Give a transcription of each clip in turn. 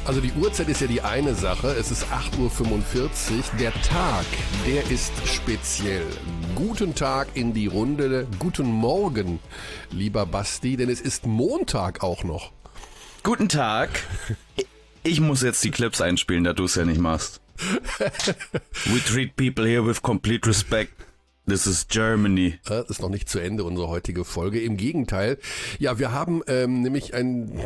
Also die Uhrzeit ist ja die eine Sache, es ist 8:45 Uhr. Der Tag, der ist speziell. Guten Tag in die Runde, guten Morgen, lieber Basti, denn es ist Montag auch noch. Guten Tag. Ich muss jetzt die Clips einspielen, da du es ja nicht machst. We treat people here with complete respect. This is Germany. Das ist noch nicht zu Ende, unsere heutige Folge. Im Gegenteil. Ja, wir haben nämlich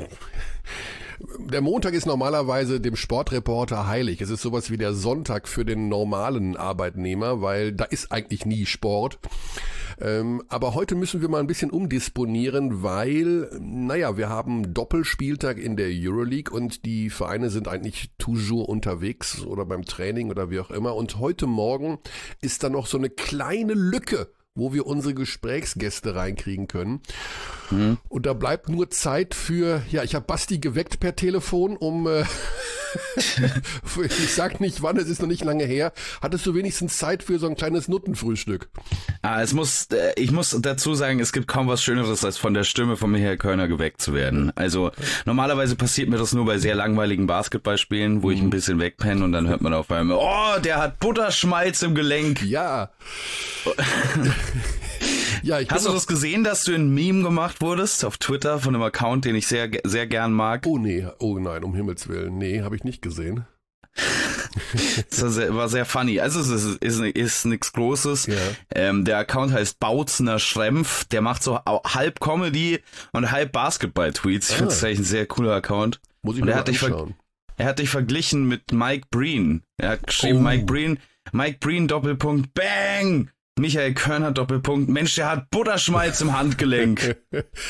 Der Montag ist normalerweise dem Sportreporter heilig. Es ist sowas wie der Sonntag für den normalen Arbeitnehmer, weil da ist eigentlich nie Sport. Aber heute müssen wir mal ein bisschen umdisponieren, weil, wir haben Doppelspieltag in der Euroleague und die Vereine sind eigentlich toujours unterwegs oder beim Training oder wie auch immer. Und heute Morgen ist da noch so eine kleine Lücke, wo wir unsere Gesprächsgäste reinkriegen können. Mhm. Und da bleibt nur Zeit für, ich habe Basti geweckt per Telefon, ich sag nicht wann, es ist noch nicht lange her, hattest du wenigstens Zeit für so ein kleines Nuttenfrühstück? Ich muss dazu sagen, es gibt kaum was Schöneres, als von der Stimme von Michael Körner geweckt zu werden. Also normalerweise passiert mir das nur bei sehr langweiligen Basketballspielen, wo ich ein bisschen wegpenne und dann hört man auf einmal, oh, der hat Butterschmalz im Gelenk. Ja. Hast du das gesehen, dass du ein Meme gemacht wurdest auf Twitter von einem Account, den ich sehr, sehr gern mag? Oh nein, um Himmels Willen. Nee, habe ich nicht gesehen. Das war sehr funny. Also es ist nichts Großes. Ja. Der Account heißt Bautzner Schrempf. Der macht so halb Comedy und halb Basketball-Tweets. Ich finde das eigentlich ein sehr cooler Account. Muss ich mir mal anschauen. Er hat dich verglichen mit Mike Breen. Er hat geschrieben, Mike Breen Doppelpunkt, Bang! Michael Körner Doppelpunkt, Mensch, der hat Butterschmalz im Handgelenk.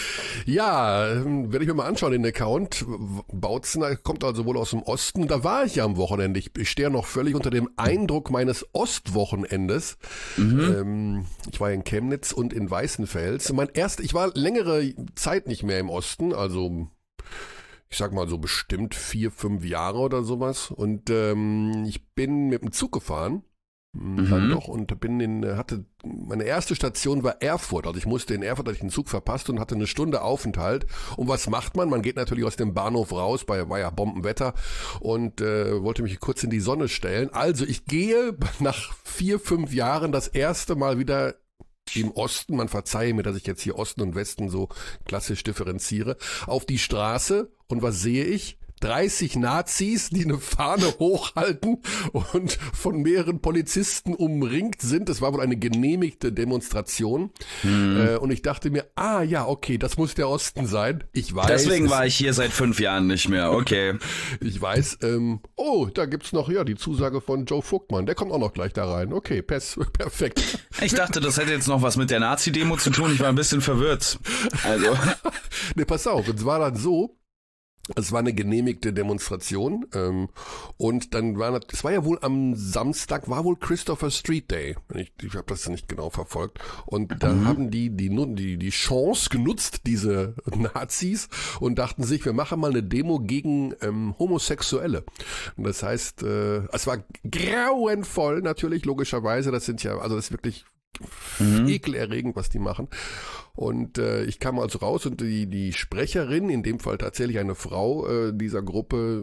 Ja, werde ich mir mal anschauen, den Account. Bautzner kommt also wohl aus dem Osten. Da war ich ja am Wochenende. Ich stehe noch völlig unter dem Eindruck meines Ostwochenendes. Mhm. Ich war in Chemnitz und in Weißenfels. Ich war längere Zeit nicht mehr im Osten, also ich sag mal so bestimmt 4-5 Jahre oder sowas. Und ich bin mit dem Zug gefahren. Dann doch und meine erste Station war Erfurt, also ich musste in Erfurt, hatte ich den Zug verpasst und hatte eine Stunde Aufenthalt. Und was macht man? Man geht natürlich aus dem Bahnhof raus, war ja Bombenwetter und wollte mich kurz in die Sonne stellen. Also ich gehe nach 4-5 Jahren das erste Mal wieder im Osten, man verzeihe mir, dass ich jetzt hier Osten und Westen so klassisch differenziere, auf die Straße und was sehe ich? 30 Nazis, die eine Fahne hochhalten und von mehreren Polizisten umringt sind. Das war wohl eine genehmigte Demonstration. Und ich dachte mir, okay, das muss der Osten sein. Ich weiß. Deswegen war ich hier seit 5 Jahren nicht mehr, okay. Ich weiß, da gibt's noch, die Zusage von Joe Vogtmann. Der kommt auch noch gleich da rein. Okay, perfekt. Ich dachte, das hätte jetzt noch was mit der Nazi-Demo zu tun. Ich war ein bisschen verwirrt. Also. Nee, pass auf, es war dann so, es war eine genehmigte Demonstration und dann es war ja wohl am Samstag, war wohl Christopher Street Day. Ich habe das nicht genau verfolgt. Und da haben die Chance genutzt, diese Nazis, und dachten sich, wir machen mal eine Demo gegen Homosexuelle. Und das heißt, es war grauenvoll natürlich, logischerweise. Das ist wirklich ekelerregend, was die machen. Und ich kam also raus und die Sprecherin, in dem Fall tatsächlich eine Frau dieser Gruppe,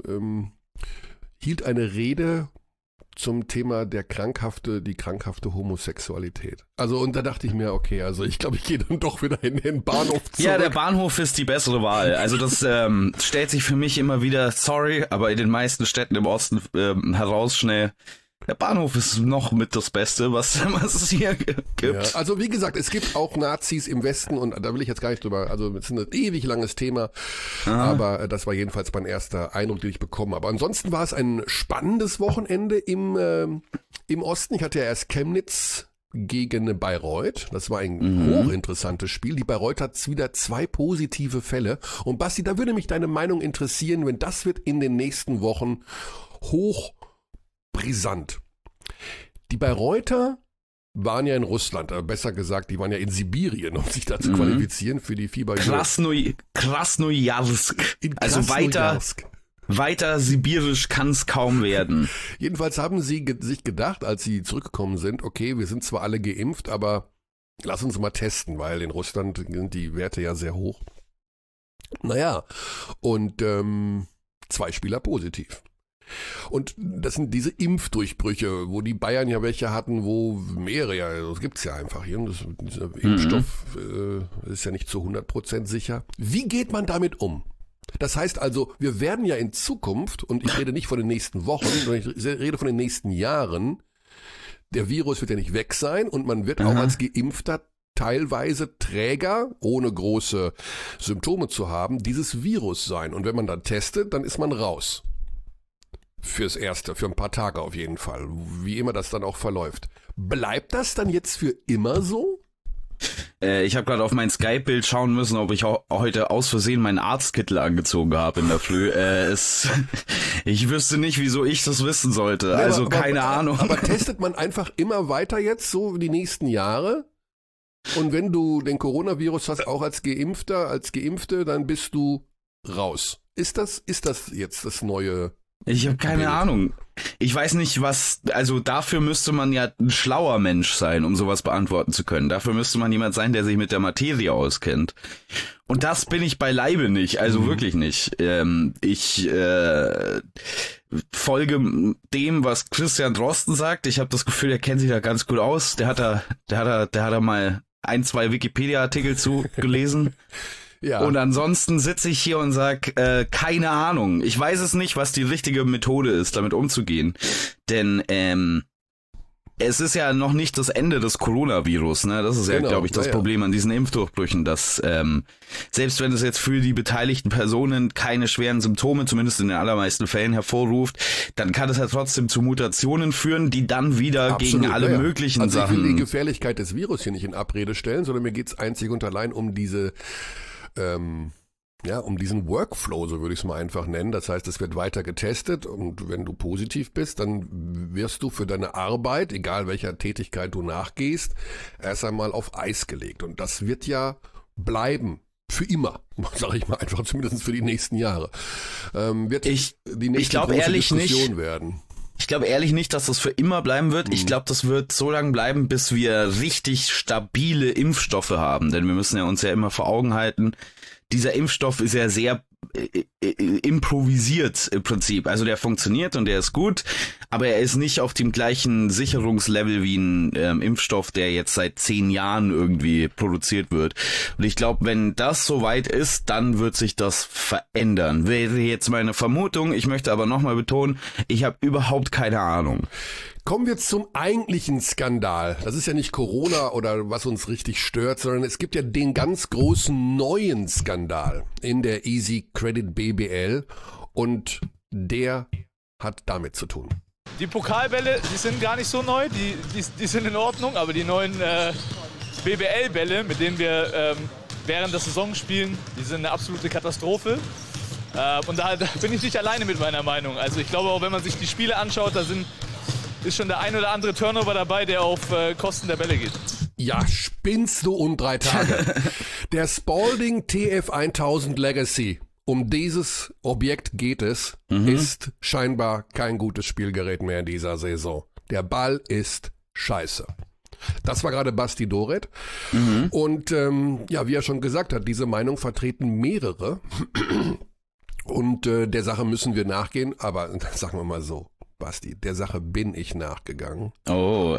hielt eine Rede zum Thema die krankhafte Homosexualität. Also und da dachte ich mir, okay, also ich glaube, ich gehe dann doch wieder in den Bahnhof zurück. Ja, der Bahnhof ist die bessere Wahl. Also das stellt sich für mich immer wieder, aber in den meisten Städten im Osten heraus schnell. Der Bahnhof ist noch mit das Beste, was es hier gibt. Ja, also wie gesagt, es gibt auch Nazis im Westen und da will ich jetzt gar nicht drüber, also es ist ein ewig langes Thema, aber das war jedenfalls mein erster Eindruck, den ich bekommen habe. Ansonsten war es ein spannendes Wochenende im Osten. Ich hatte ja erst Chemnitz gegen Bayreuth. Das war ein hochinteressantes Spiel. Die Bayreuth hat wieder 2 positive Fälle. Und Basti, da würde mich deine Meinung interessieren, wenn das wird in den nächsten Wochen brisant. Die Bayreuther waren ja in Russland, besser gesagt, die waren ja in Sibirien, um sich da zu qualifizieren für die FIBA. Krasnojarsk. Also weiter sibirisch kann es kaum werden. Jedenfalls haben sie sich gedacht, als sie zurückgekommen sind, okay, wir sind zwar alle geimpft, aber lass uns mal testen, weil in Russland sind die Werte ja sehr hoch. Naja, und 2 Spieler positiv. Und das sind diese Impfdurchbrüche, wo die Bayern ja welche hatten, wo mehrere, ja, das gibt's ja einfach hier. Dieser Impfstoff ist ja nicht zu 100% sicher. Wie geht man damit um? Das heißt also, wir werden ja in Zukunft, und ich rede nicht von den nächsten Wochen, sondern ich rede von den nächsten Jahren, der Virus wird ja nicht weg sein und man wird auch als Geimpfter teilweise Träger, ohne große Symptome zu haben, dieses Virus sein. Und wenn man dann testet, dann ist man raus. Fürs Erste, für ein paar Tage auf jeden Fall, wie immer das dann auch verläuft. Bleibt das dann jetzt für immer so? Ich habe gerade auf mein Skype-Bild schauen müssen, ob ich heute aus Versehen meinen Arztkittel angezogen habe in der Früh. Ich wüsste nicht, wieso ich das wissen sollte. Ja, also keine Ahnung. Aber testet man einfach immer weiter jetzt so die nächsten Jahre? Und wenn du den Coronavirus hast, auch als Geimpfter, als Geimpfte, dann bist du raus. Ist das jetzt das neue? Ich habe keine Ahnung. Ich weiß nicht, also dafür müsste man ja ein schlauer Mensch sein, um sowas beantworten zu können. Dafür müsste man jemand sein, der sich mit der Materie auskennt. Und das bin ich beileibe nicht, also wirklich nicht. Ich folge dem, was Christian Drosten sagt. Ich habe das Gefühl, er kennt sich da ganz gut aus. Der hat da mal 1, 2 Wikipedia-Artikel zu gelesen. Ja. Und ansonsten sitze ich hier und sag, keine Ahnung. Ich weiß es nicht, was die richtige Methode ist, damit umzugehen. Denn es ist ja noch nicht das Ende des Coronavirus, ne? Das ist ja, glaube ich, das Problem an diesen Impfdurchbrüchen, dass selbst wenn es jetzt für die beteiligten Personen keine schweren Symptome, zumindest in den allermeisten Fällen, hervorruft, dann kann es ja trotzdem zu Mutationen führen, die dann wieder gegen alle möglichen Sachen... Ich will die Gefährlichkeit des Virus hier nicht in Abrede stellen, sondern mir geht's einzig und allein um diese... um diesen Workflow, so würde ich es mal einfach nennen. Das heißt, es wird weiter getestet und wenn du positiv bist, dann wirst du für deine Arbeit, egal welcher Tätigkeit du nachgehst, erst einmal auf Eis gelegt. Und das wird ja bleiben. Für immer, sage ich mal einfach, zumindest für die nächsten Jahre. Wird die nächste große Diskussion werden. Ich glaube ehrlich nicht, dass das für immer bleiben wird. Ich glaube, das wird so lange bleiben, bis wir richtig stabile Impfstoffe haben. Denn wir müssen ja uns ja immer vor Augen halten, dieser Impfstoff ist ja sehr improvisiert im Prinzip. Also der funktioniert und der ist gut, aber er ist nicht auf dem gleichen Sicherungslevel wie ein Impfstoff, der jetzt seit 10 Jahren irgendwie produziert wird. Und ich glaube, wenn das soweit ist, dann wird sich das verändern. Wäre jetzt meine Vermutung. Ich möchte aber nochmal betonen, ich habe überhaupt keine Ahnung. Kommen wir zum eigentlichen Skandal. Das ist ja nicht Corona oder was uns richtig stört, sondern es gibt ja den ganz großen neuen Skandal in der Easy Credit BBL und der hat damit zu tun. Die Pokalbälle, die sind gar nicht so neu, die sind in Ordnung, aber die neuen BBL-Bälle, mit denen wir während der Saison spielen, die sind eine absolute Katastrophe. Und da bin ich nicht alleine mit meiner Meinung. Also ich glaube auch, wenn man sich die Spiele anschaut, ist schon der ein oder andere Turnover dabei, der auf Kosten der Bälle geht. Ja, spinnst du um 3 Tage. Der Spalding TF1000 Legacy, um dieses Objekt geht es, ist scheinbar kein gutes Spielgerät mehr in dieser Saison. Der Ball ist scheiße. Das war gerade Basti Doret. Und wie er schon gesagt hat, diese Meinung vertreten mehrere. Und der Sache müssen wir nachgehen, aber sagen wir mal so. Basti, der Sache bin ich nachgegangen. Oh,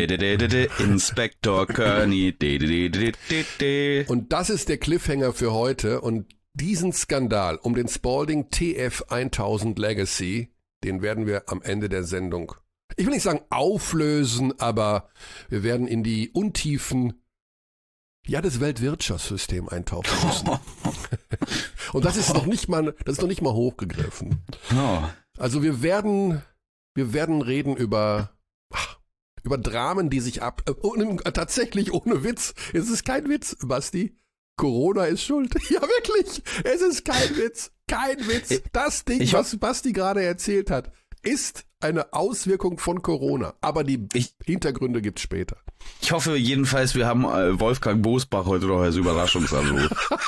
Inspektor Kearney. Und das ist der Cliffhanger für heute. Und diesen Skandal um den Spalding TF1000 Legacy, den werden wir am Ende der Sendung, ich will nicht sagen auflösen, aber wir werden in die Untiefen des Weltwirtschaftssystems eintauchen müssen. Und das ist noch nicht mal hochgegriffen. Also wir werden reden über Dramen, die sich tatsächlich ohne Witz. Es ist kein Witz, Basti. Corona ist schuld. Ja, wirklich. Es ist kein Witz. Kein Witz. Das Ding, was Basti gerade erzählt hat, ist eine Auswirkung von Corona. Aber die Hintergründe gibt's später. Ich hoffe jedenfalls, wir haben Wolfgang Bosbach heute noch als Überraschungsanruf.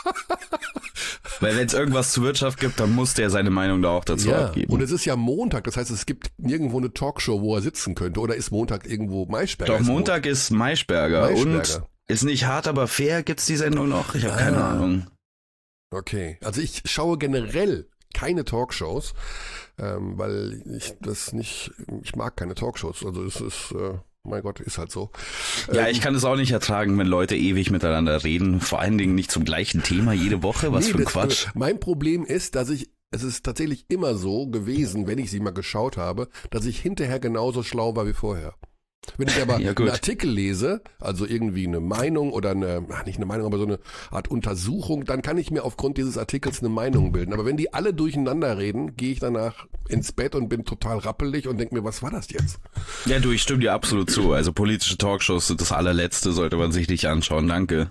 Weil wenn es irgendwas zur Wirtschaft gibt, dann muss der seine Meinung da auch dazu abgeben. Und es ist ja Montag, das heißt, es gibt nirgendwo eine Talkshow, wo er sitzen könnte. Oder ist Montag irgendwo Maischberger? Doch, Montag ist Maischberger. Und ist nicht hart, aber fair, gibt's die Sendung noch? Ich habe keine Ahnung. Okay, also ich schaue generell keine Talkshows, weil ich mag keine Talkshows. Also es ist, mein Gott, ist halt so. Ja, ich kann es auch nicht ertragen, wenn Leute ewig miteinander reden, vor allen Dingen nicht zum gleichen Thema jede Woche, was für ein Quatsch. Mein Problem ist, es ist tatsächlich immer so gewesen, wenn ich sie mal geschaut habe, dass ich hinterher genauso schlau war wie vorher. Wenn ich aber einen Artikel lese, also irgendwie eine Meinung oder nicht eine Meinung, aber so eine Art Untersuchung, dann kann ich mir aufgrund dieses Artikels eine Meinung bilden. Aber wenn die alle durcheinander reden, gehe ich danach ins Bett und bin total rappelig und denke mir, was war das jetzt? Ja, ich stimme dir absolut zu. Also politische Talkshows sind das allerletzte, sollte man sich nicht anschauen. Danke.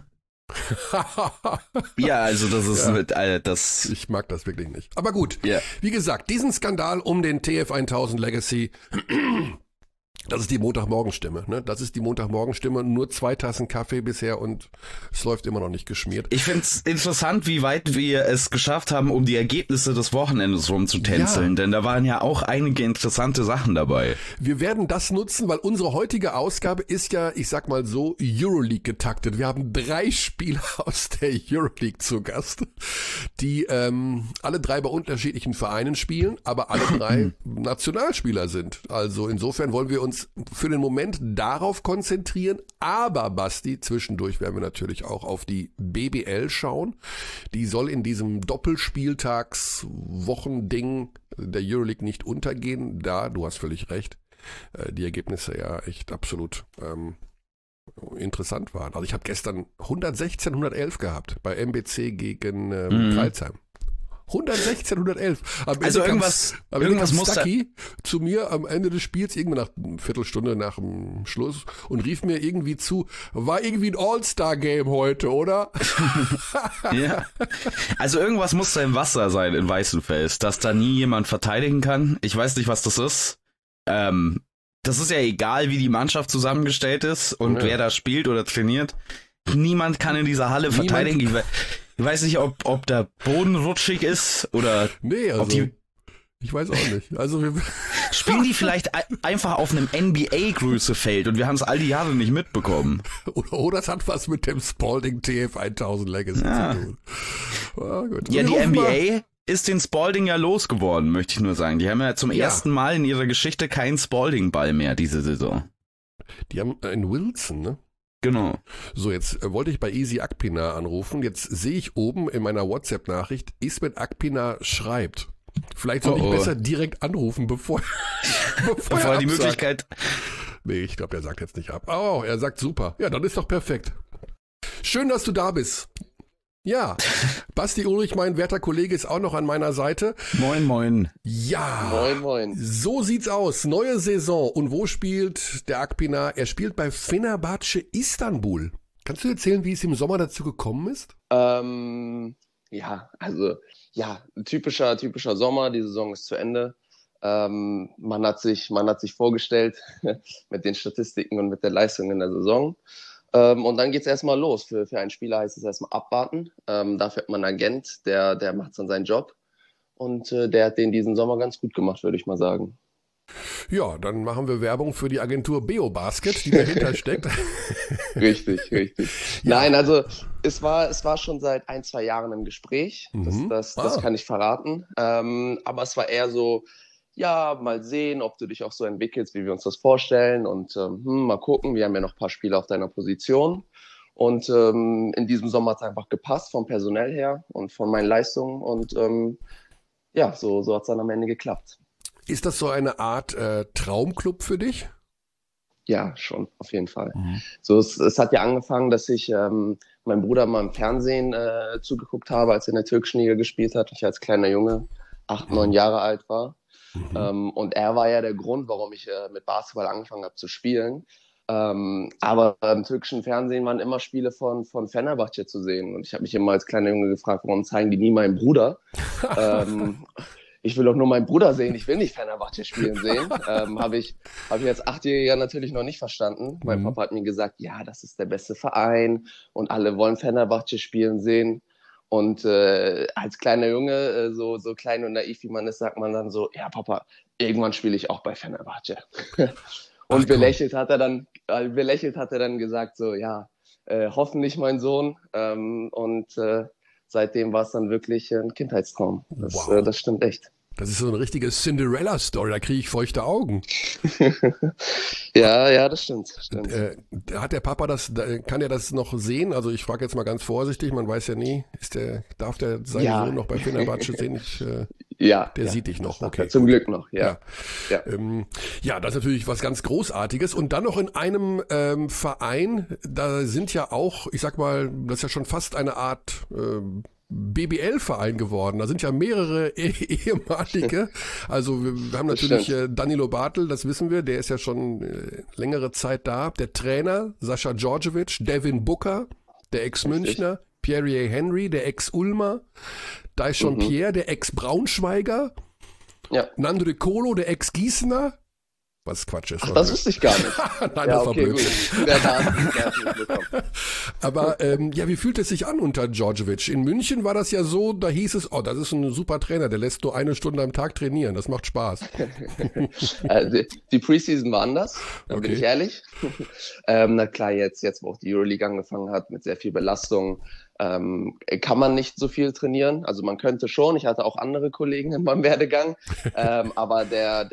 Ja, also das ist Ich mag das wirklich nicht. Aber gut, ja. Wie gesagt, diesen Skandal um den TF1000 Legacy, das ist die Montagmorgenstimme, ne? Das ist die Montagmorgenstimme, nur 2 Tassen Kaffee bisher und es läuft immer noch nicht geschmiert. Ich find's interessant, wie weit wir es geschafft haben, um die Ergebnisse des Wochenendes rumzutänzeln, denn da waren ja auch einige interessante Sachen dabei. Wir werden das nutzen, weil unsere heutige Ausgabe ist ja, ich sag mal so, Euroleague getaktet. Wir haben 3 Spieler aus der Euroleague zu Gast, die alle 3 bei unterschiedlichen Vereinen spielen, aber alle 3 Nationalspieler sind. Also insofern wollen wir uns für den Moment darauf konzentrieren, aber Basti, zwischendurch werden wir natürlich auch auf die BBL schauen. Die soll in diesem Doppelspieltags-Wochending der Euroleague nicht untergehen, da, du hast völlig recht, die Ergebnisse ja echt absolut interessant waren. Also ich habe gestern 116, 111 gehabt bei MBC gegen Crailsheim. 116, 111. Also irgendwas muss da zu mir am Ende des Spiels, irgendwann nach einer Viertelstunde nach dem Schluss und rief mir irgendwie zu, war irgendwie ein All-Star-Game heute, oder? Ja. Also irgendwas muss da im Wasser sein in Weißenfels, dass da nie jemand verteidigen kann. Ich weiß nicht, was das ist. Das ist ja egal, wie die Mannschaft zusammengestellt ist und wer da spielt oder trainiert. Niemand kann in dieser Halle verteidigen. Ich weiß nicht, ob der Boden rutschig ist oder ich weiß auch nicht. Also spielen die vielleicht einfach auf einem NBA-Größe-Feld und wir haben es all die Jahre nicht mitbekommen. Oder es hat was mit dem Spalding TF1000 Legacy zu tun. Gut. Ja, die NBA ist den Spalding ja losgeworden, möchte ich nur sagen. Die haben ja zum ersten Mal in ihrer Geschichte keinen Spalding-Ball mehr diese Saison. Die haben einen Wilson, ne? Genau. So, jetzt wollte ich bei Easy Akpinar anrufen. Jetzt sehe ich oben in meiner WhatsApp-Nachricht, Ismet Akpinar schreibt. Vielleicht soll ich besser direkt anrufen, bevor er die Möglichkeit... Nee, ich glaube, er sagt jetzt nicht ab. Oh, er sagt super. Ja, dann ist doch perfekt. Schön, dass du da bist. Ja, Basti Ulrich, mein werter Kollege, ist auch noch an meiner Seite. Moin, moin. Ja, moin, moin. So sieht's aus. Neue Saison. Und wo spielt der Akpinar? Er spielt bei Fenerbahce Istanbul. Kannst du erzählen, wie es im Sommer dazu gekommen ist? Typischer Sommer. Die Saison ist zu Ende. Man hat sich vorgestellt mit den Statistiken und mit der Leistung in der Saison. Und dann geht's erstmal los. Für einen Spieler heißt es erstmal abwarten. Dafür hat man einen Agent, der macht dann seinen Job. Und der hat den diesen Sommer ganz gut gemacht, würde ich mal sagen. Ja, dann machen wir Werbung für die Agentur Beobasket, die dahinter steckt. Richtig. Ja. Nein, also es war schon seit 1-2 Jahren im Gespräch. Das kann ich verraten. Aber es war eher so, ja, mal sehen, ob du dich auch so entwickelst, wie wir uns das vorstellen und mal gucken, wir haben ja noch ein paar Spieler auf deiner Position und in diesem Sommer hat es einfach gepasst, vom Personell her und von meinen Leistungen und so hat es dann am Ende geklappt. Ist das so eine Art Traumclub für dich? Ja, schon, auf jeden Fall. So, es hat ja angefangen, dass ich meinem Bruder mal im Fernsehen zugeguckt habe, als er in der türkischen Liga gespielt hat, ich als kleiner Junge 8, 9 Jahre alt war. Und er war ja der Grund, warum ich mit Basketball angefangen habe zu spielen. Aber im türkischen Fernsehen waren immer Spiele von Fenerbahce zu sehen. Und ich habe mich immer als kleiner Junge gefragt, warum zeigen die nie meinen Bruder? Ich will doch nur meinen Bruder sehen, ich will nicht Fenerbahce spielen sehen. Habe ich als 8-Jähriger natürlich noch nicht verstanden. Mein Papa hat mir gesagt, ja, das ist der beste Verein und alle wollen Fenerbahce spielen sehen. Und als kleiner Junge, so klein und naiv wie man ist, sagt man dann so, ja Papa, irgendwann spiele ich auch bei Fenerbahce. Und belächelt hat er dann gesagt so, ja, hoffentlich mein Sohn. seitdem war es dann wirklich ein Kindheitstraum. Wow. Das stimmt echt. Das ist so eine richtige Cinderella-Story, da kriege ich feuchte Augen. Ja, das stimmt. Hat der Papa kann er das noch sehen? Also ich frage jetzt mal ganz vorsichtig, man weiß ja nie, darf der seinen Sohn noch bei Fenerbahce sehen? Der sieht dich noch, okay. Zum Glück noch, ja. Ja, das ist natürlich was ganz Großartiges. Und dann noch in einem Verein, da sind ja auch, ich sag mal, das ist ja schon fast eine Art BBL-Verein geworden. Da sind ja mehrere ehemalige. Also wir haben natürlich Danilo Bartel, das wissen wir, der ist ja schon längere Zeit da. Der Trainer Sascha Djordjevic, Devin Booker, der Ex-Münchner, Pierre Henry, der Ex-Ulmer, Daishon Pierre, der Ex-Braunschweiger, Nando De Colo, der Ex-Gießener. Was Quatsch ist. Ach, das wusste ich gar nicht. Nein, das war Blödsinn. Aber wie fühlt es sich an unter Djordjevic? In München war das ja so, da hieß es, das ist ein super Trainer, der lässt nur 1 Stunde am Tag trainieren, das macht Spaß. Die Preseason war anders, da bin ich ehrlich. Na klar, jetzt wo auch die Euroleague angefangen hat, mit sehr viel Belastung, kann man nicht so viel trainieren. Also man könnte schon, ich hatte auch andere Kollegen in meinem Werdegang, aber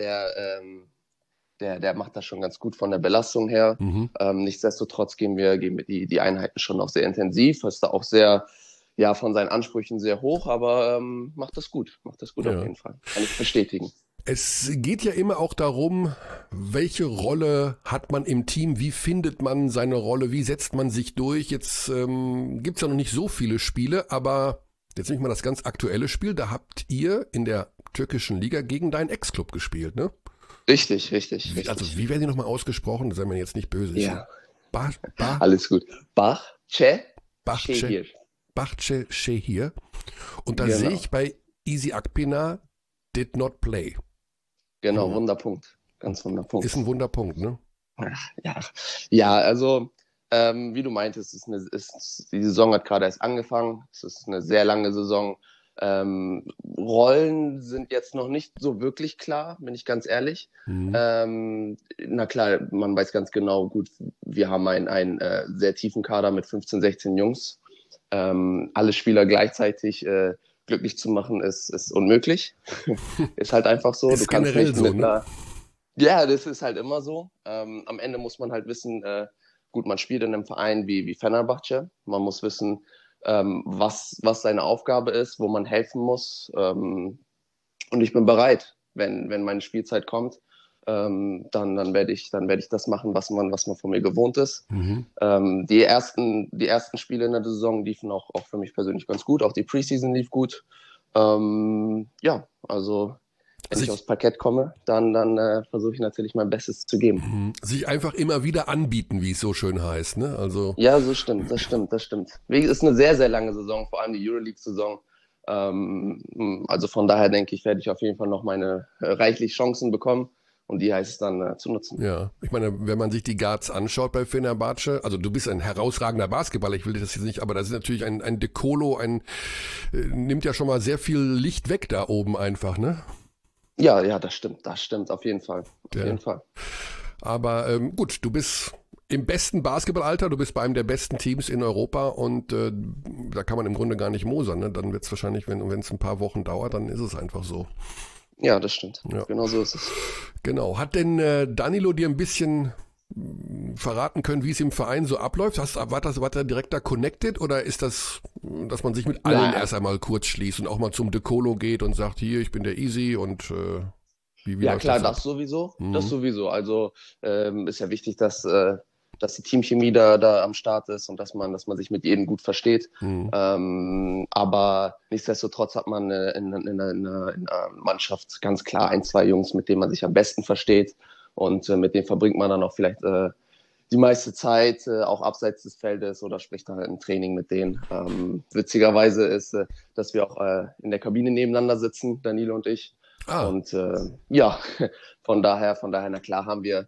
der macht das schon ganz gut von der Belastung her. Nichtsdestotrotz gehen wir die Einheiten schon auch sehr intensiv. Ist da auch sehr, von seinen Ansprüchen sehr hoch, aber macht das gut auf jeden Fall. Kann ich bestätigen. Es geht ja immer auch darum, welche Rolle hat man im Team, wie findet man seine Rolle, wie setzt man sich durch. Jetzt gibt's ja noch nicht so viele Spiele, aber jetzt nehme ich mal das ganz aktuelle Spiel. Da habt ihr in der türkischen Liga gegen deinen Ex-Club gespielt, ne? Richtig. Also wie werden die nochmal ausgesprochen? Da seien wir jetzt nicht böse. Ja. Alles gut. Bahçeşehir. Und da sehe ich bei Easy Akpina did not play. Genau, Wunderpunkt. Ganz Wunderpunkt. Ist ein Wunderpunkt, ne? Ja, also wie du meintest, die Saison hat gerade erst angefangen. Es ist eine sehr lange Saison. Rollen sind jetzt noch nicht so wirklich klar, bin ich ganz ehrlich. Na klar, man weiß ganz genau, gut, wir haben einen sehr tiefen Kader mit 15, 16 Jungs. Alle Spieler gleichzeitig glücklich zu machen, ist unmöglich. Ist halt einfach so. Ist du kannst generell nicht so, mit ne? Ja, das ist halt immer so. Am Ende muss man halt wissen, gut, man spielt in einem Verein wie Fenerbahce. Man muss wissen, was seine Aufgabe ist, wo man helfen muss. Und ich bin bereit, wenn meine Spielzeit kommt, dann werde ich das machen, was man von mir gewohnt ist. Die ersten Spiele in der Saison liefen auch für mich persönlich ganz gut. Auch die Preseason lief gut. Also wenn ich aufs Parkett komme, dann versuche ich natürlich mein Bestes zu geben. Sich einfach immer wieder anbieten, wie es so schön heißt, ne? Also ja, das stimmt. Es ist eine sehr, sehr lange Saison, vor allem die Euroleague-Saison. Also von daher denke ich, werde ich auf jeden Fall noch meine reichlich Chancen bekommen. Und die heißt es dann zu nutzen. Ja, ich meine, wenn man sich die Guards anschaut bei Fenerbahce, also du bist ein herausragender Basketballer, ich will das jetzt nicht, aber das ist natürlich ein De Colo, nimmt ja schon mal sehr viel Licht weg da oben einfach, ne? Ja, das stimmt auf jeden Fall. Aber gut, du bist im besten Basketballalter, du bist bei einem der besten Teams in Europa und da kann man im Grunde gar nicht mosern, ne? Dann wird es wahrscheinlich, wenn es ein paar Wochen dauert, dann ist es einfach so. Ja, das stimmt. Ja. Genau so ist es. Genau. Hat denn Danilo dir ein bisschen verraten können, wie es im Verein so abläuft? War der direkt da connected oder ist das, dass man sich mit allen erst einmal kurz schließt und auch mal zum De Colo geht und sagt, hier, ich bin der Easy und wie ja klar, das sowieso. Das sowieso. Also ist ja wichtig, dass die Teamchemie da am Start ist und dass man sich mit jedem gut versteht. Aber nichtsdestotrotz hat man in einer Mannschaft ganz klar 1, 2 Jungs, mit denen man sich am besten versteht und mit denen verbringt man dann auch vielleicht die meiste Zeit auch abseits des Feldes oder spricht dann halt im Training mit denen. Witzigerweise ist, dass wir auch in der Kabine nebeneinander sitzen, Danilo und ich. Und von daher, na klar haben wir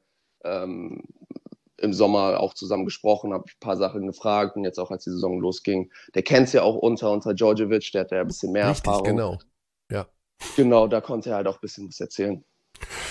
im Sommer auch zusammen gesprochen, habe ich ein paar Sachen gefragt und jetzt auch, als die Saison losging. Der kennt es ja auch unter Djordjevic, der hat ja ein bisschen mehr Erfahrung. Genau, ja. Genau, da konnte er halt auch ein bisschen was erzählen.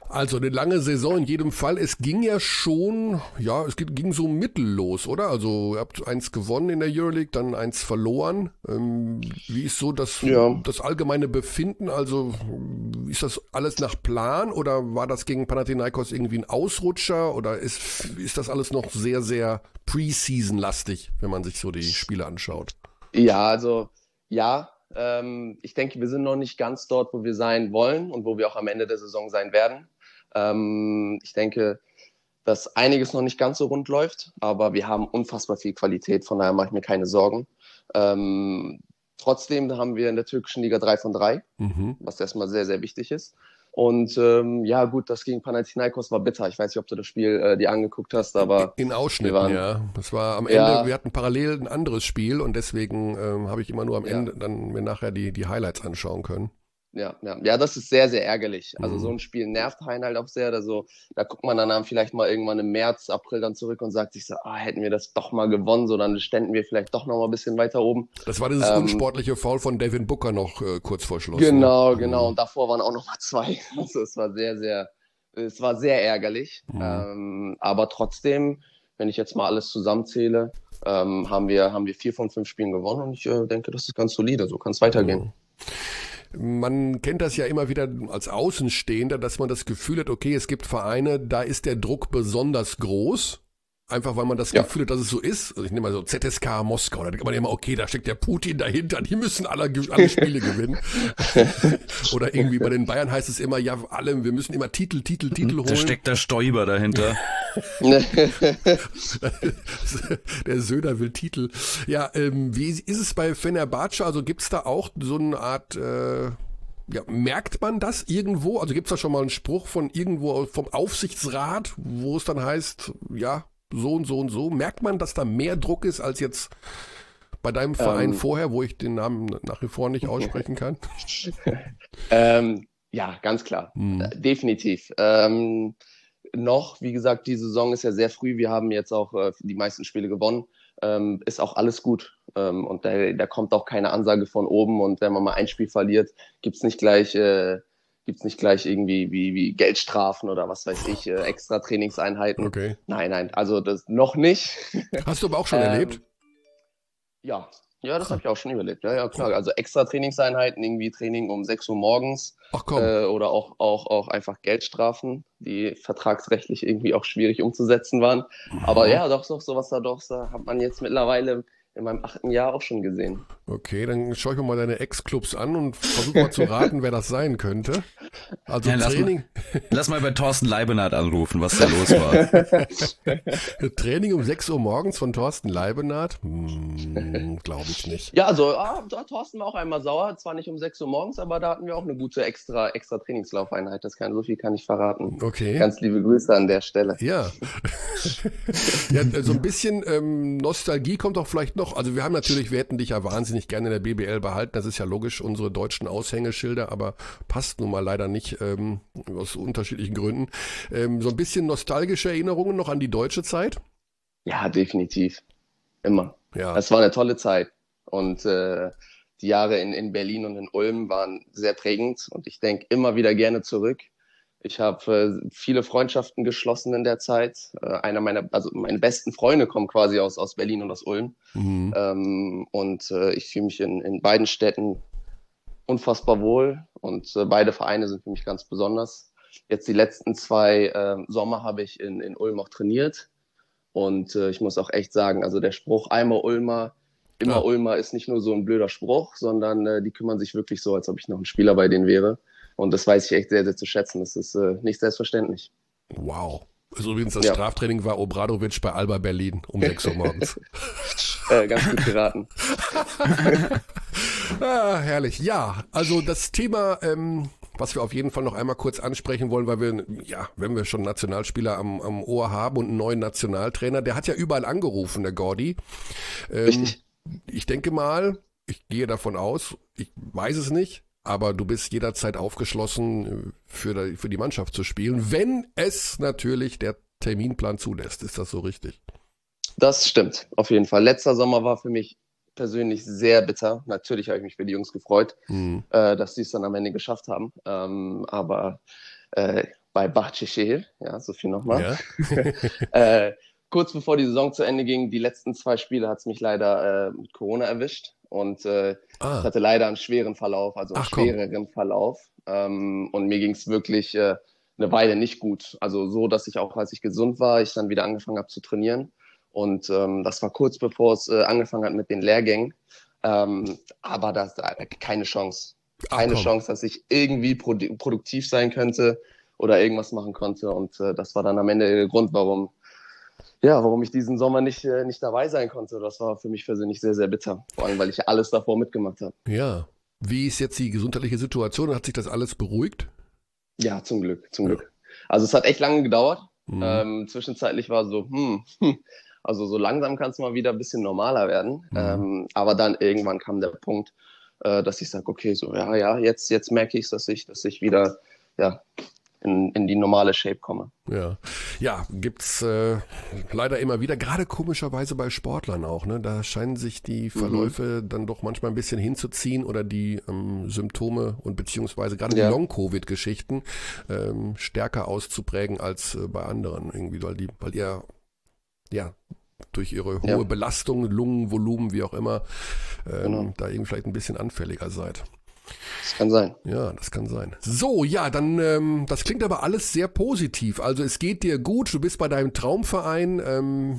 Also eine lange Saison in jedem Fall. Es ging ja schon, ja, ging so mittellos, oder? Also ihr habt eins gewonnen in der Euroleague, dann eins verloren. Wie ist so das allgemeine Befinden? Also ist das alles nach Plan oder war das gegen Panathinaikos irgendwie ein Ausrutscher oder ist das alles noch sehr, sehr Preseason-lastig, wenn man sich so die Spiele anschaut? Ja, also ja. Ich denke, wir sind noch nicht ganz dort, wo wir sein wollen und wo wir auch am Ende der Saison sein werden. Ich denke, dass einiges noch nicht ganz so rund läuft, aber wir haben unfassbar viel Qualität, von daher mache ich mir keine Sorgen. Trotzdem haben wir in der türkischen Liga 3 von 3, was erstmal sehr, sehr wichtig ist. Und ja gut, das gegen Panathinaikos war bitter. Ich weiß nicht, ob du das Spiel dir angeguckt hast, aber... In Ausschnitten, ja. Das war am Ende, wir hatten parallel ein anderes Spiel und deswegen habe ich immer nur am Ende dann mir nachher die Highlights anschauen können. Ja, das ist sehr, sehr ärgerlich. Also so ein Spiel nervt einen halt auch sehr. Also, da guckt man dann vielleicht mal irgendwann im März, April dann zurück und sagt sich so, hätten wir das doch mal gewonnen, so dann ständen wir vielleicht doch noch mal ein bisschen weiter oben. Das war dieses unsportliche Foul von Devin Booker noch kurz vor Schluss. Genau. Und davor waren auch noch mal 2. Also es war sehr ärgerlich. Aber trotzdem, wenn ich jetzt mal alles zusammenzähle, haben wir 4 von 5 Spielen gewonnen und ich denke, das ist ganz solide. So kann es weitergehen. Man kennt das ja immer wieder als Außenstehender, dass man das Gefühl hat, okay, es gibt Vereine, da ist der Druck besonders groß. Einfach weil man das Gefühl hat, dass es so ist. Also ich nehme mal so ZSKA Moskau, da denkt man immer, okay, da steckt der Putin dahinter, die müssen alle Spiele gewinnen. Oder irgendwie bei den Bayern heißt es immer, ja, wir müssen immer Titel holen. Da steckt der Stoiber dahinter. Der Söder will Titel. Ja, wie ist es bei Fenerbahce? Also gibt's da auch so eine Art... merkt man das irgendwo? Also gibt's da schon mal einen Spruch von irgendwo vom Aufsichtsrat, wo es dann heißt, ja, so und so und so. Merkt man, dass da mehr Druck ist als jetzt bei deinem Verein vorher, wo ich den Namen nach wie vor nicht aussprechen kann? Ja, ganz klar. Definitiv. Noch, wie gesagt, die Saison ist ja sehr früh. Wir haben jetzt auch die meisten Spiele gewonnen. Ist auch alles gut. Und da kommt auch keine Ansage von oben. Und wenn man mal ein Spiel verliert, gibt's nicht gleich irgendwie wie Geldstrafen oder was weiß ich, extra Trainingseinheiten. Okay. Nein, also das noch nicht. Hast du aber auch schon erlebt? Ja, das habe ich auch schon überlebt. Ja, klar. Also extra Trainingseinheiten, irgendwie Training um 6 Uhr morgens. Ach komm. Oder auch einfach Geldstrafen, die vertragsrechtlich irgendwie auch schwierig umzusetzen waren. Aber ja, doch, sowas da hat man jetzt mittlerweile in meinem 8. Jahr auch schon gesehen. Okay, dann schaue ich mir mal deine Ex-Clubs an und versuche mal zu raten, wer das sein könnte. Also Ja, Training. Lass mal bei Thorsten Leibenhardt anrufen, was da los war. Training um 6 Uhr morgens von Thorsten Leibenhardt? Glaube ich nicht. Ja, also Thorsten war auch einmal sauer, zwar nicht um 6 Uhr morgens, aber da hatten wir auch eine gute extra Trainingslaufeinheit. So viel kann ich verraten. Okay. Ganz liebe Grüße an der Stelle. Ja. Ja, so ein bisschen Nostalgie kommt auch vielleicht noch. Also wir hätten dich ja wahnsinnig gerne in der BBL behalten. Das ist ja logisch, unsere deutschen Aushängeschilder, aber passt nun mal leider nicht aus unterschiedlichen Gründen. So ein bisschen nostalgische Erinnerungen noch an die deutsche Zeit? Ja, definitiv. Immer. Ja. Das war eine tolle Zeit. Und die Jahre in Berlin und in Ulm waren sehr prägend. Und ich denke immer wieder gerne zurück. Ich habe viele Freundschaften geschlossen in der Zeit. Meine besten Freunde kommen quasi aus Berlin und aus Ulm. Und ich fühle mich in beiden Städten unfassbar wohl. Und beide Vereine sind für mich ganz besonders. Jetzt die letzten 2 Sommer habe ich in Ulm auch trainiert. Und ich muss auch echt sagen, also der Spruch einmal Ulmer, immer Ulmer ist nicht nur so ein blöder Spruch, sondern die kümmern sich wirklich so, als ob ich noch ein Spieler bei denen wäre. Und das weiß ich echt sehr, sehr zu schätzen. Das ist nicht selbstverständlich. Wow. Also übrigens, das Straftraining war Obradovic bei Alba Berlin um 6 Uhr morgens. Ganz gut geraten. Herrlich. Ja, also das Thema, was wir auf jeden Fall noch einmal kurz ansprechen wollen, weil wenn wir schon Nationalspieler am Ohr haben und einen neuen Nationaltrainer, der hat ja überall angerufen, der Gordi. Richtig. Ich denke mal, ich gehe davon aus, ich weiß es nicht, aber du bist jederzeit aufgeschlossen, für die Mannschaft zu spielen, wenn es natürlich der Terminplan zulässt. Ist das so richtig? Das stimmt, auf jeden Fall. Letzter Sommer war für mich persönlich sehr bitter. Natürlich habe ich mich für die Jungs gefreut, dass sie es dann am Ende geschafft haben. Aber bei Bahçeşehir, ja, so viel nochmal. Ja. Kurz bevor die Saison zu Ende ging, die letzten 2 Spiele hat es mich leider mit Corona erwischt und ich hatte leider einen schweren Verlauf, also einen schwereren Verlauf und mir ging es wirklich eine Weile nicht gut. Also so, dass ich auch, als ich gesund war, ich dann wieder angefangen habe zu trainieren und das war kurz bevor es angefangen hat mit den Lehrgängen, aber das keine Chance. Keine Chance, dass ich irgendwie produktiv sein könnte oder irgendwas machen konnte und das war dann am Ende der Grund, warum ich diesen Sommer nicht dabei sein konnte. Das war für mich persönlich sehr, sehr bitter. Vor allem, weil ich alles davor mitgemacht habe. Ja. Wie ist jetzt die gesundheitliche Situation? Hat sich das alles beruhigt? Ja, zum Glück. Also es hat echt lange gedauert. Zwischenzeitlich war so, also so langsam kann es mal wieder ein bisschen normaler werden. Aber dann irgendwann kam der Punkt, dass ich sage, okay, so jetzt merke ich dass ich wieder in die normale Shape komme. Ja, gibt's leider immer wieder, gerade komischerweise bei Sportlern auch, ne? Da scheinen sich die Verläufe dann doch manchmal ein bisschen hinzuziehen oder die Symptome und beziehungsweise gerade die Long-Covid-Geschichten stärker auszuprägen als bei anderen irgendwie, weil ihr durch ihre hohe Belastung, Lungenvolumen, wie auch immer, da irgendwie vielleicht ein bisschen anfälliger seid. Das kann sein. Ja, das kann sein. So, ja, dann, das klingt aber alles sehr positiv. Also es geht dir gut, du bist bei deinem Traumverein,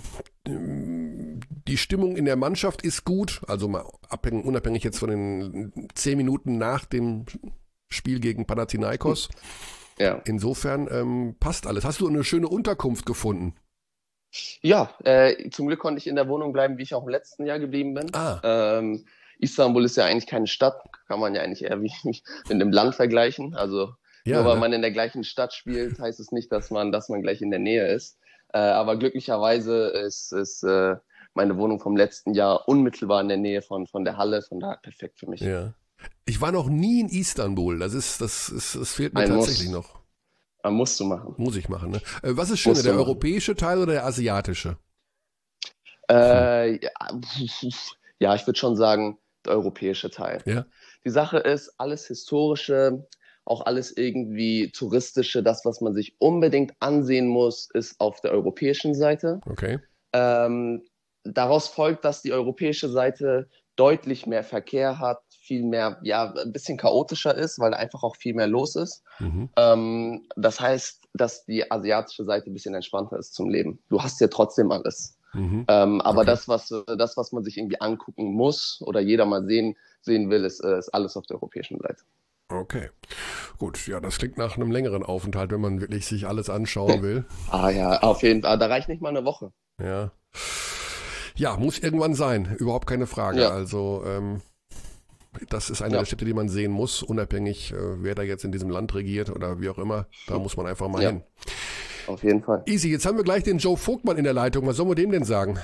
die Stimmung in der Mannschaft ist gut, also mal unabhängig jetzt von den 10 Minuten nach dem Spiel gegen Panathinaikos. Ja. Insofern passt alles. Hast du eine schöne Unterkunft gefunden? Ja, zum Glück konnte ich in der Wohnung bleiben, wie ich auch im letzten Jahr geblieben bin. Istanbul ist ja eigentlich keine Stadt, kann man ja eigentlich eher wie in einem Land vergleichen. Also nur weil man in der gleichen Stadt spielt, heißt es nicht, dass man gleich in der Nähe ist. Aber glücklicherweise ist meine Wohnung vom letzten Jahr unmittelbar in der Nähe von der Halle, von daher perfekt für mich. Ja. Ich war noch nie in Istanbul, das fehlt mir tatsächlich noch. Musst du machen. Muss ich machen, ne? Was ist schöner, der europäische Teil oder der asiatische? Ja, ich würde schon sagen, der europäische Teil. Ja. Die Sache ist, alles Historische, auch alles irgendwie Touristische, das, was man sich unbedingt ansehen muss, ist auf der europäischen Seite. Okay. Daraus folgt, dass die europäische Seite deutlich mehr Verkehr hat, viel mehr, ein bisschen chaotischer ist, weil da einfach auch viel mehr los ist. Das heißt, dass die asiatische Seite ein bisschen entspannter ist zum Leben. Du hast ja trotzdem alles. Aber das, was man sich irgendwie angucken muss oder jeder mal sehen will, ist alles auf der europäischen Seite. Okay, gut. Ja, das klingt nach einem längeren Aufenthalt, wenn man wirklich sich alles anschauen will. Ja, auf jeden Fall. Da reicht nicht mal eine Woche. Ja, muss irgendwann sein. Überhaupt keine Frage. Ja. Also das ist eine der Städte, die man sehen muss, unabhängig, wer da jetzt in diesem Land regiert oder wie auch immer. Da muss man einfach mal hin. Auf jeden Fall. Easy, jetzt haben wir gleich den Joe Vogtmann in der Leitung. Was sollen wir dem denn sagen?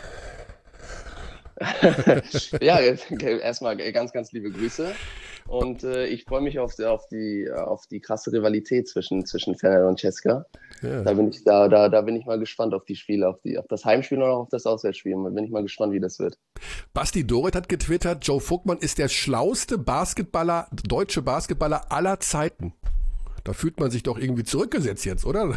Ja, erstmal ganz, ganz liebe Grüße. Und ich freue mich auf die krasse Rivalität zwischen Fener und Cesca. Ja. Da bin ich mal gespannt auf die Spiele, auf das Heimspiel und auch auf das Auswärtsspiel. Da bin ich mal gespannt, wie das wird. Basti Doret hat getwittert, Joe Vogtmann ist der schlauste deutsche Basketballer aller Zeiten. Da fühlt man sich doch irgendwie zurückgesetzt jetzt, oder?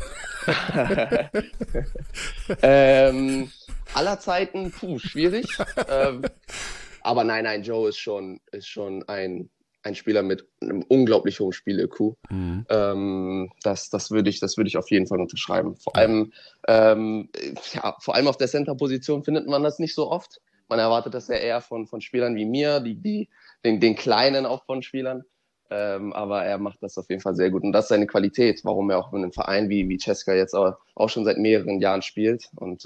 Aller Zeiten, schwierig. Aber nein, Joe ist schon ein Spieler mit einem unglaublich hohen Spiel-IQ. Das würde ich auf jeden Fall unterschreiben. Vor allem auf der Center-Position findet man das nicht so oft. Man erwartet das ja eher von Spielern wie mir, den kleinen auch von Spielern. Aber er macht das auf jeden Fall sehr gut. Und das ist seine Qualität, warum er auch in einem Verein wie Cesca jetzt auch schon seit mehreren Jahren spielt. Und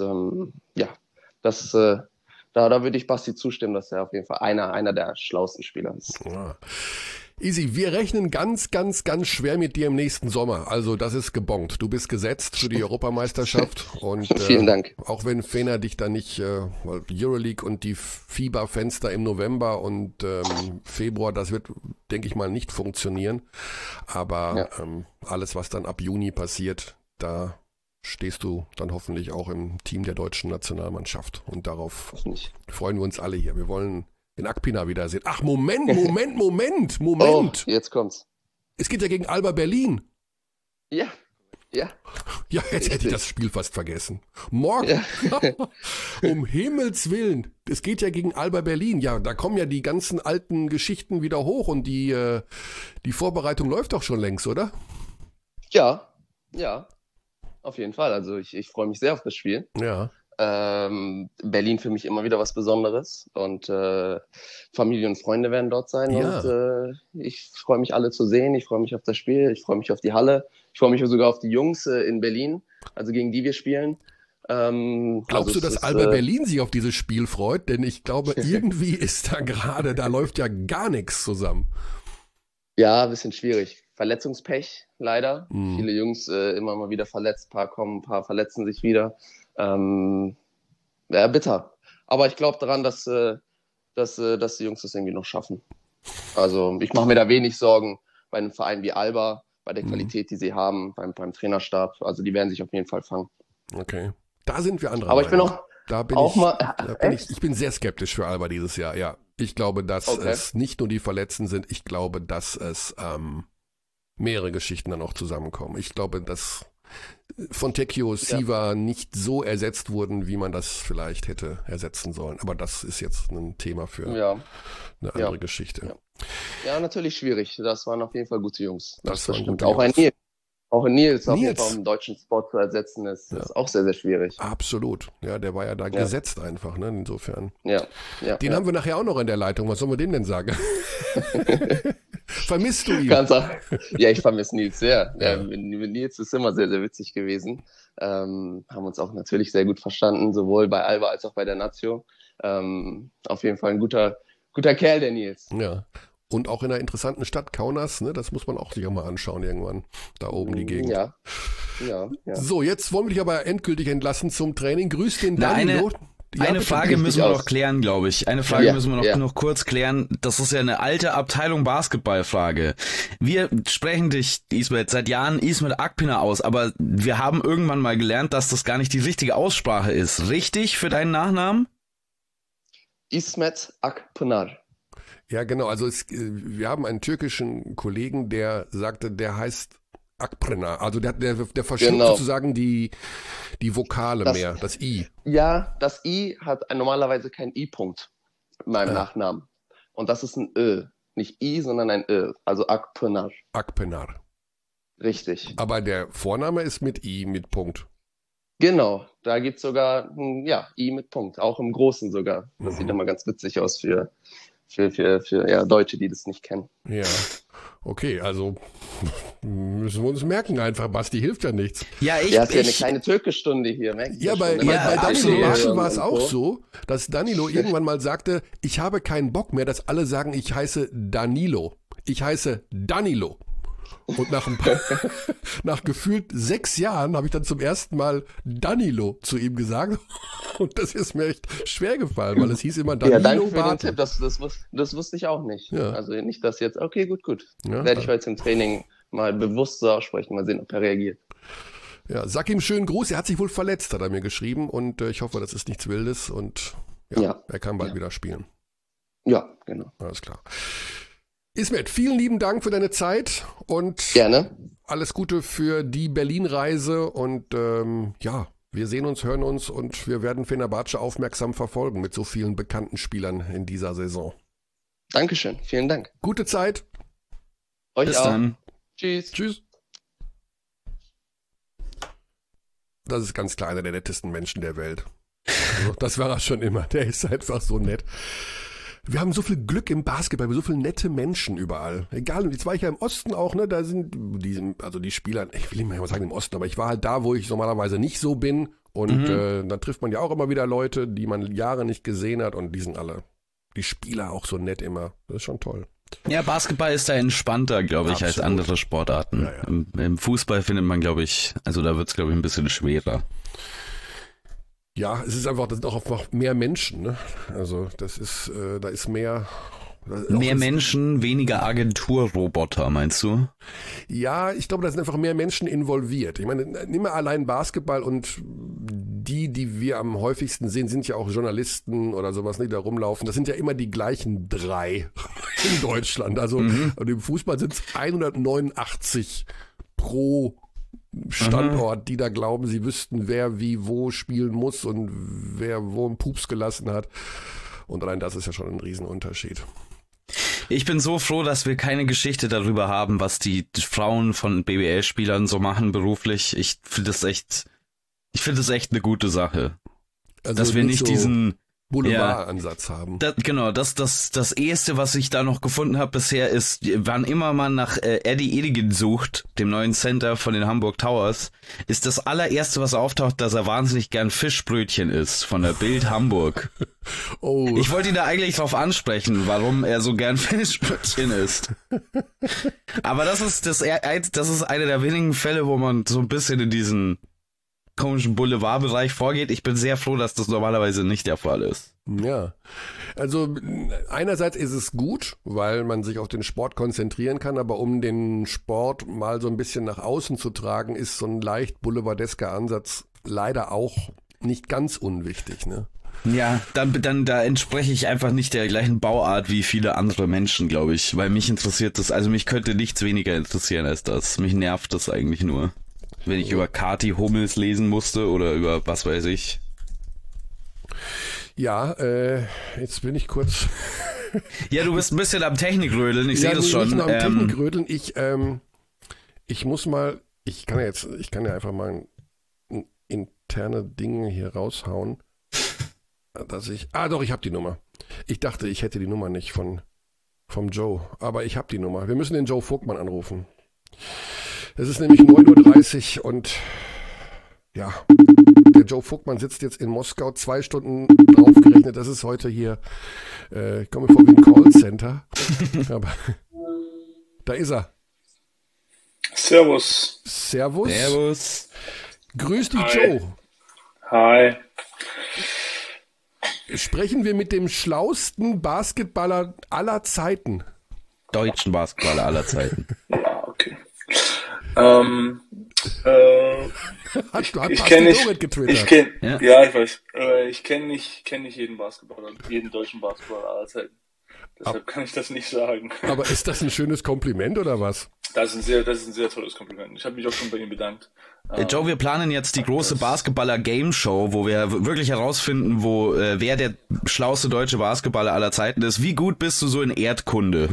da würde ich Basti zustimmen, dass er auf jeden Fall einer der schlauesten Spieler ist. Ja. Easy, wir rechnen ganz, ganz, ganz schwer mit dir im nächsten Sommer. Also das ist gebongt. Du bist gesetzt für die Europameisterschaft. Und vielen Dank. Auch wenn Fener dich da nicht, weil Euroleague und die FIBA-Fenster im November und Februar, das wird, denke ich mal, nicht funktionieren. Aber alles, was dann ab Juni passiert, da stehst du dann hoffentlich auch im Team der deutschen Nationalmannschaft. Und darauf freuen wir uns alle hier. Wir wollen den Akpina wiedersehen. Ach, Moment. Oh, jetzt kommt's. Es geht ja gegen Alba Berlin. Ja. Ja. Ja, jetzt hätte ich das Spiel fast vergessen. Morgen. Ja. Um Himmels Willen. Es geht ja gegen Alba Berlin. Ja, da kommen ja die ganzen alten Geschichten wieder hoch und die Vorbereitung läuft doch schon längst, oder? Ja, ja, auf jeden Fall. Also ich freue mich sehr auf das Spiel. Ja. Berlin für mich immer wieder was Besonderes und Familie und Freunde werden dort sein Ja. und ich freue mich alle zu sehen, ich freue mich auf das Spiel, ich freue mich auf die Halle, ich freue mich sogar auf die Jungs in Berlin, also gegen die wir spielen. Glaubst du, dass Alba Berlin sich auf dieses Spiel freut? Denn ich glaube, irgendwie ist da gerade, da läuft ja gar nichts zusammen. Ja, ein bisschen schwierig. Verletzungspech, leider. Viele Jungs immer mal wieder verletzt, ein paar kommen, ein paar verletzen sich wieder. Ja, bitter. Aber ich glaube daran, dass die Jungs das irgendwie noch schaffen. Also ich mache mir da wenig Sorgen bei einem Verein wie Alba, bei der Qualität, die sie haben, beim Trainerstab. Also die werden sich auf jeden Fall fangen. Okay. Da sind wir anderer Aber ich bin Meinung. auch, Da bin auch ich, mal. da bin ich bin sehr skeptisch für Alba dieses Jahr, ja. Ich glaube, dass es nicht nur die Verletzten sind, ich glaube, dass es mehrere Geschichten dann auch zusammenkommen. Ich glaube, dass Fontecchio, Siva nicht so ersetzt wurden, wie man das vielleicht hätte ersetzen sollen. Aber das ist jetzt ein Thema für eine andere Geschichte. Ja, natürlich schwierig. Das waren auf jeden Fall gute Jungs. Das waren stimmt. gute Auch ein Jungs. Nils. Auch ein Nils auf jeden Nils. Fall auf dem deutschen Spot zu ersetzen ist auch sehr, sehr schwierig. Absolut. Ja, der war ja da gesetzt einfach, ne? Insofern. Ja. Den haben wir nachher auch noch in der Leitung. Was sollen wir dem denn sagen? Vermisst du ihn? Ganz auch. Ja, ich vermisse Nils sehr. Mit Nils ist immer sehr, sehr witzig gewesen. Haben uns auch natürlich sehr gut verstanden, sowohl bei Alba als auch bei der Nazio. Auf jeden Fall ein guter Kerl, der Nils. Ja. Und auch in einer interessanten Stadt, Kaunas, ne? Das muss man auch sich auch mal anschauen irgendwann. Da oben die Gegend. Ja. So, jetzt wollen wir dich aber endgültig entlassen zum Training. Grüß den Na, Danilo. Eine Frage müssen wir noch klären, glaube ich. Eine Frage müssen wir noch kurz klären. Das ist ja eine alte Abteilung Basketballfrage. Wir sprechen dich, Ismet, seit Jahren Ismet Akpınar aus, aber wir haben irgendwann mal gelernt, dass das gar nicht die richtige Aussprache ist. Richtig für deinen Nachnamen? İsmet Akpınar. Ja, genau. Also wir haben einen türkischen Kollegen, der sagte, der heißt Akpınar. Also der verschluckt sozusagen die Vokale mehr, das I. Ja, das I hat normalerweise keinen I-Punkt in meinem Nachnamen. Und das ist ein Ö. Nicht I, sondern ein Ö. Also Akpınar. Akpınar. Richtig. Aber der Vorname ist mit I, mit Punkt. Genau, da gibt es sogar I mit Punkt, auch im Großen sogar. Das sieht immer ganz witzig aus für Deutsche, die das nicht kennen. Ja, okay, also müssen wir uns merken einfach, Basti, hilft ja nichts. Ja, ist ja eine kleine Türkischstunde hier. Ja, bei Danilo Marschen war es auch so, dass Danilo irgendwann mal sagte, ich habe keinen Bock mehr, dass alle sagen, ich heiße Danilo. Ich heiße Danilo. Und nach gefühlt 6 Jahren habe ich dann zum ersten Mal Danilo zu ihm gesagt. Und das ist mir echt schwer gefallen, weil es hieß immer Danilo. Ja, danke für den Tipp. Das wusste ich auch nicht. Ja. Also nicht, dass jetzt, okay, gut. Ja. Werde ich heute im Training mal bewusst so aussprechen, mal sehen, ob er reagiert. Ja, sag ihm schönen Gruß. Er hat sich wohl verletzt, hat er mir geschrieben. Und ich hoffe, das ist nichts Wildes. Und er kann bald wieder spielen. Ja, genau. Alles klar. Ismet, vielen lieben Dank für deine Zeit und gerne. Alles Gute für die Berlin-Reise und wir sehen uns, hören uns und wir werden Fenerbahce aufmerksam verfolgen mit so vielen bekannten Spielern in dieser Saison. Dankeschön, vielen Dank. Gute Zeit. Euch Bis auch. dann. Tschüss. Tschüss. Das ist ganz klar einer der nettesten Menschen der Welt. Also, das war er schon immer. Der ist einfach so nett. Wir haben so viel Glück im Basketball, wir haben so viele nette Menschen überall. Egal, jetzt war ich ja im Osten auch, ne, da sind die Spieler, ich will nicht mal sagen im Osten, aber ich war halt da, wo ich normalerweise nicht so bin und dann trifft man ja auch immer wieder Leute, die man Jahre nicht gesehen hat und die sind alle, die Spieler auch so nett immer. Das ist schon toll. Ja, Basketball ist da entspannter, glaube ich, als andere Sportarten. Ja. Im Fußball findet man, glaube ich, also da wird es, glaube ich, ein bisschen schwerer. Ja, es ist einfach, das sind auch einfach mehr Menschen, ne? Also das ist, da ist mehr... Mehr Menschen, weniger Agenturroboter, meinst du? Ja, ich glaube, da sind einfach mehr Menschen involviert. Ich meine, nimm mal allein Basketball und die wir am häufigsten sehen, sind ja auch Journalisten oder sowas, die da rumlaufen. Das sind ja immer die gleichen 3 in Deutschland. Also und im Fußball sind es 189 pro Standort, die da glauben, sie wüssten, wer wie wo spielen muss und wer wo einen Pups gelassen hat. Und allein das ist ja schon ein Riesenunterschied. Ich bin so froh, dass wir keine Geschichte darüber haben, was die Frauen von BBL-Spielern so machen beruflich. Ich finde das echt eine gute Sache. Also dass wir nicht so diesen Boulevard-Ansatz haben. Das Erste, was ich da noch gefunden habe bisher, ist, wann immer man nach Eddie Edigen sucht, dem neuen Center von den Hamburg Towers, ist das allererste, was auftaucht, dass er wahnsinnig gern Fischbrötchen isst, von der Bild Hamburg. Oh. Ich wollte ihn da eigentlich drauf ansprechen, warum er so gern Fischbrötchen isst. Aber das ist einer der wenigen Fälle, wo man so ein bisschen in diesen komischen Boulevardbereich vorgeht. Ich bin sehr froh, dass das normalerweise nicht der Fall ist. Ja, also einerseits ist es gut, weil man sich auf den Sport konzentrieren kann, aber um den Sport mal so ein bisschen nach außen zu tragen, ist so ein leicht boulevardesker Ansatz leider auch nicht ganz unwichtig, ne? Ja, da entspreche ich einfach nicht der gleichen Bauart wie viele andere Menschen, glaube ich, weil mich interessiert das, also mich könnte nichts weniger interessieren als das. Mich nervt das eigentlich nur. Wenn ich über Kati Hummels lesen musste oder über was weiß ich. Ja, jetzt bin ich kurz... Ja, du bist ein bisschen am Technikrödeln, ich sehe das schon. Nicht nur am Technikrödeln, ich muss mal, ich kann ja einfach mal interne Dinge hier raushauen, dass ich habe die Nummer. Ich dachte, ich hätte die Nummer nicht vom Joe, aber ich habe die Nummer. Wir müssen den Joe Vogtmann anrufen. Es ist nämlich 9:30 Uhr und ja, der Joe Vogtmann sitzt jetzt in Moskau, 2 Stunden draufgerechnet. Das ist heute hier, ich komme mir vor wie ein Callcenter. Aber da ist er. Servus. Servus. Grüß dich, Hi. Joe. Hi. Sprechen wir mit dem schlausten Basketballer aller Zeiten. Deutschen Basketballer aller Zeiten. Ja, okay. Ich kenne Dorit getwittert. ich weiß. Ich kenne nicht jeden Basketballer, jeden deutschen Basketballer aller Zeiten. Deshalb kann ich das nicht sagen. Aber ist das ein schönes Kompliment oder was? Das ist ein sehr tolles Kompliment. Ich habe mich auch schon bei ihm bedankt. Joe, wir planen jetzt die große Basketballer-Game-Show, wo wir wirklich herausfinden, wer der schlauste deutsche Basketballer aller Zeiten ist. Wie gut bist du so in Erdkunde?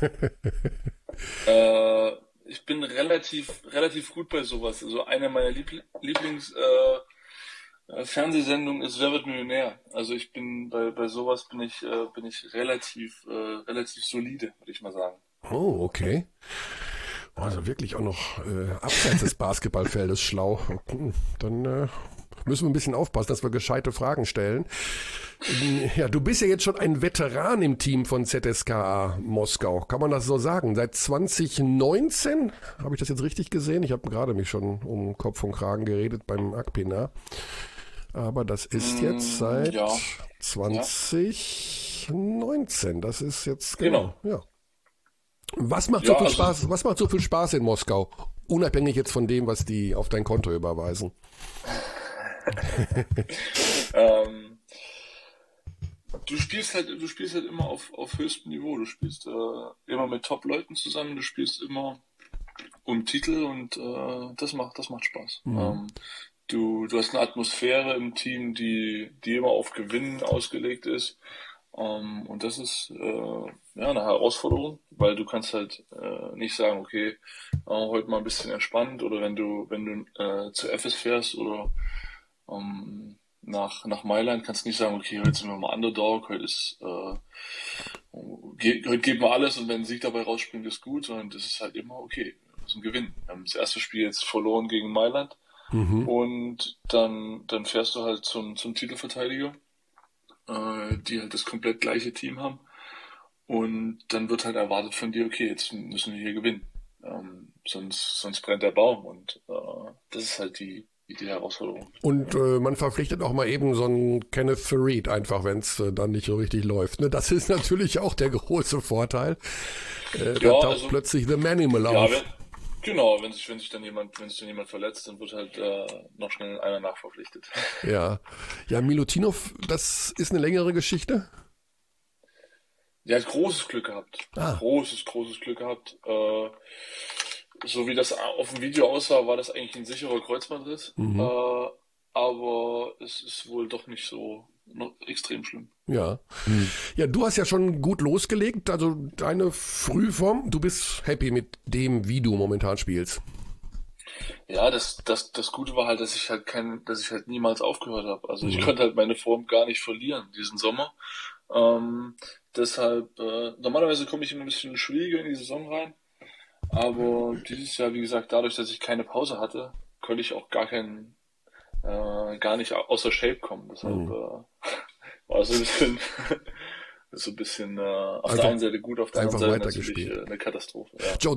Ich bin relativ gut bei sowas. Also eine meiner Lieblings Fernsehsendungen ist Wer wird Millionär? Also ich bin bei sowas bin ich relativ solide, würde ich mal sagen. Oh, okay. Also wirklich auch noch abseits des Basketballfeldes schlau. Dann müssen wir ein bisschen aufpassen, dass wir gescheite Fragen stellen. Ja, du bist ja jetzt schon ein Veteran im Team von ZSKA Moskau. Kann man das so sagen? Seit 2019? Habe ich das jetzt richtig gesehen? Ich habe gerade mich schon um Kopf und Kragen geredet beim Akpina. Aber das ist jetzt seit 2019. Das ist jetzt genau. Ja. Was macht so viel Spaß? Was macht so viel Spaß in Moskau? Unabhängig jetzt von dem, was die auf dein Konto überweisen. Du spielst halt immer auf höchstem Niveau. Du spielst immer mit Top-Leuten zusammen. Du spielst immer um Titel und das macht Spaß. Mhm. Du hast eine Atmosphäre im Team, die immer auf Gewinnen ausgelegt ist. Und das ist eine Herausforderung, weil du kannst halt nicht sagen, okay, heute mal ein bisschen entspannt, oder wenn du zu FS fährst oder nach Mailand, kannst du nicht sagen, okay, heute sind wir mal Underdog, heute geben wir alles und wenn ein Sieg dabei rausspringt, ist gut, sondern das ist halt immer okay, wir müssen gewinnen. Wir haben das erste Spiel jetzt verloren gegen Mailand und dann fährst du halt zum Titelverteidiger, die halt das komplett gleiche Team haben, und dann wird halt erwartet von dir, okay, jetzt müssen wir hier gewinnen, sonst brennt der Baum, und das ist halt die Herausforderung. Und man verpflichtet auch mal eben so einen Kenneth Faried, einfach wenn es dann nicht so richtig läuft. Ne? Das ist natürlich auch der große Vorteil. Da taucht plötzlich The Manimal auf. Genau, wenn sich dann jemand verletzt, dann wird halt noch schnell einer nachverpflichtet. Ja, Milutinov, das ist eine längere Geschichte? Der hat großes Glück gehabt. Großes Glück gehabt. so wie das auf dem Video aussah, war das eigentlich ein sicherer Kreuzbandriss. Aber es ist wohl doch nicht so noch extrem schlimm. Ja. Ja, du hast ja schon gut losgelegt, also deine Frühform, du bist happy mit dem, wie du momentan spielst. Ja, das Gute war halt, dass ich halt niemals aufgehört habe. Also ich konnte halt meine Form gar nicht verlieren diesen Sommer. Deshalb, normalerweise komme ich immer ein bisschen schwieriger in die Saison rein. Aber dieses Jahr, wie gesagt, dadurch, dass ich keine Pause hatte, konnte ich auch gar nicht außer Shape kommen. Deshalb war es so ein bisschen auf der einen Seite gut, auf der anderen Seite natürlich eine Katastrophe. Ja. Joe,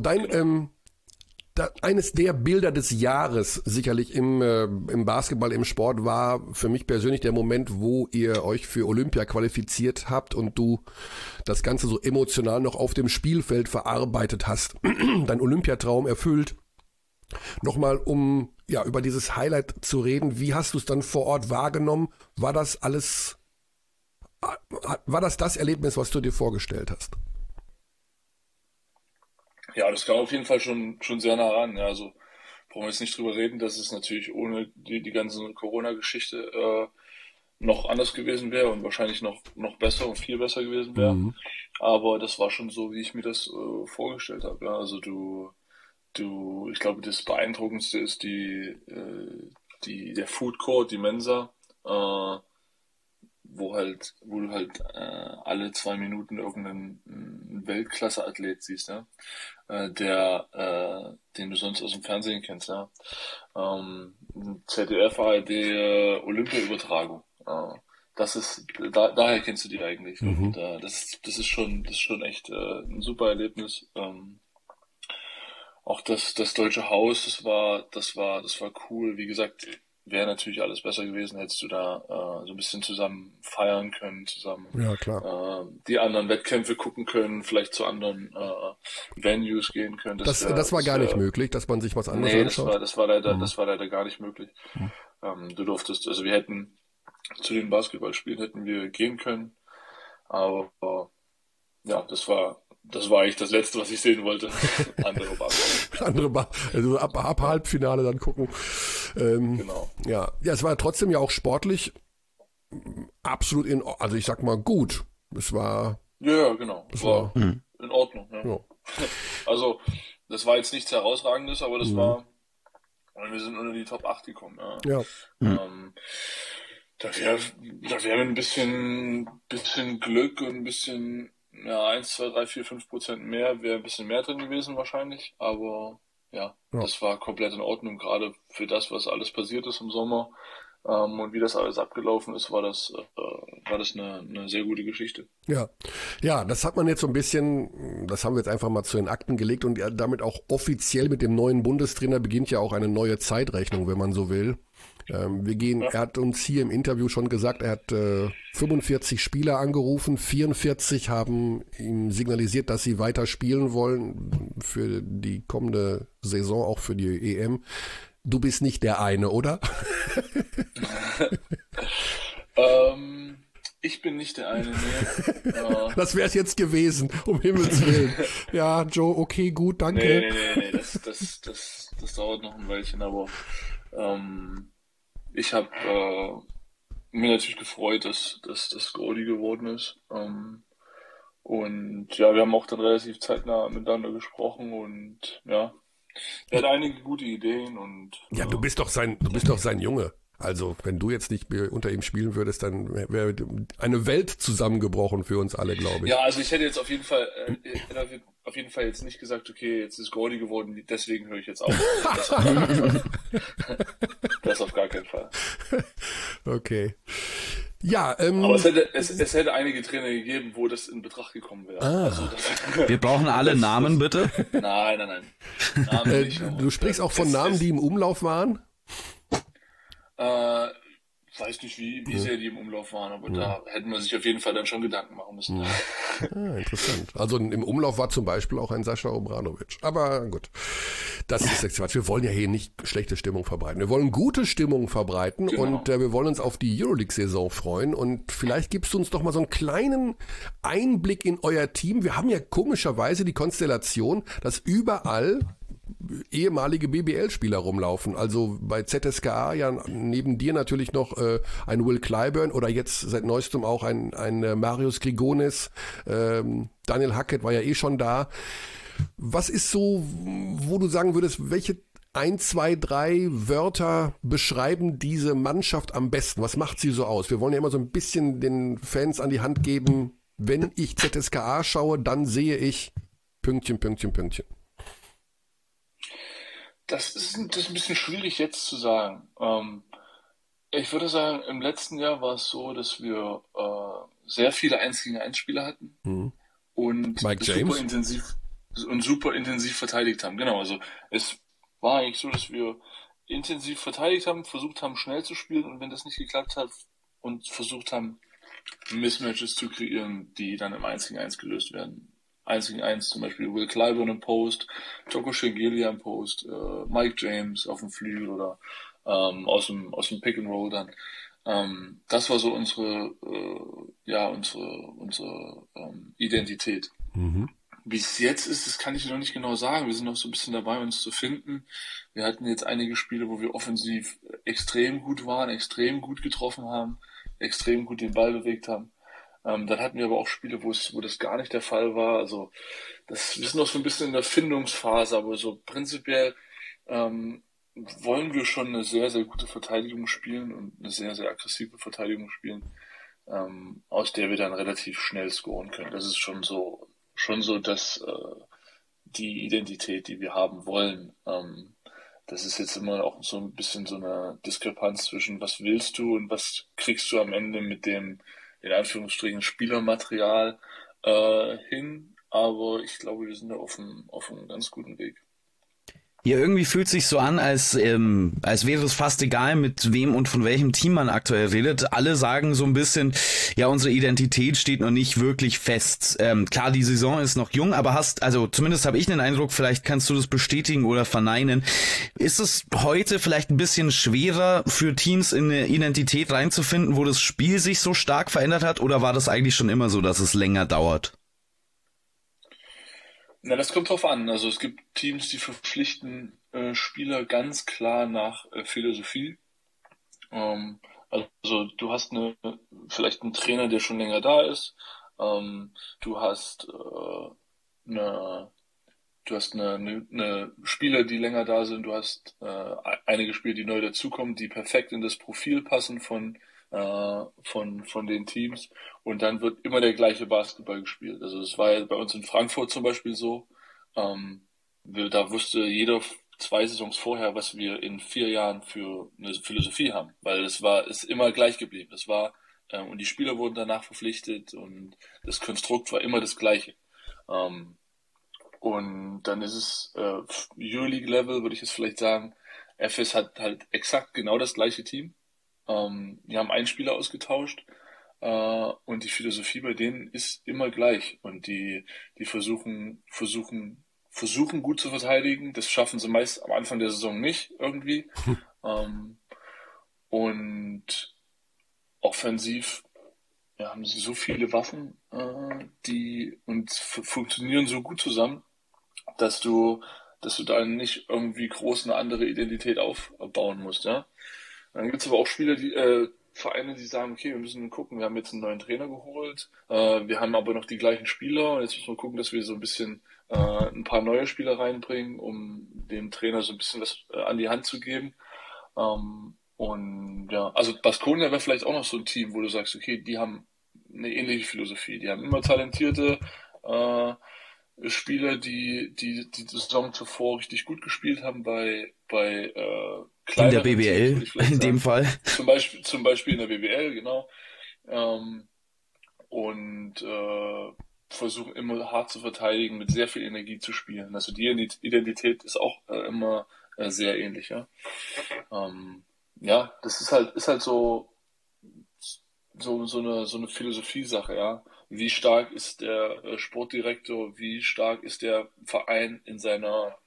eines der Bilder des Jahres sicherlich im Basketball, im Sport war für mich persönlich der Moment, wo ihr euch für Olympia qualifiziert habt und du das Ganze so emotional noch auf dem Spielfeld verarbeitet hast. Dein Olympiatraum erfüllt. Nochmal, um über dieses Highlight zu reden, wie hast du es dann vor Ort wahrgenommen? War das das Erlebnis, was du dir vorgestellt hast? Ja, das kam auf jeden Fall schon sehr nah ran. Ja, also brauchen wir jetzt nicht drüber reden, dass es natürlich ohne die ganze Corona-Geschichte noch anders gewesen wäre und wahrscheinlich noch besser und viel besser gewesen wäre. Aber das war schon so, wie ich mir das vorgestellt habe. Ja, also ich glaube, das Beeindruckendste ist der Food Court, die Mensa, wo du halt alle 2 Minuten irgendeinen Weltklasse-Athlet siehst, ja, den du sonst aus dem Fernsehen kennst, ja. ZDF, ARD, Olympia-Übertragung. Daher kennst du die eigentlich. Und das ist schon echt ein super Erlebnis. Auch das Deutsche Haus, das war cool. Wie gesagt, wäre natürlich alles besser gewesen, hättest du da so ein bisschen zusammen feiern können, zusammen die anderen Wettkämpfe gucken können, vielleicht zu anderen Venues gehen können. Das war gar nicht möglich, dass man sich was anderes anschaut? Das war leider gar nicht möglich. Du durftest, also wir hätten zu den Basketballspielen hätten wir gehen können, aber das war eigentlich das Letzte, was ich sehen wollte. Also ab Halbfinale dann gucken. Genau. Ja, es war trotzdem ja auch sportlich absolut also ich sag mal gut. Es war... Ja, genau. Es war in Ordnung. Ja. Also, das war jetzt nichts Herausragendes, aber das war... Wir sind unter die Top 8 gekommen. Ja. Da wäre ein bisschen Glück und ein bisschen... 1, 2, 3, 4, 5% mehr, wäre ein bisschen mehr drin gewesen wahrscheinlich, aber das war komplett in Ordnung, gerade für das, was alles passiert ist im Sommer und wie das alles abgelaufen ist, war das eine sehr gute Geschichte. Ja, das hat man jetzt so ein bisschen, das haben wir jetzt einfach mal zu den Akten gelegt und damit auch offiziell mit dem neuen Bundestrainer beginnt ja auch eine neue Zeitrechnung, wenn man so will. Er hat uns hier im Interview schon gesagt, er hat 45 Spieler angerufen, 44 haben ihm signalisiert, dass sie weiter spielen wollen für die kommende Saison, auch für die EM. Du bist nicht der eine, oder? Ich bin nicht der eine, nee. Das wäre es jetzt gewesen, um Himmels Willen. Ja, Joe, okay, gut, danke. Nee, das dauert noch ein Weilchen, aber ich habe mir natürlich gefreut, dass das Goldie geworden ist. Und wir haben auch dann relativ zeitnah miteinander gesprochen und er hat einige gute Ideen und du bist doch sein Junge. Also wenn du jetzt nicht unter ihm spielen würdest, dann wäre eine Welt zusammengebrochen für uns alle, glaube ich. Ja, also ich hätte jetzt auf jeden Fall jetzt nicht gesagt, okay, jetzt ist Goldie geworden, deswegen höre ich jetzt auf. Das auf gar keinen Fall. Okay. Ja, aber es hätte einige Trainer gegeben, wo das in Betracht gekommen wäre. Also wir brauchen alle Namen, bitte. Nein. Namen nicht, du sprichst auch von Namen, die im Umlauf waren? Weiß nicht, wie sehr die im Umlauf waren, aber da hätten wir sich auf jeden Fall dann schon Gedanken machen müssen. Interessant. Also im Umlauf war zum Beispiel auch ein Sascha Obradovic. Aber gut, das ist jetzt Quatsch. Wir wollen ja hier nicht schlechte Stimmung verbreiten. Wir wollen gute Stimmung verbreiten und wir wollen uns auf die Euroleague-Saison freuen. Und vielleicht gibst du uns doch mal so einen kleinen Einblick in euer Team. Wir haben ja komischerweise die Konstellation, dass überall ehemalige BBL-Spieler rumlaufen. Also bei ZSKA ja neben dir natürlich noch ein Will Clyburn oder jetzt seit neuestem auch ein Marius Grigonis. Daniel Hackett war ja eh schon da. Was ist so, wo du sagen würdest, welche 1, 2, 3 Wörter beschreiben diese Mannschaft am besten? Was macht sie so aus? Wir wollen ja immer so ein bisschen den Fans an die Hand geben, wenn ich ZSKA schaue, dann sehe ich Pünktchen, Pünktchen, Pünktchen. Das ist ein bisschen schwierig jetzt zu sagen. Ich würde sagen, im letzten Jahr war es so, dass wir sehr viele 1-gegen-1-Spieler hatten und Mike James super intensiv verteidigt haben. Genau, also es war eigentlich so, dass wir intensiv verteidigt haben, versucht haben, schnell zu spielen und wenn das nicht geklappt hat und versucht haben, Mismatches zu kreieren, die dann im 1-gegen-1 gelöst werden. 1-gegen-1 zum Beispiel Will Clyburn im Post, Joko Shengelia im Post, Mike James auf dem Flügel oder aus dem Pick and Roll dann. Das war so unsere Identität. Wie es jetzt ist, das kann ich noch nicht genau sagen. Wir sind noch so ein bisschen dabei, uns zu finden. Wir hatten jetzt einige Spiele, wo wir offensiv extrem gut waren, extrem gut getroffen haben, extrem gut den Ball bewegt haben. Dann hatten wir aber auch Spiele, wo das gar nicht der Fall war. Also wir sind noch so ein bisschen in der Findungsphase, aber so prinzipiell wollen wir schon eine sehr, sehr gute Verteidigung spielen und eine sehr, sehr aggressive Verteidigung spielen, aus der wir dann relativ schnell scoren können. Das ist schon so, dass die Identität, die wir haben wollen. Das ist jetzt immer auch so ein bisschen so eine Diskrepanz zwischen was willst du und was kriegst du am Ende mit dem, in Anführungsstrichen, Spielermaterial hin. Aber ich glaube, wir sind da auf einem ganz guten Weg. Ja, irgendwie fühlt sich so an, als wäre es fast egal, mit wem und von welchem Team man aktuell redet. Alle sagen so ein bisschen, ja, unsere Identität steht noch nicht wirklich fest. Klar, die Saison ist noch jung, aber zumindest habe ich den Eindruck, vielleicht kannst du das bestätigen oder verneinen. Ist es heute vielleicht ein bisschen schwerer für Teams in eine Identität reinzufinden, wo das Spiel sich so stark verändert hat, oder war das eigentlich schon immer so, dass es länger dauert? Na, das kommt drauf an. Also es gibt Teams, die verpflichten Spieler ganz klar nach Philosophie. Also du hast vielleicht einen Trainer, der schon länger da ist. Du hast eine Spieler, die länger da sind. Du hast einige Spieler, die neu dazukommen, die perfekt in das Profil passen von den Teams und dann wird immer der gleiche Basketball gespielt. Also es war ja bei uns in Frankfurt zum Beispiel so, da wusste jeder 2 Saisons vorher, was wir in 4 Jahren für eine Philosophie haben, weil ist immer gleich geblieben. Und die Spieler wurden danach verpflichtet und das Konstrukt war immer das gleiche. Und dann ist es Euroleague-Level, würde ich jetzt vielleicht sagen, FS hat halt exakt genau das gleiche Team. Die haben einen Spieler ausgetauscht und die Philosophie bei denen ist immer gleich und die versuchen gut zu verteidigen. Das schaffen sie meist am Anfang der Saison nicht irgendwie. Und offensiv haben sie so viele Waffen, die funktionieren so gut zusammen, dass du da nicht irgendwie groß eine andere Identität aufbauen musst, ja. Dann gibt es aber auch Vereine, die sagen, okay, wir müssen gucken, wir haben jetzt einen neuen Trainer geholt, wir haben aber noch die gleichen Spieler und jetzt müssen wir gucken, dass wir so ein bisschen ein paar neue Spieler reinbringen, um dem Trainer so ein bisschen was an die Hand zu geben. Und ja, also Baskonia wäre vielleicht auch noch so ein Team, wo du sagst, okay, die haben eine ähnliche Philosophie, die haben immer talentierte Spieler, die Saison zuvor richtig gut gespielt haben bei in der BBL Teams, in dem Fall. Zum Beispiel in der BBL, genau. Versuchen immer hart zu verteidigen, mit sehr viel Energie zu spielen. Also die Identität ist auch immer sehr ähnlich, ja. Das ist halt so eine Philosophie-Sache, ja. Wie stark ist der Sportdirektor, wie stark ist der Verein in seiner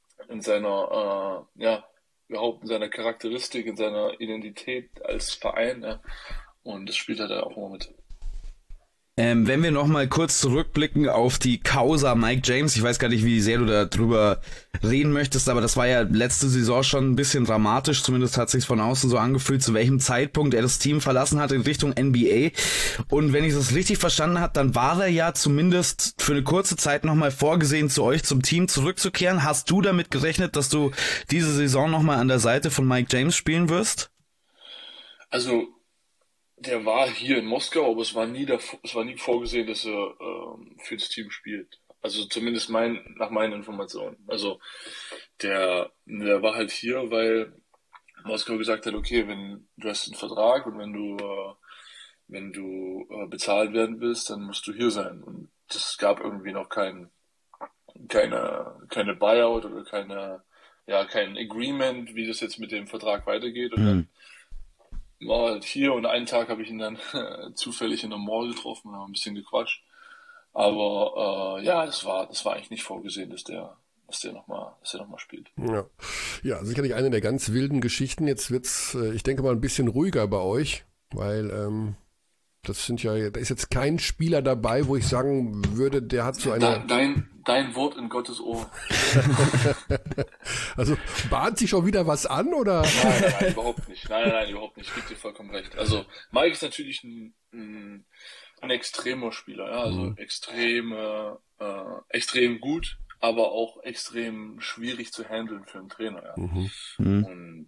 Charakteristik, in seiner Identität als Verein, ja. Und das spielt halt auch immer mit. Wenn wir nochmal kurz zurückblicken auf die Causa Mike James, ich weiß gar nicht, wie sehr du darüber reden möchtest, aber das war ja letzte Saison schon ein bisschen dramatisch, zumindest hat sich's von außen so angefühlt, zu welchem Zeitpunkt er das Team verlassen hat in Richtung NBA. Und wenn ich das richtig verstanden habe, dann war er ja zumindest für eine kurze Zeit nochmal vorgesehen, zu euch zum Team zurückzukehren. Hast du damit gerechnet, dass du diese Saison nochmal an der Seite von Mike James spielen wirst? Also, der war hier in Moskau, aber es war nie vorgesehen, dass er für das Team spielt. Also zumindest nach meinen Informationen. Also der war halt hier, weil Moskau gesagt hat, okay, wenn du hast einen Vertrag und wenn du bezahlt werden willst, dann musst du hier sein. Und es gab irgendwie noch keine Buyout oder kein Agreement, wie das jetzt mit dem Vertrag weitergeht. Und dann war halt hier und einen Tag habe ich ihn dann zufällig in der Mall getroffen und haben ein bisschen gequatscht. Aber das war eigentlich nicht vorgesehen, dass der nochmal spielt. Ja, sicherlich eine der ganz wilden Geschichten. Jetzt wird's, ich denke mal, ein bisschen ruhiger bei euch, weil da ist jetzt kein Spieler dabei, wo ich sagen würde, der hat so eine... Dein Wort in Gottes Ohr. Also bahnt sich schon wieder was an, oder? Nein, überhaupt nicht. Nein, überhaupt nicht. Ich gebe dir vollkommen recht. Also Mike ist natürlich ein extremer Spieler, ja, also extrem gut, aber auch extrem schwierig zu handeln für einen Trainer, ja. Und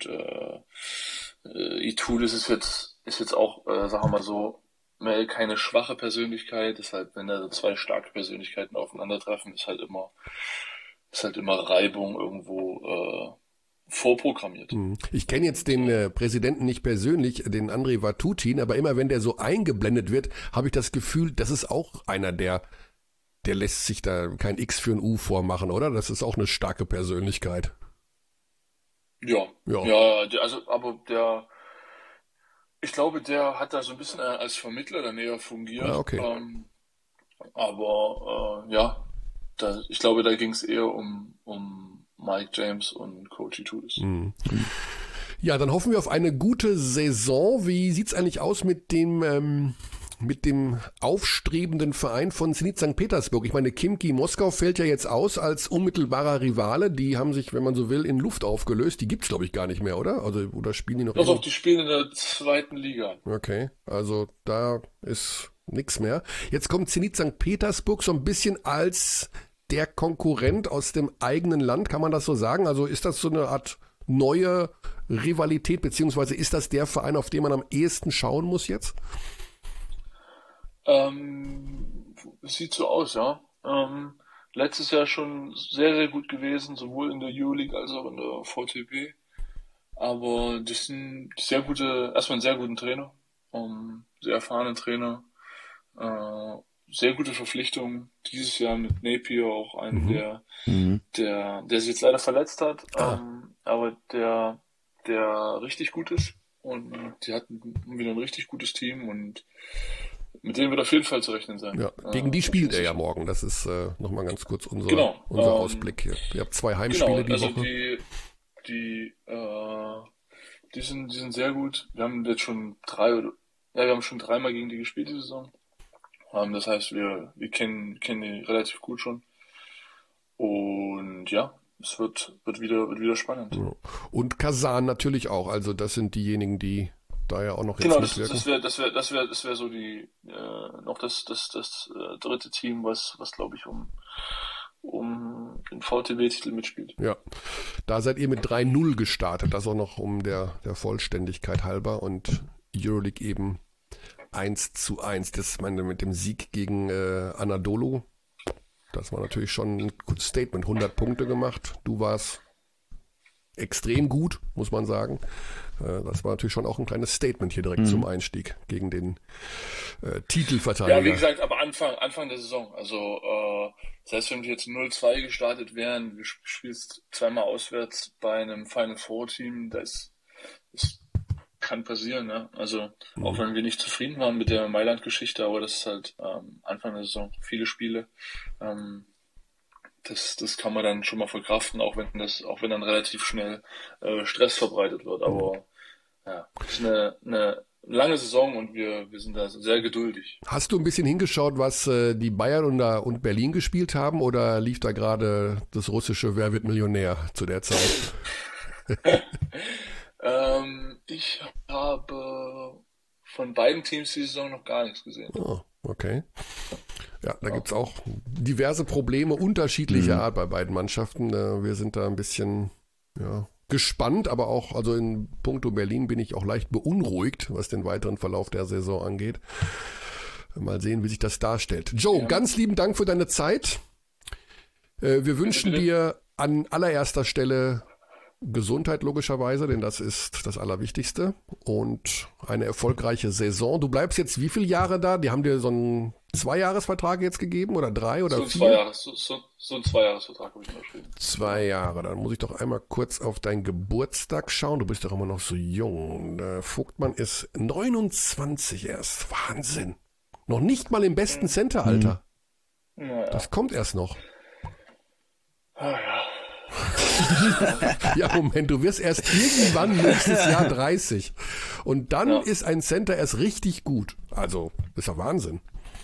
Itoudis ist jetzt auch, sagen wir mal so, keine schwache Persönlichkeit, deshalb, wenn da zwei starke Persönlichkeiten aufeinandertreffen, ist halt immer Reibung irgendwo vorprogrammiert. Ich kenne jetzt den Präsidenten nicht persönlich, den Andrei Vatutin, aber immer wenn der so eingeblendet wird, habe ich das Gefühl, das ist auch einer, der lässt sich da kein X für ein U vormachen, oder? Das ist auch eine starke Persönlichkeit. Ja, also, aber ich glaube, der hat da so ein bisschen als Vermittler dann eher fungiert. Ah, okay. Ich glaube, da ging es eher um Mike James und Coach Itoudis. Ja, dann hoffen wir auf eine gute Saison. Wie sieht's eigentlich aus mit dem aufstrebenden Verein von Zenit St. Petersburg? Ich meine, Khimki Moskau fällt ja jetzt aus als unmittelbarer Rivale. Die haben sich, wenn man so will, in Luft aufgelöst. Die gibt's, glaube ich, gar nicht mehr, oder? Also, oder spielen die noch? Doch, die spielen in der 2. Liga. Okay, also da ist nichts mehr. Jetzt kommt Zenit St. Petersburg so ein bisschen als der Konkurrent aus dem eigenen Land, kann man das so sagen? Also ist das so eine Art neue Rivalität, beziehungsweise ist das der Verein, auf den man am ehesten schauen muss jetzt? Es sieht so aus, ja. Letztes Jahr schon sehr, sehr gut gewesen, sowohl in der Euroleague als auch in der VTB. Aber das sind erstmal einen sehr guten Trainer, sehr erfahrenen Trainer, sehr gute Verpflichtung. Dieses Jahr mit Napier auch einen, der sich jetzt leider verletzt hat, aber der richtig gut ist. Und die hatten wieder ein richtig gutes Team und mit denen wird auf jeden Fall zu rechnen sein. Ja, gegen die spielt er ja morgen. Das ist nochmal ganz kurz unser Ausblick hier. Ihr habt 2 Heimspiele die Woche. Die sind sehr gut. Wir haben jetzt schon dreimal gegen die gespielt die Saison. Das heißt, wir kennen die relativ gut schon. Und ja, es wird wieder spannend. Ja. Und Kasan natürlich auch. Also das sind diejenigen, die da ja auch noch jetzt mitwirken. Das wäre so die noch das dritte Team, was glaube ich um den VTB-Titel mitspielt. Ja, da seid ihr mit 3-0 gestartet, das auch noch um der Vollständigkeit halber und Euroleague eben 1:1. Das meine mit dem Sieg gegen Anadolu. Das war natürlich schon ein gutes Statement. 100 Punkte gemacht. Du warst extrem gut, muss man sagen. Das war natürlich schon auch ein kleines Statement hier direkt zum Einstieg gegen den Titelverteidiger. Ja, wie gesagt, aber Anfang der Saison. Also selbst wenn wir jetzt 0-2 gestartet wären, du spielst zweimal auswärts bei einem Final Four Team, das kann passieren, ne? Also auch wenn wir nicht zufrieden waren mit der Mailand-Geschichte, aber das ist halt Anfang der Saison viele Spiele. Das kann man dann schon mal verkraften, auch wenn dann relativ schnell Stress verbreitet wird. Aber ja, das ist eine eine lange Saison und wir sind da sehr geduldig. Hast du ein bisschen hingeschaut, was die Bayern und Berlin gespielt haben, oder lief da gerade das russische Wer wird Millionär zu der Zeit? Ich habe von beiden Teams die Saison noch gar nichts gesehen. Oh, okay. Ja, da gibt's auch diverse Probleme unterschiedlicher Art bei beiden Mannschaften. Wir sind da ein bisschen gespannt, aber auch, also in puncto Berlin bin ich auch leicht beunruhigt, was den weiteren Verlauf der Saison angeht. Mal sehen, wie sich das darstellt. Joe, ganz lieben Dank für deine Zeit. Wir wünschen dir an allererster Stelle Gesundheit logischerweise, denn das ist das Allerwichtigste, und eine erfolgreiche Saison. Du bleibst jetzt wie viele Jahre da? Die haben dir so einen 2-Jahres-Vertrag jetzt gegeben oder 3 oder 4? So ein 2-Jahres-Vertrag habe ich unterschrieben. 2 Jahre, dann muss ich doch einmal kurz auf deinen Geburtstag schauen. Du bist doch immer noch so jung. Der Vogtmann ist 29 erst. Wahnsinn. Noch nicht mal im besten Center-Alter. Ja. Das kommt erst noch. Ah, ja. Ja, Moment, du wirst erst irgendwann nächstes Jahr 30. Und dann ist ein Center erst richtig gut. Also, das ist ja Wahnsinn.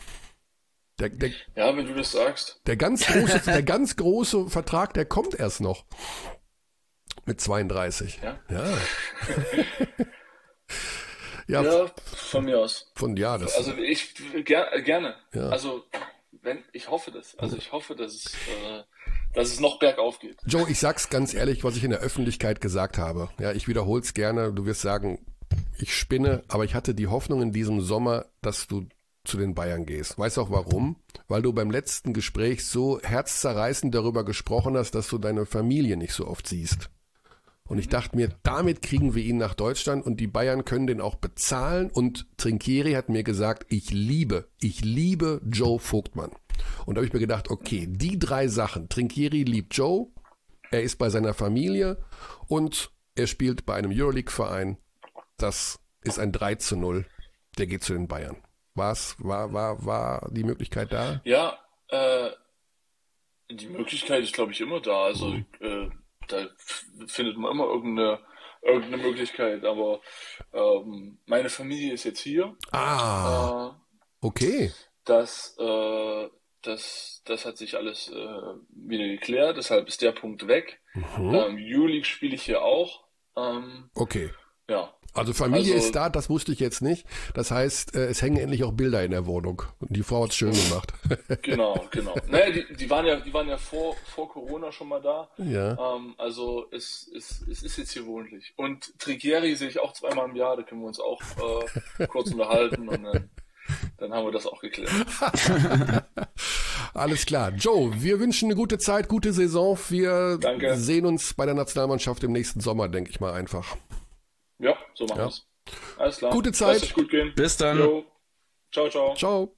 Ja, wenn du das sagst. Der ganz große Vertrag, der kommt erst noch. Mit 32. Ja. Ja, von mir aus. Das. Also ich gerne. Ja. Also ich hoffe das. Also ich hoffe, dass es noch bergauf geht. Joe, ich sag's ganz ehrlich, was ich in der Öffentlichkeit gesagt habe. Ja, ich wiederhol's gerne. Du wirst sagen, ich spinne, aber ich hatte die Hoffnung in diesem Sommer, dass du zu den Bayern gehst. Weißt du auch warum? Weil du beim letzten Gespräch so herzzerreißend darüber gesprochen hast, dass du deine Familie nicht so oft siehst. Und ich dachte mir, damit kriegen wir ihn nach Deutschland und die Bayern können den auch bezahlen. Und Trinchieri hat mir gesagt, ich liebe Joe Vogtmann. Und da habe ich mir gedacht, okay, die 3 Sachen. Trinchieri liebt Joe, er ist bei seiner Familie und er spielt bei einem Euroleague-Verein. Das ist ein 3:0. Der geht zu den Bayern. War die Möglichkeit da? Ja, die Möglichkeit ist, glaube ich, immer da. Also da findet man immer irgendeine Möglichkeit. Aber meine Familie ist jetzt hier. Okay. Das hat sich alles wieder geklärt. Deshalb ist der Punkt weg. Euroleague spiele ich hier auch. Okay. Ja. Also Familie ist da, das wusste ich jetzt nicht. Das heißt, es hängen endlich auch Bilder in der Wohnung. Und die Frau hat es schön gemacht. Genau. Naja, die waren ja vor Corona schon mal da. Ja. Also es ist jetzt hier wohnlich. Und Trinchieri sehe ich auch 2-mal im Jahr, da können wir uns auch kurz unterhalten und dann haben wir das auch geklärt. Alles klar. Joe, wir wünschen eine gute Zeit, gute Saison. Wir sehen uns bei der Nationalmannschaft im nächsten Sommer, denke ich mal einfach. Ja, so machen wir es. Alles klar. Gute Zeit. Lass es gut gehen. Bis dann. Jo. Ciao. Ciao.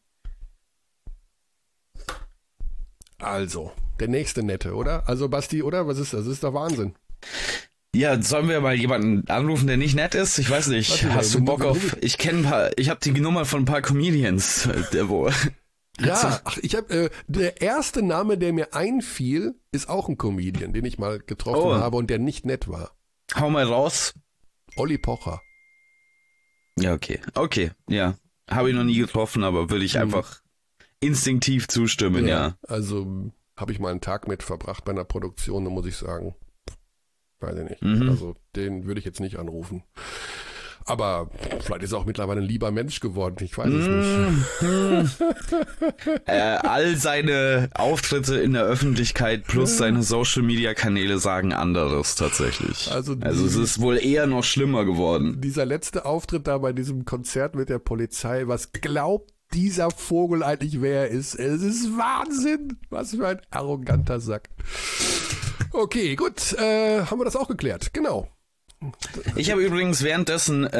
Also, der nächste Nette, oder? Also Basti, oder? Was ist das? Das ist doch Wahnsinn. Ja, sollen wir mal jemanden anrufen, der nicht nett ist? Ich weiß nicht. Hast du Bock auf... Ich habe die Nummer von ein paar Comedians, Ja, der erste Name, der mir einfiel, ist auch ein Comedian, den ich mal getroffen habe und der nicht nett war. Hau mal raus. Olli Pocher. Ja, okay, ja. Habe ich noch nie getroffen, aber würde ich einfach instinktiv zustimmen, ja. Also habe ich mal einen Tag mit verbracht bei einer Produktion, da muss ich sagen, weiß ich nicht. Also den würde ich jetzt nicht anrufen. Aber vielleicht ist er auch mittlerweile ein lieber Mensch geworden, ich weiß es nicht. All seine Auftritte in der Öffentlichkeit plus seine Social-Media-Kanäle sagen anderes tatsächlich. Also es ist wohl eher noch schlimmer geworden. Dieser letzte Auftritt da bei diesem Konzert mit der Polizei, was glaubt dieser Vogel eigentlich, wer er ist? Es ist Wahnsinn, was für ein arroganter Sack. Okay, gut, haben wir das auch geklärt, genau. Ich habe übrigens währenddessen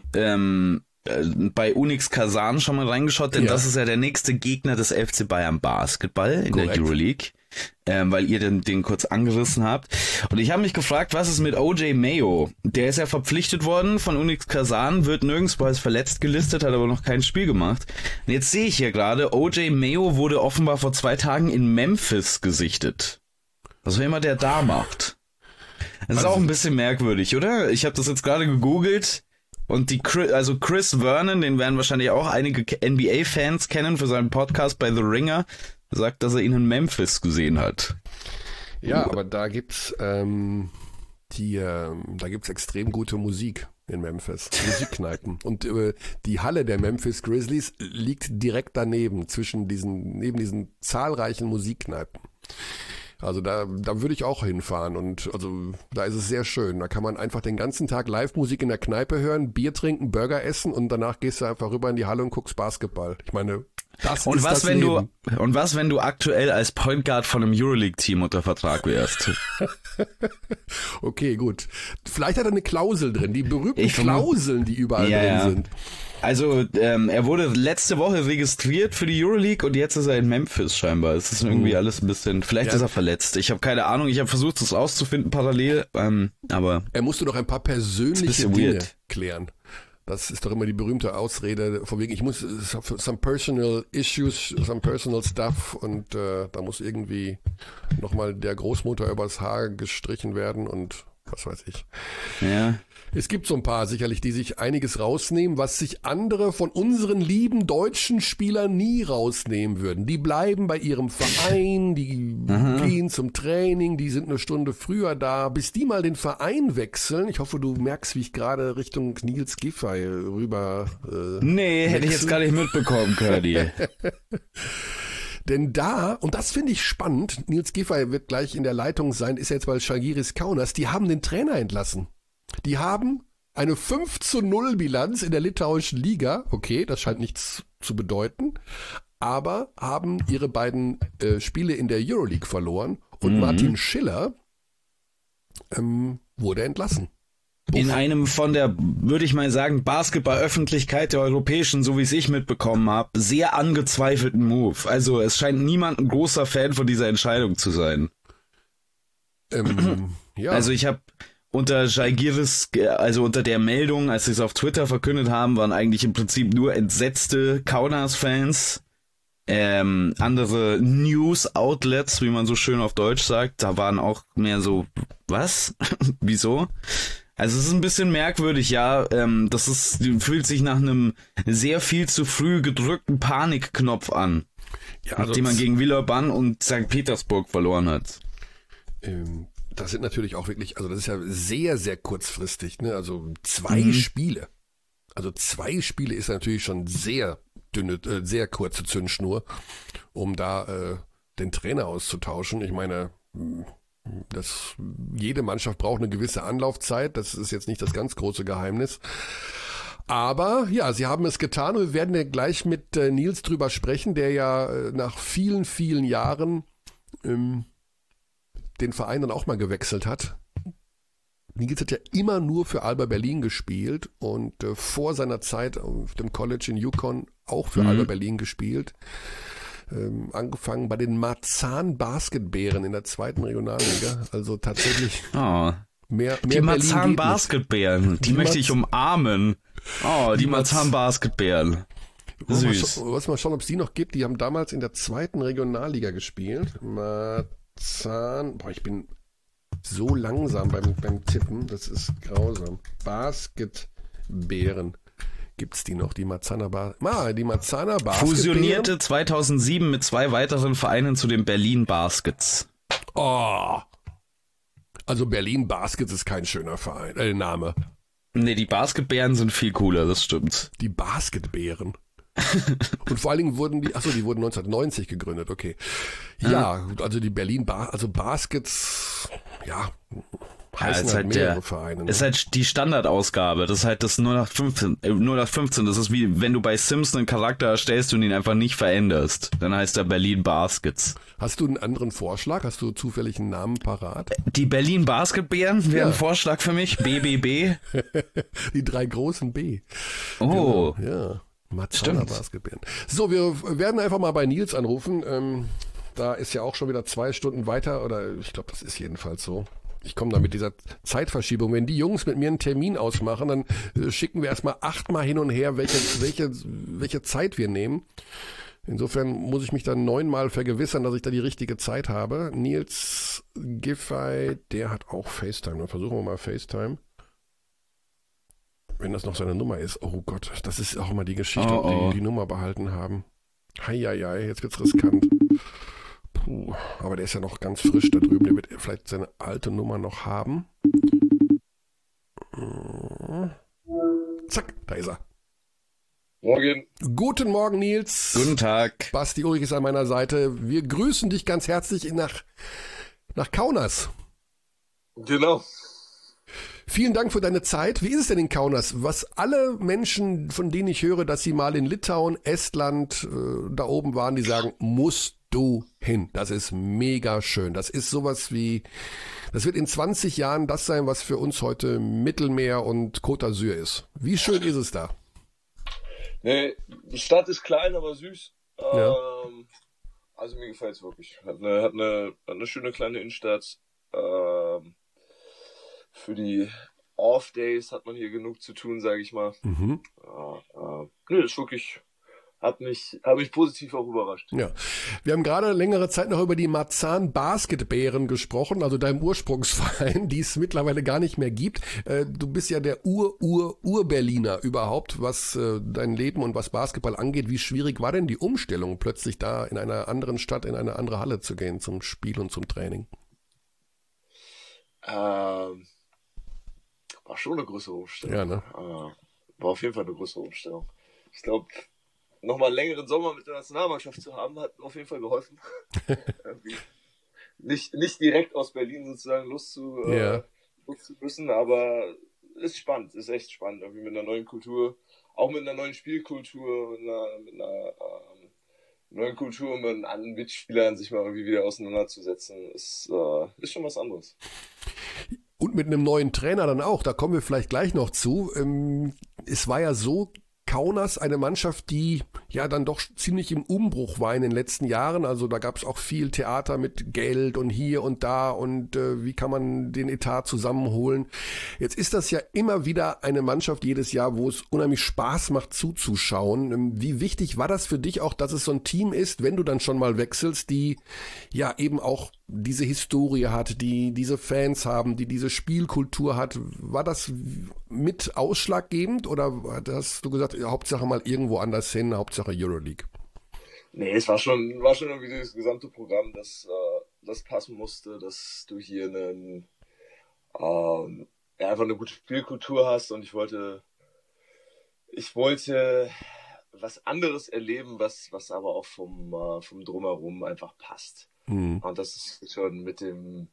bei Unix Kasan schon mal reingeschaut, denn das ist ja der nächste Gegner des FC Bayern Basketball in der Euroleague, weil ihr den kurz angerissen habt. Und ich habe mich gefragt, was ist mit OJ Mayo? Der ist ja verpflichtet worden von Unix Kasan, wird nirgendwo als verletzt gelistet, hat aber noch kein Spiel gemacht. Und jetzt sehe ich hier gerade, OJ Mayo wurde offenbar vor 2 Tagen in Memphis gesichtet. Was auch immer der da macht. Das ist auch ein bisschen merkwürdig, oder? Ich habe das jetzt gerade gegoogelt. Und also Chris Vernon, den werden wahrscheinlich auch einige NBA-Fans kennen für seinen Podcast bei The Ringer, sagt, dass er ihn in Memphis gesehen hat. Ja, aber da gibt's extrem gute Musik in Memphis, Musikkneipen. Und die Halle der Memphis Grizzlies liegt direkt daneben, neben diesen zahlreichen Musikkneipen. Also da würde ich auch hinfahren und also da ist es sehr schön. Da kann man einfach den ganzen Tag Live-Musik in der Kneipe hören, Bier trinken, Burger essen und danach gehst du einfach rüber in die Halle und guckst Basketball. Ich meine, und was, wenn du aktuell als Point Guard von einem Euroleague-Team unter Vertrag wärst? Okay, gut. Vielleicht hat er eine Klausel drin, die berühmten Klauseln, die überall drin sind. Also, er wurde letzte Woche registriert für die Euroleague und jetzt ist er in Memphis scheinbar. Es ist irgendwie alles ein bisschen, vielleicht ist er verletzt. Ich habe keine Ahnung, ich habe versucht, das auszufinden parallel, aber... Er musste doch ein paar persönliche Dinge klären. Das ist doch immer die berühmte Ausrede, von wegen, ich muss some personal issues, some personal stuff und da muss irgendwie nochmal der Großmutter übers Haar gestrichen werden und was weiß ich. Ja. Es gibt so ein paar sicherlich, die sich einiges rausnehmen, was sich andere von unseren lieben deutschen Spielern nie rausnehmen würden. Die bleiben bei ihrem Verein, die gehen zum Training, die sind eine Stunde früher da, bis die mal den Verein wechseln. Ich hoffe, du merkst, wie ich gerade Richtung Nils Giffey rüber Nee, hätte ich jetzt gar nicht mitbekommen, Curdy. Denn da, und das finde ich spannend, Nils Giffey wird gleich in der Leitung sein, ist jetzt bei Žalgiris Kaunas, die haben den Trainer entlassen. Die haben eine 5:0 Bilanz in der litauischen Liga. Okay, das scheint nichts zu bedeuten. Aber haben ihre beiden Spiele in der Euroleague verloren. Und Martin Schiller wurde entlassen. In einem von der, würde ich mal sagen, Basketball-Öffentlichkeit der europäischen, so wie es ich mitbekommen habe, sehr angezweifelten Move. Also es scheint niemand ein großer Fan von dieser Entscheidung zu sein. Ja. Also ich habe... Unter Žalgiris, also unter der Meldung, als sie es auf Twitter verkündet haben, waren eigentlich im Prinzip nur entsetzte Kaunas-Fans. Andere News-Outlets, wie man so schön auf Deutsch sagt, da waren auch mehr so, was? Wieso? Also es ist ein bisschen merkwürdig, ja. Fühlt sich nach einem sehr viel zu früh gedrückten Panikknopf an, Ja, also den man gegen Villeurbanne und St. Petersburg verloren hat. Das sind natürlich auch wirklich, also das ist ja sehr, sehr kurzfristig, ne? Also 2 Spiele. Also 2 Spiele ist natürlich schon sehr dünne, sehr kurze Zündschnur, um da den Trainer auszutauschen. Ich meine, jede Mannschaft braucht eine gewisse Anlaufzeit. Das ist jetzt nicht das ganz große Geheimnis. Aber ja, sie haben es getan und wir werden ja gleich mit Nils drüber sprechen, der ja nach vielen, vielen Jahren den Verein dann auch mal gewechselt hat. Nils hat ja immer nur für Alba Berlin gespielt und vor seiner Zeit auf dem College in Yukon auch für Alba Berlin gespielt. Angefangen bei den Marzahn Basketbären in der 2. Regionalliga. Also tatsächlich mehr die Marzahn Basketbären, die möchte ich umarmen. Oh, die Marzahn Basketbären. Süß. Lass mal schauen, ob es die noch gibt. Die haben damals in der 2. Regionalliga gespielt. Ich bin so langsam beim Tippen, das ist grausam. Basketbären. Gibt's die noch? Die Marzahner Basketbären. Fusionierte 2007 mit 2 weiteren Vereinen zu den Berlin Baskets. Oh. Also Berlin Baskets ist kein schöner Name. Nee, die Basketbären sind viel cooler, das stimmt. Die Basketbären. Und vor allen Dingen wurden die wurden 1990 gegründet, okay. Ja, also die Baskets, ja, heißen halt mehrere Vereine. Ne? Ist halt die Standardausgabe, das ist halt das 0815, das ist wie, wenn du bei Sims einen Charakter erstellst und ihn einfach nicht veränderst, dann heißt er Berlin Baskets. Hast du einen anderen Vorschlag? Hast du zufällig einen Namen parat? Die Berlin Basketbären wäre ein Vorschlag für mich, BBB. Die 3 großen B. Oh. Genau, ja. Marzahner Basketbären. So, wir werden einfach mal bei Nils anrufen. Da ist ja auch schon wieder 2 Stunden weiter, oder ich glaube, das ist jedenfalls so. Ich komme da mit dieser Zeitverschiebung. Wenn die Jungs mit mir einen Termin ausmachen, dann schicken wir erstmal 8-mal hin und her, welche Zeit wir nehmen. Insofern muss ich mich dann 9-mal vergewissern, dass ich da die richtige Zeit habe. Nils Giffey, der hat auch FaceTime. Dann versuchen wir mal FaceTime. wenn das noch seine Nummer ist. Oh Gott, das ist auch immer die Geschichte, ob die Nummer behalten haben. Heieiei, jetzt wird's riskant. Puh, aber der ist ja noch ganz frisch da drüben. Der wird vielleicht seine alte Nummer noch haben. Zack, da ist er. Morgen. Guten Morgen, Nils. Guten Tag. Basti Ulrich ist an meiner Seite. Wir grüßen dich ganz herzlich nach Kaunas. Genau. Vielen Dank für deine Zeit. Wie ist es denn in Kaunas? Was alle Menschen, von denen ich höre, dass sie mal in Litauen, Estland da oben waren, die sagen, musst du hin. Das ist mega schön. Das ist sowas wie, das wird in 20 Jahren das sein, was für uns heute Mittelmeer und Côte d'Azur ist. Wie schön ist es da? Nee, die Stadt ist klein, aber süß. Ja. Also mir gefällt es wirklich. Hat eine schöne kleine Innenstadt. Für die Off-Days hat man hier genug zu tun, sage ich mal. Nee, ist wirklich, hat mich positiv auch überrascht. Ja, wir haben gerade längere Zeit noch über die Marzahn Basketbären gesprochen, also deinem Ursprungsverein, die es mittlerweile gar nicht mehr gibt. Du bist ja der Ur-Berliner überhaupt, was dein Leben und was Basketball angeht. Wie schwierig war denn die Umstellung, plötzlich da in einer anderen Stadt, in eine andere Halle zu gehen zum Spiel und zum Training? War schon eine größere Umstellung. Ja, ne? War auf jeden Fall eine größere Umstellung. Ich glaube, nochmal einen längeren Sommer mit der Nationalmannschaft zu haben, hat auf jeden Fall geholfen. nicht direkt aus Berlin sozusagen Lust zu müssen, aber ist spannend, ist echt spannend. Irgendwie mit einer neuen Kultur, auch mit einer neuen Spielkultur, mit einer neuen Kultur, um mit anderen Mitspielern sich mal irgendwie wieder auseinanderzusetzen, ist schon was anderes. Und mit einem neuen Trainer dann auch, da kommen wir vielleicht gleich noch zu. Es war ja so, Kaunas, eine Mannschaft, die ja dann doch ziemlich im Umbruch war in den letzten Jahren. Also da gab es auch viel Theater mit Geld und hier und da und wie kann man den Etat zusammenholen. Jetzt ist das ja immer wieder eine Mannschaft jedes Jahr, wo es unheimlich Spaß macht zuzuschauen. Wie wichtig war das für dich auch, dass es so ein Team ist, wenn du dann schon mal wechselst, die ja eben auch diese Historie hat, die diese Fans haben, die diese Spielkultur hat? War das mit ausschlaggebend oder hast du gesagt, Hauptsache mal irgendwo anders hin, Hauptsache Euroleague? Nee, es war schon irgendwie das gesamte Programm, das passen musste, dass du hier einfach eine gute Spielkultur hast, und ich wollte was anderes erleben, was aber auch vom Drumherum einfach passt. Und das ist schon mit den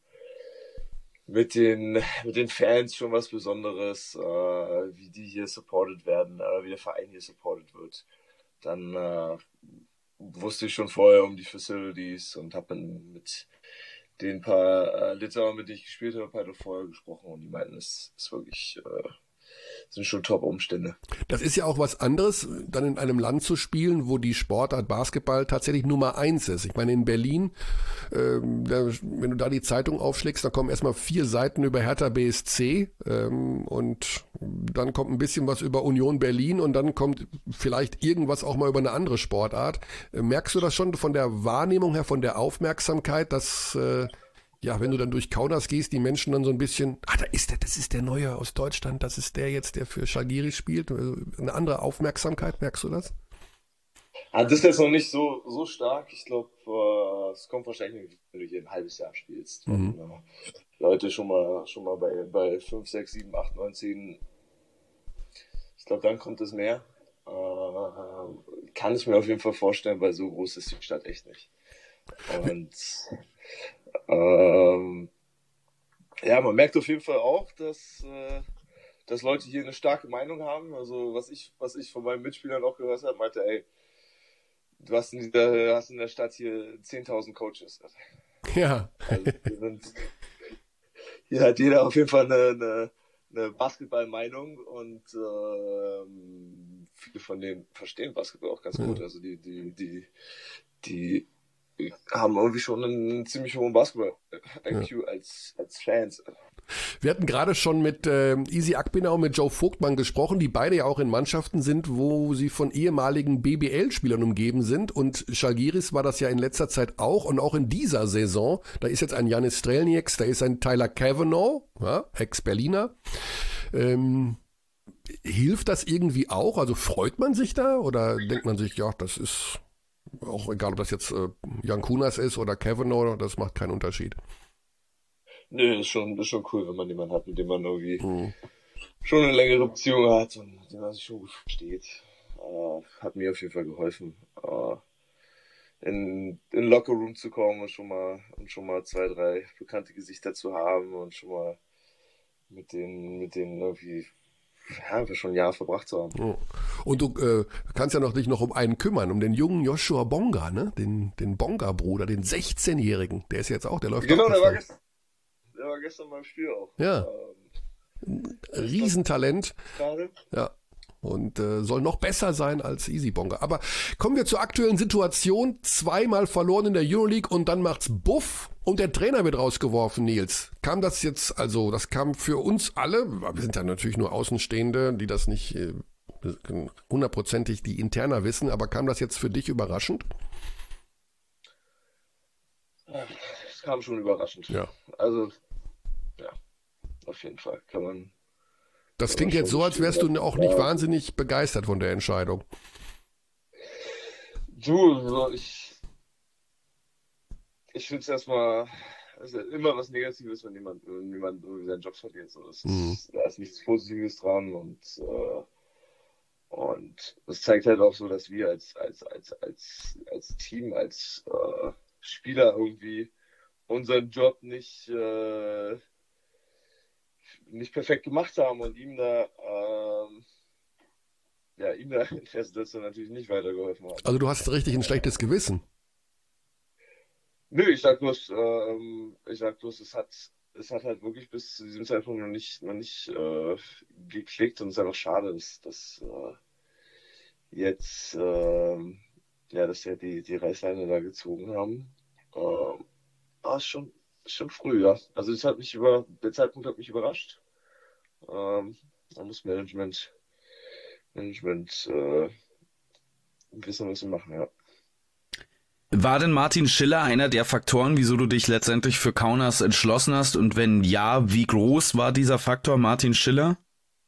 Fans schon was Besonderes, wie die hier supported werden, wie der Verein hier supported wird. Dann wusste ich schon vorher um die Facilities und habe dann mit den paar Litauern, mit denen ich gespielt habe, halt vorher gesprochen, und die meinten, es ist wirklich sind schon Top-Umstände. Das ist ja auch was anderes, dann in einem Land zu spielen, wo die Sportart Basketball tatsächlich Nummer 1 ist. Ich meine, in Berlin, wenn du da die Zeitung aufschlägst, dann kommen erstmal 4 Seiten über Hertha BSC und dann kommt ein bisschen was über Union Berlin und dann kommt vielleicht irgendwas auch mal über eine andere Sportart. Merkst du das schon von der Wahrnehmung her, von der Aufmerksamkeit, dass wenn du dann durch Kaunas gehst, die Menschen dann so ein bisschen, das ist der Neue aus Deutschland, das ist der jetzt, der für Žalgiris spielt. Also eine andere Aufmerksamkeit, merkst du das? Das ist jetzt noch nicht so stark. Ich glaube, es kommt wahrscheinlich, wenn du hier ein halbes Jahr spielst. Wenn, Leute schon mal bei 5, 6, 7, 8, 9, 10. Ich glaube, dann kommt es mehr. Kann ich mir auf jeden Fall vorstellen, weil so groß ist die Stadt echt nicht. Und man merkt auf jeden Fall auch, dass Leute hier eine starke Meinung haben. Also was ich von meinen Mitspielern auch gehört habe, meinte, ey, du hast in der Stadt hier 10.000 Coaches. Ja. Also hier hat jeder auf jeden Fall eine Basketball-Meinung, und viele von denen verstehen Basketball auch ganz gut. Also die haben irgendwie schon einen ziemlich hohen Basketball-IQ als Fans. Wir hatten gerade schon mit Easy Akpinau und mit Joe Vogtmann gesprochen, die beide ja auch in Mannschaften sind, wo sie von ehemaligen BBL-Spielern umgeben sind, und Žalgiris war das ja in letzter Zeit auch, und auch in dieser Saison. Da ist jetzt ein Janis Strelnieks, da ist ein Tyler Cavanaugh, ja, Ex-Berliner. hilft das irgendwie auch? Also freut man sich da oder denkt man sich, ja, das ist auch egal, ob das jetzt Jan Kunas ist oder Kevin, oder das macht keinen Unterschied. Nö, ist schon cool, wenn man jemanden hat, mit dem man irgendwie schon eine längere Beziehung hat und mit dem man sich schon gut versteht. Hat mir auf jeden Fall geholfen, in den Lockerroom zu kommen und schon mal 2, 3 bekannte Gesichter zu haben und schon mal mit denen irgendwie einfach schon ein Jahr verbracht zu haben. Oh. Und du kannst ja dich noch um einen kümmern, um den jungen Joshua Bonga, ne? Den Bonga-Bruder, den 16-Jährigen. Der ist jetzt auch, der läuft Genau, auch. der war gestern beim Spiel auch. Ja. Riesentalent. Gerade. Ja. Und soll noch besser sein als Easy Bonga. Aber kommen wir zur aktuellen Situation. 2-mal verloren in der Euroleague und dann macht's Buff und der Trainer wird rausgeworfen, Nils. Kam das jetzt, also das kam für uns alle, wir sind ja natürlich nur Außenstehende, die das nicht hundertprozentig die interner wissen, aber kam das jetzt für dich überraschend? Es kam schon überraschend. Ja. Also, ja, auf jeden Fall kann man. Das klingt jetzt so, als wärst du auch nicht wahnsinnig begeistert von der Entscheidung. Du, ich finde es erstmal, also immer was Negatives, wenn jemand irgendwie seinen Job verliert. So. Da ist nichts Positives dran und das zeigt halt auch so, dass wir als Team, als Spieler irgendwie unseren Job nicht perfekt gemacht haben und ihm da in der Situation natürlich nicht weitergeholfen haben. Also du hast richtig ein schlechtes Gewissen. Nö, ich sag bloß, es hat halt wirklich bis zu diesem Zeitpunkt noch nicht geklickt und es ist einfach schade, dass jetzt dass wir die Reißleine da gezogen haben. Ist schon früh, ja. Also der Zeitpunkt hat mich überrascht. Da muss Management wissen, was sie machen, ja. War denn Martin Schiller einer der Faktoren, wieso du dich letztendlich für Kaunas entschlossen hast? Und wenn ja, wie groß war dieser Faktor Martin Schiller?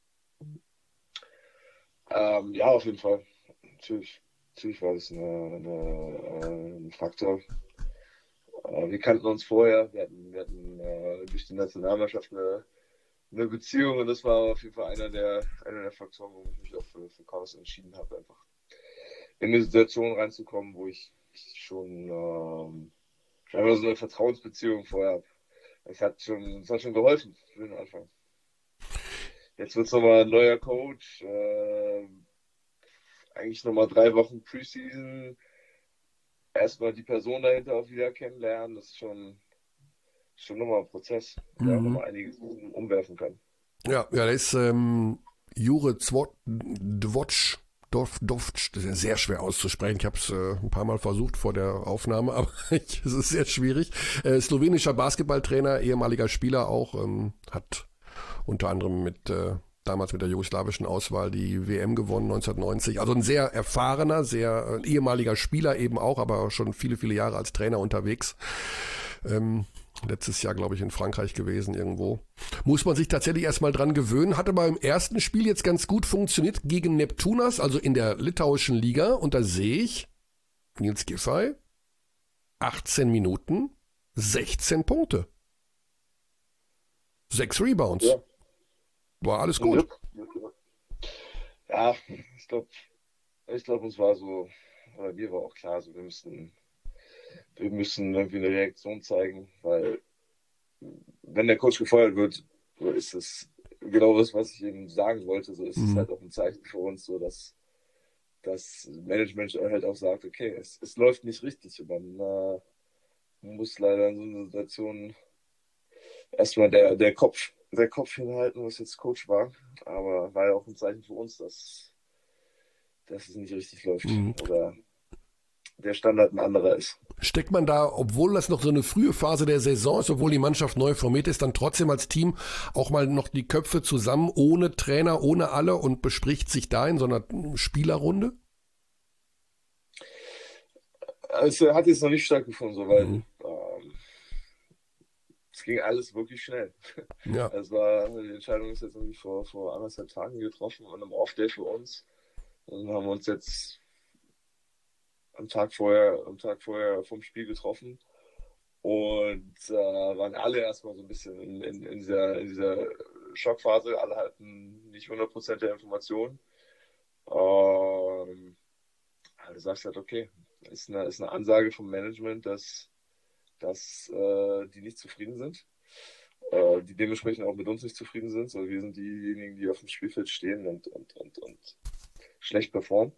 Ja, auf jeden Fall. Natürlich war das ein Faktor. Wir kannten uns vorher, wir hatten durch die Nationalmannschaft eine Beziehung und das war auf jeden Fall einer der Faktoren, wo ich mich auch für Kaunas entschieden habe, einfach in eine Situation reinzukommen, wo ich schon einfach so eine Vertrauensbeziehung vorher habe. Es hat schon geholfen für den Anfang. Jetzt wird es nochmal ein neuer Coach, eigentlich nochmal 3 Wochen Preseason, erstmal die Person dahinter auch wieder kennenlernen, das ist schon nochmal ein Prozess, der auch nochmal einiges umwerfen kann. Ja, da ist Jure Dwotsch, das ist ja sehr schwer auszusprechen. Ich habe es ein paar Mal versucht vor der Aufnahme, aber es ist sehr schwierig. Slowenischer Basketballtrainer, ehemaliger Spieler auch, hat unter anderem damals mit der jugoslawischen Auswahl die WM gewonnen, 1990. Also ein sehr erfahrener, sehr ehemaliger Spieler eben auch, aber schon viele, viele Jahre als Trainer unterwegs. Letztes Jahr, glaube ich, in Frankreich gewesen irgendwo. Muss man sich tatsächlich erstmal dran gewöhnen. Hat aber im ersten Spiel jetzt ganz gut funktioniert gegen Neptunas, also in der litauischen Liga. Und da sehe ich Nils Giffey, 18 Minuten, 16 Punkte. 6 Rebounds. Ja. War alles gut. Ja, ich glaube, uns war so, oder mir war auch klar, so, wir müssen irgendwie eine Reaktion zeigen, weil wenn der Coach gefeuert wird, so ist es genau das, was ich eben sagen wollte, so ist es halt auch ein Zeichen für uns, so dass das Management halt auch sagt, okay, es läuft nicht richtig und dann muss leider in so einer Situation erstmal der Kopf hinhalten, was jetzt Coach war, aber war ja auch ein Zeichen für uns, dass es nicht richtig läuft oder der Standard ein anderer ist. Steckt man da, obwohl das noch so eine frühe Phase der Saison ist, obwohl die Mannschaft neu formiert ist, dann trotzdem als Team auch mal noch die Köpfe zusammen, ohne Trainer, ohne alle und bespricht sich da in so einer Spielerrunde? Es hat jetzt noch nicht stattgefunden, so, weil es ging alles wirklich schnell. Ja. Die Entscheidung ist jetzt irgendwie vor 1,5 Tagen getroffen und im Off-Day für uns. Dann haben wir uns jetzt am Tag vorher vom Spiel getroffen und waren alle erstmal so ein bisschen in dieser Schockphase. Alle hatten nicht 100% der Informationen. Aber du sagst halt, okay, ist eine Ansage vom Management, dass die nicht zufrieden sind, die dementsprechend auch mit uns nicht zufrieden sind. So, wir sind diejenigen, die auf dem Spielfeld stehen und schlecht performen.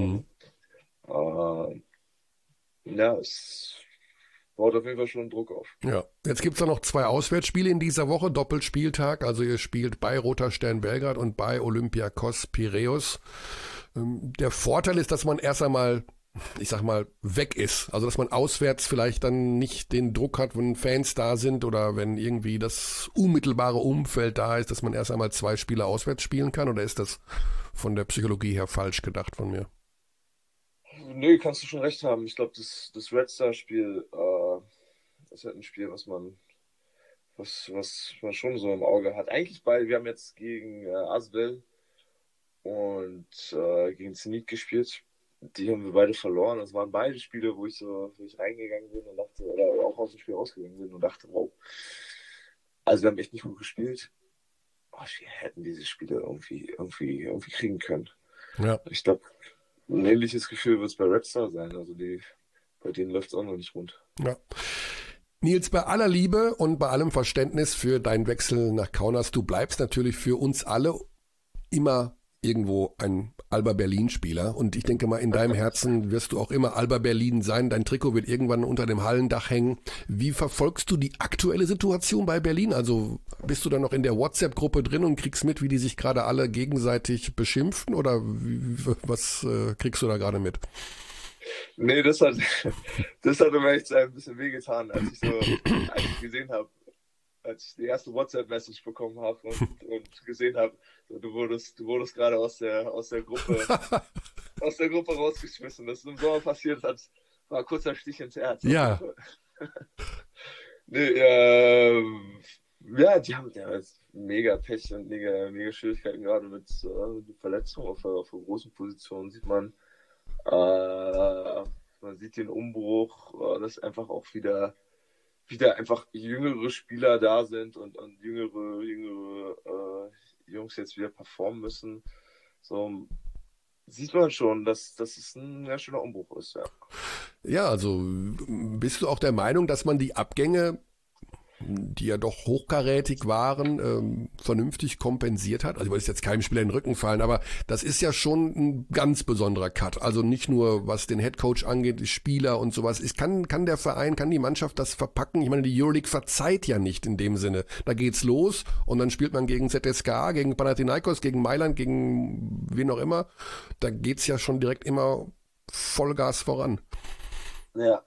Ja, es baut auf jeden Fall schon Druck auf. Ja, jetzt gibt es da noch 2 Auswärtsspiele in dieser Woche, Doppelspieltag. Also ihr spielt bei Roter Stern Belgrad und bei Olympiakos Piräus. Der Vorteil ist, dass man erst einmal, ich sag mal, weg ist. Also dass man auswärts vielleicht dann nicht den Druck hat, wenn Fans da sind oder wenn irgendwie das unmittelbare Umfeld da ist, dass man erst einmal 2 Spiele auswärts spielen kann. Oder ist das von der Psychologie her falsch gedacht von mir? Nö, kannst du schon recht haben. Ich glaube, das Red Star-Spiel ist halt ein Spiel, was man schon so im Auge hat. Eigentlich wir haben jetzt gegen Asvel und gegen Zenit gespielt. Die haben wir beide verloren. Das waren beide Spiele, wo ich reingegangen bin und dachte, oder auch aus dem Spiel rausgegangen bin und dachte, wow. Also wir haben echt nicht gut gespielt. Wir hätten diese Spiele irgendwie kriegen können. Ja. Ich glaube, ein ähnliches Gefühl wird es bei Red Star sein. Also bei denen läuft es auch noch nicht rund. Ja. Nils, bei aller Liebe und bei allem Verständnis für deinen Wechsel nach Kaunas, du bleibst natürlich für uns alle immer irgendwo ein Alba Berlin-Spieler. Und ich denke mal, in deinem Herzen wirst du auch immer Alba Berlin sein. Dein Trikot wird irgendwann unter dem Hallendach hängen. Wie verfolgst du die aktuelle Situation bei Berlin? Also bist du da noch in der WhatsApp-Gruppe drin und kriegst mit, wie die sich gerade alle gegenseitig beschimpfen? Oder was kriegst du da gerade mit? Nee, das hat mir echt ein bisschen wehgetan, als ich gesehen habe, als ich die erste WhatsApp-Message bekommen habe und gesehen habe, du wurdest gerade aus der Gruppe rausgeschmissen. Das ist im Sommer passiert, war ein kurzer Stich ins Herz. Ja. Nee, die haben ja jetzt mega Pech und mega Schwierigkeiten gerade mit Verletzungen auf der großen Position. Man sieht den Umbruch, dass einfach auch wieder einfach jüngere Spieler da sind und jüngere Jungs jetzt wieder performen müssen. So sieht man schon, dass es ein sehr schöner Umbruch ist. Ja. Ja, also bist du auch der Meinung, dass man die Abgänge, die ja doch hochkarätig waren, vernünftig kompensiert hat? Also ich wollte jetzt keinem Spieler in den Rücken fallen, aber das ist ja schon ein ganz besonderer Cut. Also nicht nur, was den Headcoach angeht, die Spieler und sowas. Kann der Verein, kann die Mannschaft das verpacken? Ich meine, die Euroleague verzeiht ja nicht in dem Sinne. Da geht's los und dann spielt man gegen ZSKA, gegen Panathinaikos, gegen Mailand, gegen wen auch immer. Da geht's ja schon direkt immer Vollgas voran. Ja.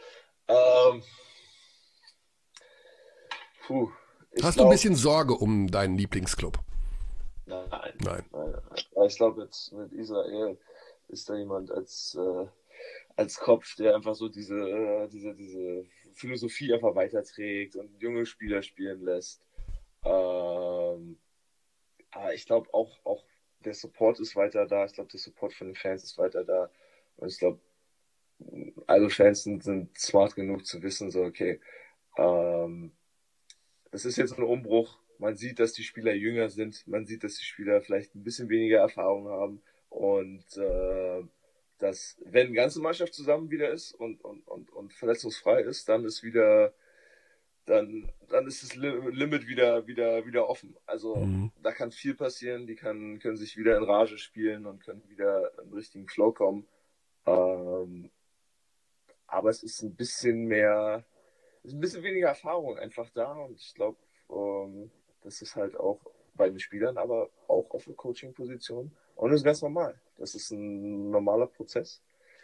Hast du ein bisschen Sorge um deinen Lieblingsclub? Nein. Ich glaube, jetzt mit Israel ist da jemand als Kopf, der einfach so diese Philosophie einfach weiterträgt und junge Spieler spielen lässt. Aber ich glaube auch der Support ist weiter da. Ich glaube, der Support von den Fans ist weiter da. Und ich glaube, alle Fans sind smart genug zu wissen, so, okay, das ist jetzt ein Umbruch. Man sieht, dass die Spieler jünger sind. Man sieht, dass die Spieler vielleicht ein bisschen weniger Erfahrung haben. Und dass, wenn die ganze Mannschaft zusammen wieder ist und verletzungsfrei ist, dann ist das Limit wieder offen. Also da kann viel passieren. Die können sich wieder in Rage spielen und können wieder in den richtigen Flow kommen. Aber es ist ein bisschen weniger Erfahrung einfach da und ich glaube, das ist halt auch bei den Spielern, aber auch auf der Coaching-Position. Und das ist ganz normal. Das ist ein normaler Prozess.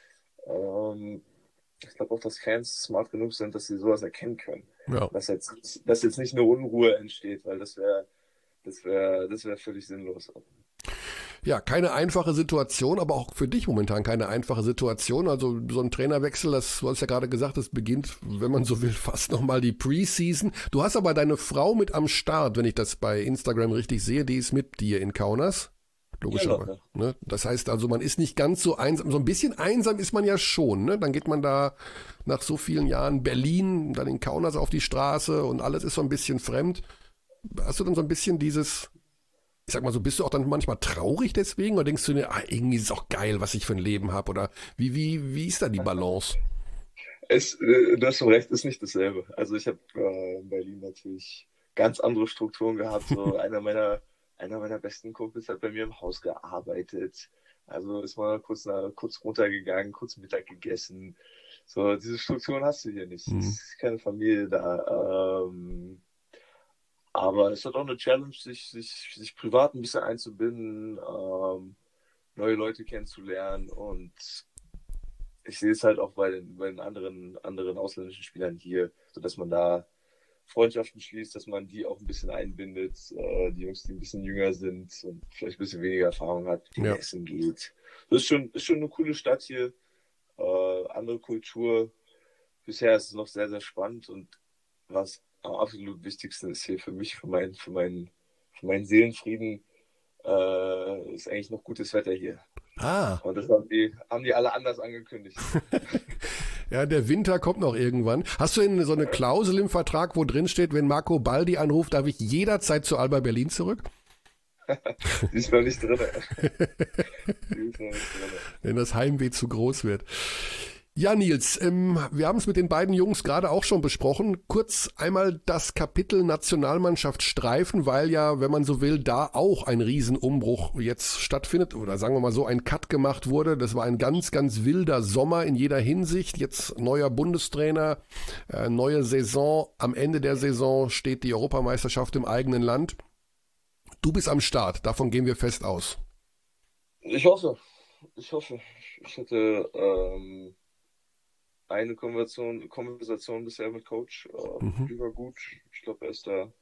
Ich glaube auch, dass Fans smart genug sind, dass sie sowas erkennen können. Ja. Dass jetzt nicht eine Unruhe entsteht, weil das wäre völlig sinnlos. Ja, keine einfache Situation, aber auch für dich momentan keine einfache Situation. Also so ein Trainerwechsel, du hast ja gerade gesagt, das beginnt, wenn man so will, fast nochmal die Preseason. Du hast aber deine Frau mit am Start, wenn ich das bei Instagram richtig sehe, die ist mit dir in Kaunas. Logischerweise. Ja, ne? Das heißt also, man ist nicht ganz so einsam. So ein bisschen einsam ist man ja schon. Ne? Dann geht man da nach so vielen Jahren Berlin, dann in Kaunas auf die Straße und alles ist so ein bisschen fremd. Hast du dann so ein bisschen dieses, ich sag mal so, bist du auch dann manchmal traurig deswegen oder denkst du dir, irgendwie ist es auch geil, was ich für ein Leben habe? Oder wie ist da die Balance? Du hast schon recht, ist nicht dasselbe. Also ich habe in Berlin natürlich ganz andere Strukturen gehabt. So einer meiner besten Kumpels hat bei mir im Haus gearbeitet. Also ist mal kurz runtergegangen, kurz Mittag gegessen. So, diese Strukturen hast du hier nicht. Es ist keine Familie da. Aber es ist auch eine Challenge, sich privat ein bisschen einzubinden, neue Leute kennenzulernen. Und ich sehe es halt auch bei den anderen ausländischen Spielern hier, sodass man da Freundschaften schließt, dass man die auch ein bisschen einbindet, die Jungs, die ein bisschen jünger sind und vielleicht ein bisschen weniger Erfahrung hat, die essen geht. Das ist schon eine coole Stadt hier, andere Kultur. Bisher ist es noch sehr, sehr spannend und was am absolut wichtigsten ist hier für mich, für meinen Seelenfrieden, ist eigentlich noch gutes Wetter hier. Und das haben die alle anders angekündigt. Ja, der Winter kommt noch irgendwann. Hast du denn so eine Klausel im Vertrag, wo drin steht, wenn Marco Baldi anruft, darf ich jederzeit zu Alba Berlin zurück? Die ist noch nicht drin. Wenn das Heimweh zu groß wird. Ja, Nils, wir haben es mit den beiden Jungs gerade auch schon besprochen. Kurz einmal das Kapitel Nationalmannschaft streifen, weil ja, wenn man so will, da auch ein Riesenumbruch jetzt stattfindet oder sagen wir mal so, ein Cut gemacht wurde. Das war ein ganz, ganz wilder Sommer in jeder Hinsicht. Jetzt neuer Bundestrainer, neue Saison. Am Ende der Saison steht die Europameisterschaft im eigenen Land. Du bist am Start, davon gehen wir fest aus. Ich hoffe. Ich hatte eine Konversation bisher mit Coach. Die war gut. Ich glaube, er ist da.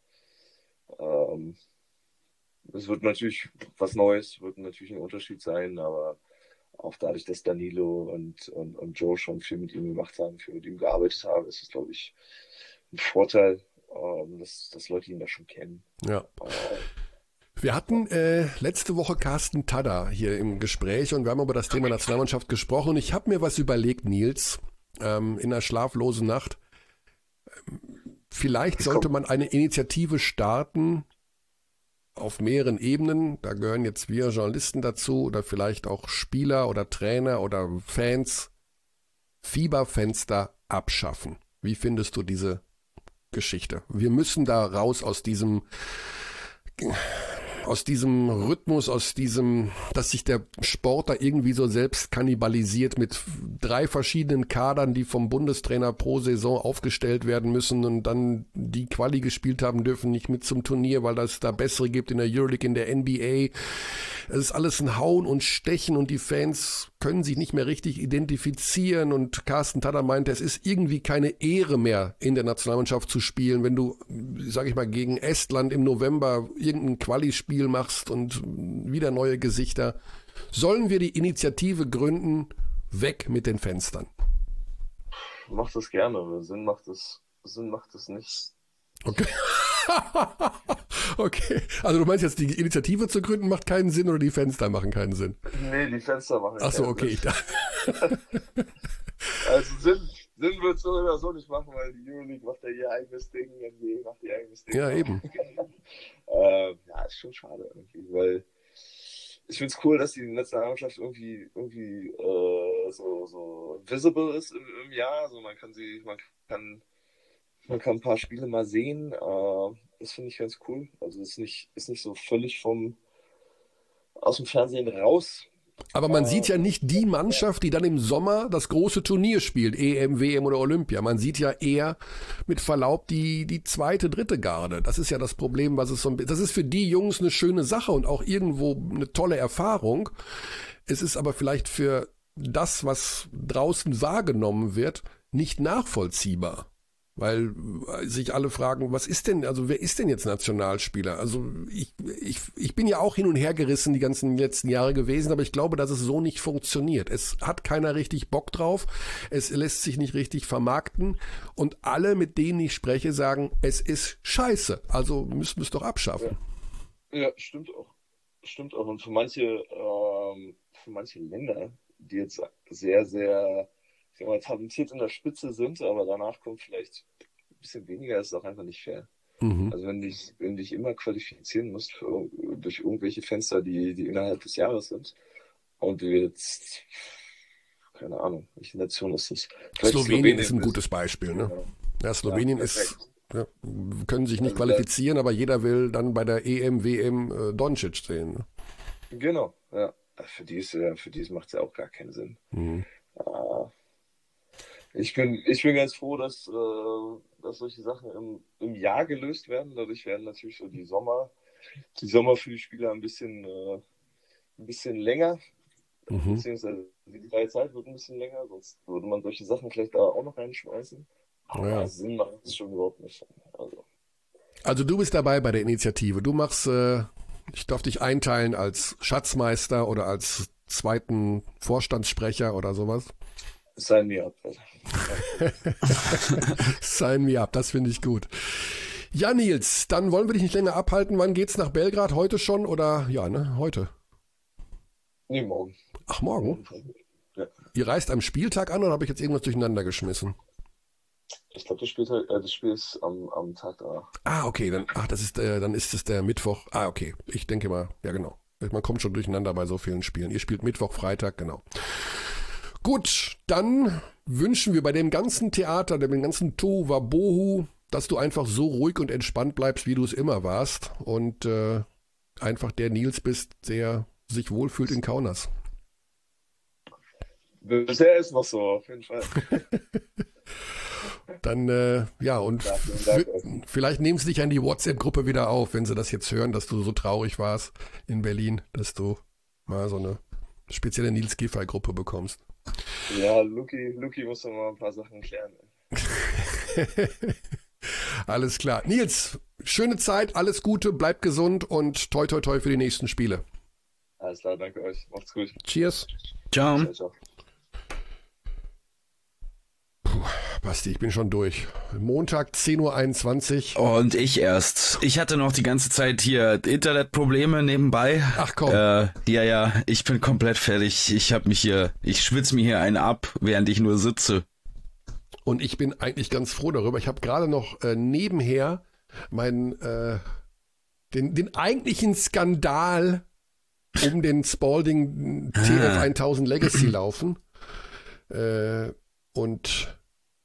Es wird natürlich was Neues, wird natürlich ein Unterschied sein, aber auch dadurch, dass Danilo und Joe schon viel mit ihm gemacht haben, viel mit ihm gearbeitet haben, ist es, glaube ich, ein Vorteil, dass Leute ihn da schon kennen. Ja. Wir hatten letzte Woche Carsten Tada hier im Gespräch und wir haben über das Thema Nationalmannschaft gesprochen. Ich habe mir was überlegt, Nils, in einer schlaflosen Nacht. Vielleicht sollte man eine Initiative starten auf mehreren Ebenen. Da gehören jetzt wir Journalisten dazu oder vielleicht auch Spieler oder Trainer oder Fans. Fieberfenster abschaffen. Wie findest du diese Geschichte? Wir müssen da raus aus diesem Rhythmus, dass sich der Sport da irgendwie so selbst kannibalisiert mit 3 verschiedenen Kadern, die vom Bundestrainer pro Saison aufgestellt werden müssen und dann die Quali gespielt haben dürfen, nicht mit zum Turnier, weil es da bessere gibt in der Euroleague, in der NBA. Es ist alles ein Hauen und Stechen und die Fans können sich nicht mehr richtig identifizieren und Carsten Tada meinte, es ist irgendwie keine Ehre mehr, in der Nationalmannschaft zu spielen, wenn du, sag ich mal, gegen Estland im November irgendein Quali-Spiel machst und wieder neue Gesichter. Sollen wir die Initiative gründen, weg mit den Fenstern? Mach das gerne, aber Sinn macht es nicht. Okay. Okay. Also du meinst jetzt, die Initiative zu gründen macht keinen Sinn oder die Fenster machen keinen Sinn? Nee, die Fenster machen keinen Sinn. Ach so, okay. Also Sinn wird es so oder so nicht machen, weil die Euroleague macht ja ihr eigenes Ding, NBA macht ihr eigenes Ding. Ja, eben. Ja, ist schon schade irgendwie, weil ich finde es cool, dass die Nationalmannschaft irgendwie so visible ist im Jahr. Also man kann ein paar Spiele mal sehen. Das finde ich ganz cool. Also ist nicht so völlig aus dem Fernsehen raus. Aber man sieht ja nicht die Mannschaft, die dann im Sommer das große Turnier spielt, EM, WM oder Olympia. Man sieht ja eher mit Verlaub die zweite, dritte Garde. Das ist ja das Problem, das ist für die Jungs eine schöne Sache und auch irgendwo eine tolle Erfahrung. Es ist aber vielleicht für das, was draußen wahrgenommen wird, nicht nachvollziehbar. Weil sich alle fragen, was ist denn, also wer ist denn jetzt Nationalspieler? Also ich bin ja auch hin und her gerissen die ganzen letzten Jahre gewesen, aber ich glaube, dass es so nicht funktioniert. Es hat keiner richtig Bock drauf, es lässt sich nicht richtig vermarkten und alle, mit denen ich spreche, sagen, es ist scheiße, also müssen wir es doch abschaffen. Ja, stimmt auch. Stimmt auch. Und für manche Länder, die jetzt sehr, sehr, ich sag mal, talentiert in der Spitze sind, aber danach kommt vielleicht ein bisschen weniger, ist auch einfach nicht fair. Also wenn du dich immer qualifizieren musst durch irgendwelche Fenster, die innerhalb des Jahres sind, und du jetzt, keine Ahnung, welche Nation ist das? Slowenien ist ein gutes Beispiel, ne? Ja, Slowenien ist, ja, können sich nicht qualifizieren, aber jeder will dann bei der EM, WM Doncic sehen. Ne? Genau, ja. Für die macht es ja auch gar keinen Sinn. Ich bin ganz froh, dass solche Sachen im Jahr gelöst werden. Dadurch werden natürlich so die Sommer für die Spieler ein bisschen länger. Beziehungsweise die freie Zeit wird ein bisschen länger, sonst würde man solche Sachen vielleicht da auch noch reinschmeißen. Aber Sinn macht es schon überhaupt nicht. Also du bist dabei bei der Initiative. Du machst, ich darf dich einteilen als Schatzmeister oder als zweiten Vorstandssprecher oder sowas. Sign me up. Sign me up, das finde ich gut. Ja, Nils, dann wollen wir dich nicht länger abhalten. Wann geht's nach Belgrad? Heute schon oder? Ja, ne? Heute. Nee, morgen. Ach, morgen? Ja. Ihr reist am Spieltag an oder habe ich jetzt irgendwas durcheinander geschmissen? Ich glaube, das Spiel ist am Tag danach. Ah, okay, dann ist es der Mittwoch. Ah, okay, ich denke mal, ja genau. Man kommt schon durcheinander bei so vielen Spielen. Ihr spielt Mittwoch, Freitag, genau. Gut, dann wünschen wir bei dem ganzen Theater, dem ganzen Tohuwabohu, dass du einfach so ruhig und entspannt bleibst, wie du es immer warst und einfach der Nils bist, der sich wohlfühlt in Kaunas. Bisher ist noch so, auf jeden Fall. Dann, ja, und vielleicht nehmen sie dich an die WhatsApp-Gruppe wieder auf, wenn sie das jetzt hören, dass du so traurig warst in Berlin, dass du mal so eine spezielle Nils Giffey-Gruppe bekommst. Ja, Luki muss noch mal ein paar Sachen klären. Alles klar. Nils, schöne Zeit, alles Gute, bleib gesund und toi toi toi für die nächsten Spiele. Alles klar, danke euch. Macht's gut. Cheers. Ciao. Ciao, ciao. Basti, ich bin schon durch. Montag 10:21 Uhr. Und ich erst. Ich hatte noch die ganze Zeit hier Internetprobleme nebenbei. Ach komm. Ja, ich bin komplett fertig. Ich schwitze mir hier einen ab, während ich nur sitze. Und ich bin eigentlich ganz froh darüber. Ich habe gerade noch nebenher den eigentlichen Skandal um den Spalding TF 1000 Legacy laufen. Und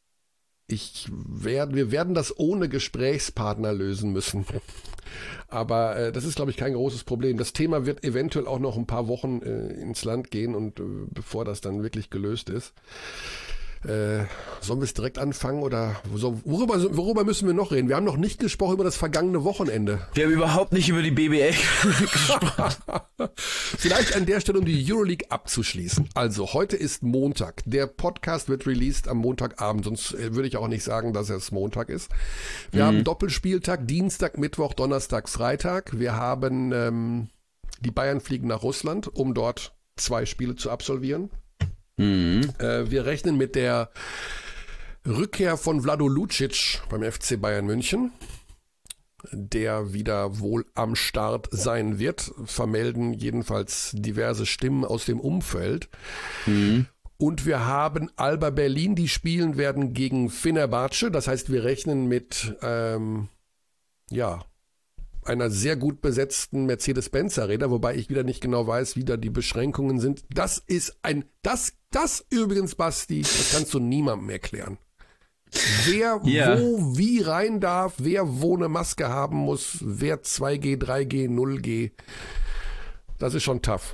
wir werden das ohne Gesprächspartner lösen müssen. Aber das ist, glaube ich, kein großes Problem. Das Thema wird eventuell auch noch ein paar Wochen ins Land gehen und bevor das dann wirklich gelöst ist. Sollen wir es direkt anfangen oder worüber müssen wir noch reden? Wir haben noch nicht gesprochen über das vergangene Wochenende. Wir haben überhaupt nicht über die BBL gesprochen. Vielleicht an der Stelle, um die Euroleague abzuschließen. Also, heute ist Montag. Der Podcast wird released am Montagabend, sonst würde ich auch nicht sagen, dass es Montag ist. Wir haben Doppelspieltag, Dienstag, Mittwoch, Donnerstag, Freitag. Wir haben die Bayern fliegen nach Russland, um dort 2 Spiele zu absolvieren. Wir rechnen mit der Rückkehr von Vlado Lucic beim FC Bayern München, der wieder wohl am Start sein wird, vermelden jedenfalls diverse Stimmen aus dem Umfeld. Und wir haben Alba Berlin, die spielen werden gegen Fenerbahce, das heißt, wir rechnen mit einer sehr gut besetzten Mercedes-Benz Arena, wobei ich wieder nicht genau weiß, wie da die Beschränkungen sind. Das übrigens, Basti, das kannst du niemandem erklären. Wer wo wie rein darf, wer wo eine Maske haben muss, wer 2G, 3G, 0G. Das ist schon tough.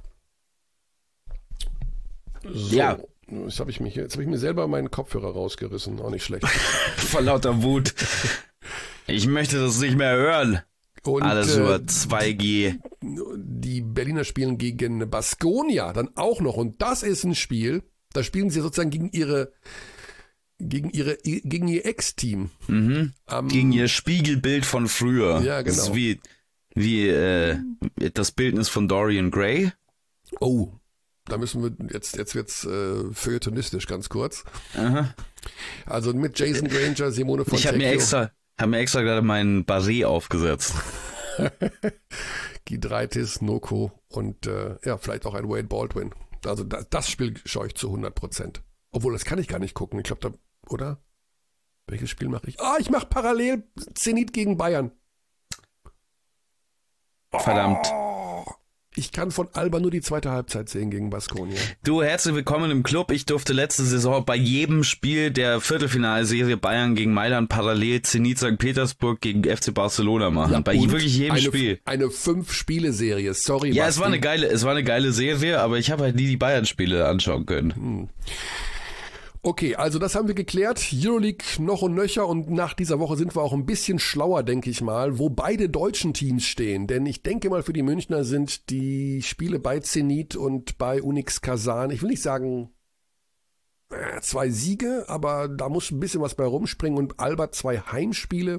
So, ja. Jetzt habe ich mir selber meinen Kopfhörer rausgerissen. Auch nicht schlecht. Vor lauter Wut. Ich möchte das nicht mehr hören. Und, alles über 2G. Die Berliner spielen gegen Baskonia dann auch noch. Und das ist ein Spiel, da spielen sie sozusagen gegen ihre gegen ihr Ex-Team. Gegen ihr Spiegelbild von früher. Ja, genau. Das ist wie das Bildnis von Dorian Gray. Oh, da müssen wir, jetzt wird's feuilletonistisch ganz kurz. Aha. Also mit Jason Granger, Simone von Ich habe mir extra gerade meinen Barret aufgesetzt. Giedraitis, Noko und vielleicht auch ein Wade Baldwin. Also das Spiel schaue ich zu 100%. Obwohl, das kann ich gar nicht gucken. Ich glaube, oder? Welches Spiel mache ich? Ich mache parallel Zenit gegen Bayern. Verdammt. Ich kann von Alba nur die zweite Halbzeit sehen gegen Baskonia. Du, herzlich willkommen im Club. Ich durfte letzte Saison bei jedem Spiel der Viertelfinalserie Bayern gegen Mailand parallel Zenit St. Petersburg gegen FC Barcelona machen. Ja, bei wirklich jedem Spiel. Eine 5-Spiele-Serie, sorry. Ja, Basti. es war eine geile Serie, aber ich habe halt nie die Bayern-Spiele anschauen können. Okay, also das haben wir geklärt. Euroleague noch und nöcher und nach dieser Woche sind wir auch ein bisschen schlauer, denke ich mal, wo beide deutschen Teams stehen. Denn ich denke mal, für die Münchner sind die Spiele bei Zenit und bei Unix Kasan, ich will nicht sagen 2 Siege, aber da muss ein bisschen was bei rumspringen und Alba 2 Heimspiele.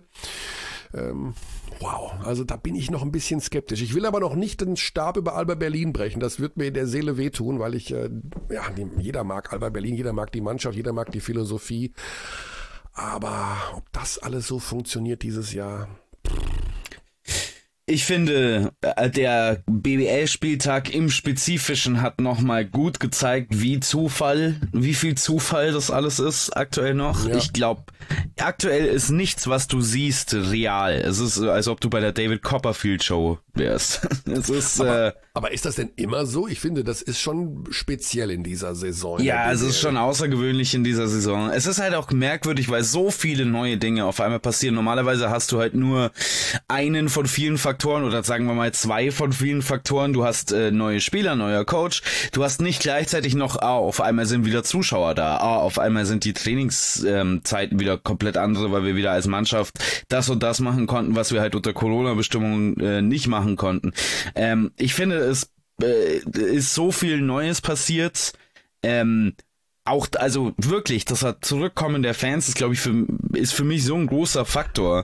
Wow, also da bin ich noch ein bisschen skeptisch. Ich will aber noch nicht den Stab über Alba Berlin brechen. Das wird mir in der Seele wehtun, weil ich, jeder mag Alba Berlin, jeder mag die Mannschaft, jeder mag die Philosophie. Aber ob das alles so funktioniert dieses Jahr... Ich finde, der BBL-Spieltag im Spezifischen hat nochmal gut gezeigt, wie viel Zufall das alles ist aktuell noch. Ja. Ich glaube, aktuell ist nichts, was du siehst, real. Es ist, als ob du bei der David Copperfield Show wärst. Es ist, aber ist das denn immer so? Ich finde, das ist schon speziell in dieser Saison. Ja, es ist schon außergewöhnlich in dieser Saison. Es ist halt auch merkwürdig, weil so viele neue Dinge auf einmal passieren. Normalerweise hast du halt nur einen von vielen Faktoren oder sagen wir mal 2 von vielen Faktoren. Du hast neue Spieler, neuer Coach. Du hast nicht gleichzeitig noch, auf einmal sind wieder Zuschauer da. Auf einmal sind die Trainingszeiten wieder komplett andere, weil wir wieder als Mannschaft das und das machen konnten, was wir halt unter Corona-Bestimmungen nicht machen konnten. Ich finde, es ist so viel Neues passiert. Auch, also wirklich, das Zurückkommen der Fans ist, glaube ich, ist für mich so ein großer Faktor.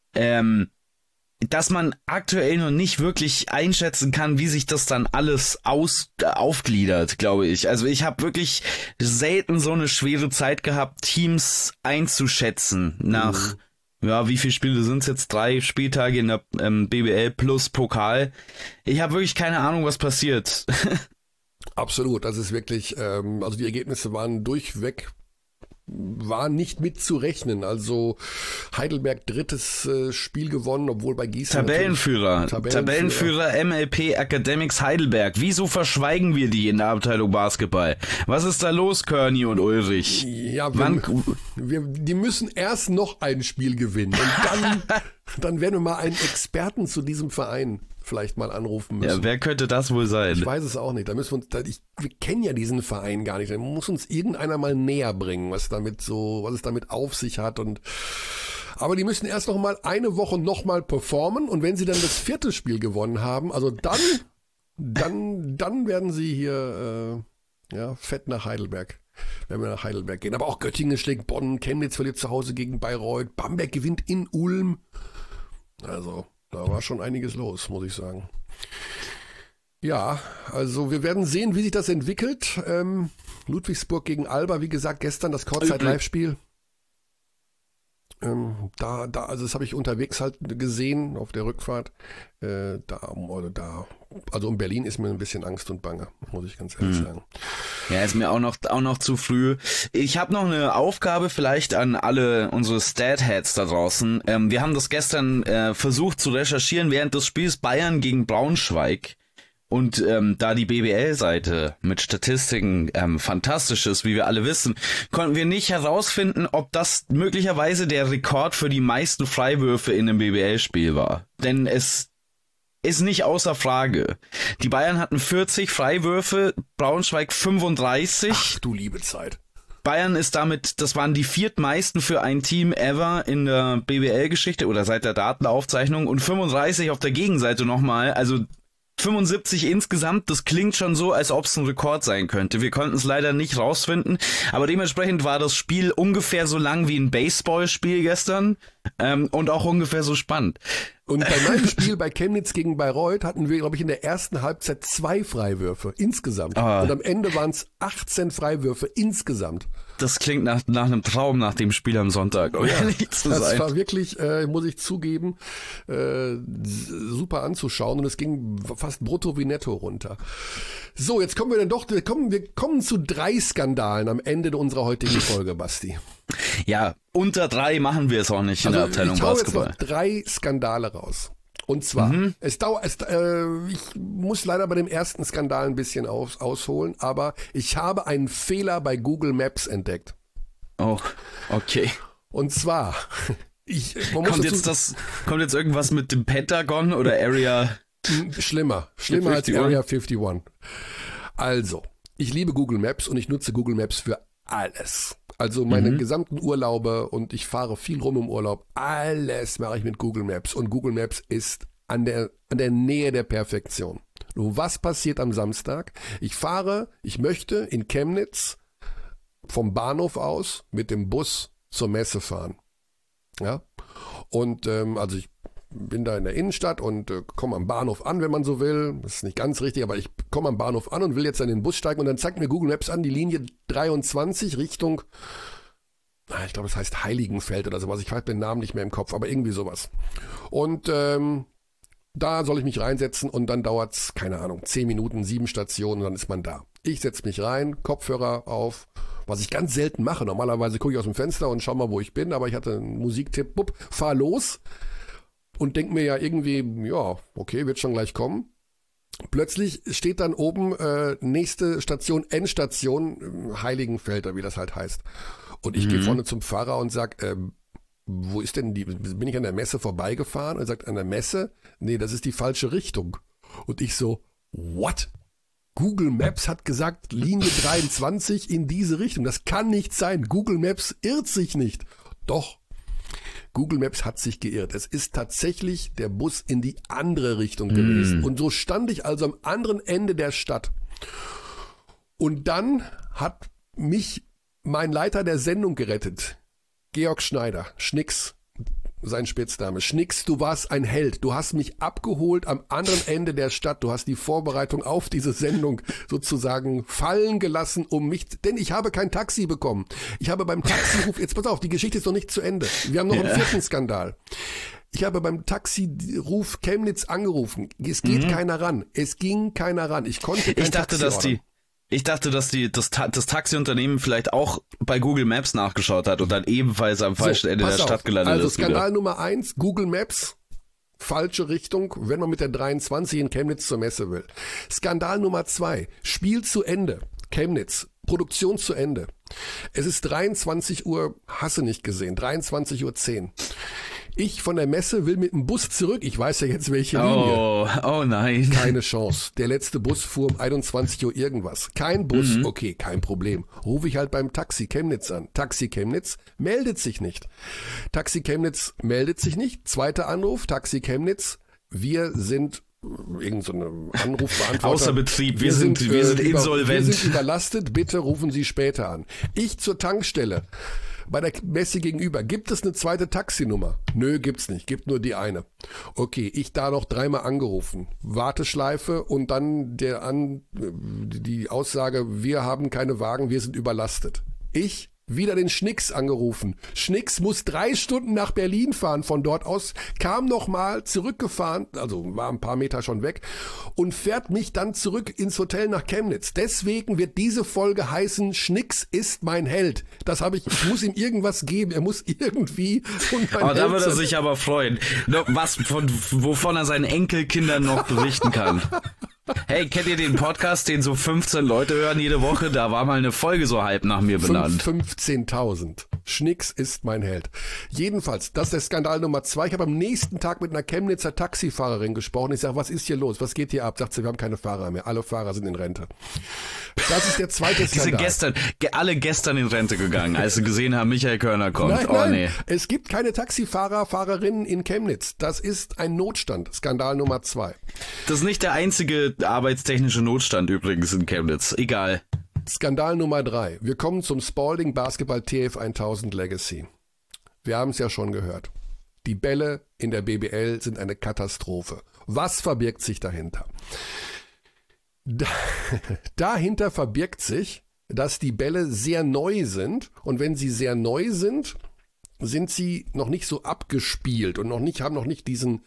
Dass man aktuell noch nicht wirklich einschätzen kann, wie sich das dann alles aufgliedert, glaube ich. Also ich habe wirklich selten so eine schwere Zeit gehabt, Teams einzuschätzen nach, wie viele Spiele sind es jetzt? 3 Spieltage in der BBL plus Pokal. Ich habe wirklich keine Ahnung, was passiert. Absolut, das ist wirklich, also die Ergebnisse waren durchweg, war nicht mitzurechnen. Also Heidelberg 3. Spiel gewonnen, obwohl bei Gießen... Tabellenführer MLP Academics Heidelberg. Wieso verschweigen wir die in der Abteilung Basketball? Was ist da los, Körny und Ulrich? Ja, die müssen erst noch ein Spiel gewinnen und dann werden wir mal einen Experten zu diesem Verein vielleicht mal anrufen müssen. Ja, wer könnte das wohl sein? Ich weiß es auch nicht. Da müssen wir kennen ja diesen Verein gar nicht. Da muss uns irgendeiner mal näher bringen, was es damit auf sich hat. Aber die müssen erst noch mal eine Woche noch mal performen und wenn sie dann das 4. Spiel gewonnen haben, also dann werden sie hier fett nach Heidelberg. Wenn wir nach Heidelberg gehen. Aber auch Göttingen schlägt Bonn, Chemnitz verliert zu Hause gegen Bayreuth, Bamberg gewinnt in Ulm. Also da war schon einiges los, muss ich sagen. Ja, also wir werden sehen, wie sich das entwickelt. Ludwigsburg gegen Alba, wie gesagt, gestern das Kurzzeit-Live-Spiel. Also das habe ich unterwegs halt gesehen auf der Rückfahrt. Also in Berlin ist mir ein bisschen Angst und Bange, muss ich ganz ehrlich sagen. Ja, ist mir auch noch zu früh. Ich habe noch eine Aufgabe vielleicht an alle unsere Stat-Heads da draußen. Wir haben das gestern versucht zu recherchieren während des Spiels Bayern gegen Braunschweig. Und da die BBL-Seite mit Statistiken fantastisch ist, wie wir alle wissen, konnten wir nicht herausfinden, ob das möglicherweise der Rekord für die meisten Freiwürfe in einem BBL-Spiel war. Denn es ist nicht außer Frage. Die Bayern hatten 40 Freiwürfe, Braunschweig 35. Ach du liebe Zeit. Bayern ist damit, das waren die 4. meisten für ein Team ever in der BBL-Geschichte oder seit der Datenaufzeichnung und 35 auf der Gegenseite nochmal, also 75 insgesamt, das klingt schon so, als ob es ein Rekord sein könnte. Wir konnten es leider nicht rausfinden, aber dementsprechend war das Spiel ungefähr so lang wie ein Baseballspiel gestern und auch ungefähr so spannend. Und bei meinem Spiel bei Chemnitz gegen Bayreuth hatten wir, glaube ich, in der ersten Halbzeit 2 Freiwürfe insgesamt. Und am Ende waren es 18 Freiwürfe insgesamt. Das klingt nach einem Traum nach dem Spiel am Sonntag, um ehrlich zu sein. Das war wirklich, muss ich zugeben, super anzuschauen und es ging fast brutto wie netto runter. So, jetzt kommen wir kommen zu 3 Skandalen am Ende unserer heutigen Folge, Basti. Ja, unter 3 machen wir es auch nicht in der Abteilung Basketball. Ich hau jetzt noch 3 Skandale raus. Und zwar, ich muss leider bei dem ersten Skandal ein bisschen ausholen, aber ich habe einen Fehler bei Google Maps entdeckt. Oh, okay. Und zwar, kommt jetzt irgendwas mit dem Pentagon oder Area? Schlimmer als Area 51. Also, ich liebe Google Maps und ich nutze Google Maps für alles. Also meine gesamten Urlaube und ich fahre viel rum im Urlaub. Alles mache ich mit Google Maps und Google Maps ist an der Nähe der Perfektion. Nur was passiert am Samstag? Ich möchte in Chemnitz vom Bahnhof aus mit dem Bus zur Messe fahren. Ja? Und also ich bin da in der Innenstadt und komme am Bahnhof an, wenn man so will. Das ist nicht ganz richtig, aber ich komme am Bahnhof an und will jetzt in den Bus steigen und dann zeigt mir Google Maps an, die Linie 23 Richtung, ich glaube, das heißt Heiligenfeld oder sowas. Ich habe den Namen nicht mehr im Kopf, aber irgendwie sowas. Und da soll ich mich reinsetzen und dann dauert es, keine Ahnung, 10 Minuten, 7 Stationen und dann ist man da. Ich setze mich rein, Kopfhörer auf, was ich ganz selten mache. Normalerweise gucke ich aus dem Fenster und schau mal, wo ich bin, aber ich hatte einen Musiktipp, fahr los. Und denk mir ja irgendwie, ja, okay, wird schon gleich kommen. Plötzlich steht dann oben nächste Station, Endstation, Heiligenfeld, wie das halt heißt. Und ich gehe vorne zum Fahrer und sag, wo ist denn bin ich an der Messe vorbeigefahren? Und er sagt, an der Messe? Nee, das ist die falsche Richtung. Und ich so, what? Google Maps hat gesagt, Linie 23 in diese Richtung. Das kann nicht sein. Google Maps irrt sich nicht. Doch. Google Maps hat sich geirrt. Es ist tatsächlich der Bus in die andere Richtung gewesen. Und so stand ich also am anderen Ende der Stadt. Und dann hat mich mein Leiter der Sendung gerettet. Georg Schneider, Schnicks, sein Spitzname. Schnicks, du warst ein Held. Du hast mich abgeholt am anderen Ende der Stadt. Du hast die Vorbereitung auf diese Sendung sozusagen fallen gelassen, denn ich habe kein Taxi bekommen. Ich habe beim Taxiruf, jetzt pass auf, die Geschichte ist noch nicht zu Ende. Wir haben noch einen 4. Skandal. Ich habe beim Taxiruf Chemnitz angerufen. Es geht keiner ran. Es ging keiner ran. Ich konnte kein Taxi ordern. Ich dachte, dass das Taxiunternehmen vielleicht auch bei Google Maps nachgeschaut hat und dann ebenfalls am falschen Ende der Stadt gelandet ist. Also Skandal Nummer 1, Google Maps, falsche Richtung, wenn man mit der 23 in Chemnitz zur Messe will. Skandal Nummer 2, Spiel zu Ende, Chemnitz, Produktion zu Ende. Es ist 23 Uhr, hasse nicht gesehen, 23:10 Uhr. Ich von der Messe will mit dem Bus zurück. Ich weiß ja jetzt, welche Linie. Oh nein. Keine Chance. Der letzte Bus fuhr um 21 Uhr irgendwas. Kein Bus. Okay, kein Problem. Rufe ich halt beim Taxi Chemnitz an. Taxi Chemnitz meldet sich nicht. Taxi Chemnitz meldet sich nicht. Zweiter Anruf. Taxi Chemnitz. Wir sind irgend so eine Anrufbeantworter. Außer Betrieb. Wir sind insolvent. Wir sind überlastet. Bitte rufen Sie später an. Ich zur Tankstelle. Bei der Messe gegenüber, gibt es eine zweite Taxinummer? Nö, gibt's nicht, gibt nur die eine. Okay, ich da noch 3-mal angerufen. Warteschleife und dann die Aussage, wir haben keine Wagen, wir sind überlastet. Ich wieder den Schnicks angerufen. Schnicks muss 3 Stunden nach Berlin fahren von dort aus, kam nochmal zurückgefahren, also war ein paar Meter schon weg und fährt mich dann zurück ins Hotel nach Chemnitz. Deswegen wird diese Folge heißen, Schnicks ist mein Held. Ich muss ihm irgendwas geben, er muss irgendwie da wird er sich aber freuen, wovon er seinen Enkelkindern noch berichten kann. Hey, kennt ihr den Podcast, den so 15 Leute hören jede Woche? Da war mal eine Folge so halb nach mir benannt. 15.000. Schnicks ist mein Held. Jedenfalls, das ist der Skandal Nummer 2. Ich habe am nächsten Tag mit einer Chemnitzer Taxifahrerin gesprochen. Ich sage, was ist hier los? Was geht hier ab? Sagt sie, wir haben keine Fahrer mehr. Alle Fahrer sind in Rente. Das ist der zweite Skandal. Die sind alle gestern in Rente gegangen, als sie gesehen haben, Michael Körner kommt. Nein, nee. Es gibt keine Taxifahrer, Fahrerinnen in Chemnitz. Das ist ein Notstand. Skandal Nummer 2. Das ist nicht der einzige arbeitstechnische Notstand übrigens in Chemnitz. Egal. Skandal Nummer 3. Wir kommen zum Spalding Basketball TF 1000 Legacy. Wir haben es ja schon gehört. Die Bälle in der BBL sind eine Katastrophe. Was verbirgt sich dahinter? Dahinter verbirgt sich, dass die Bälle sehr neu sind. Und wenn sie sehr neu sind, sind sie noch nicht so abgespielt und haben noch nicht diesen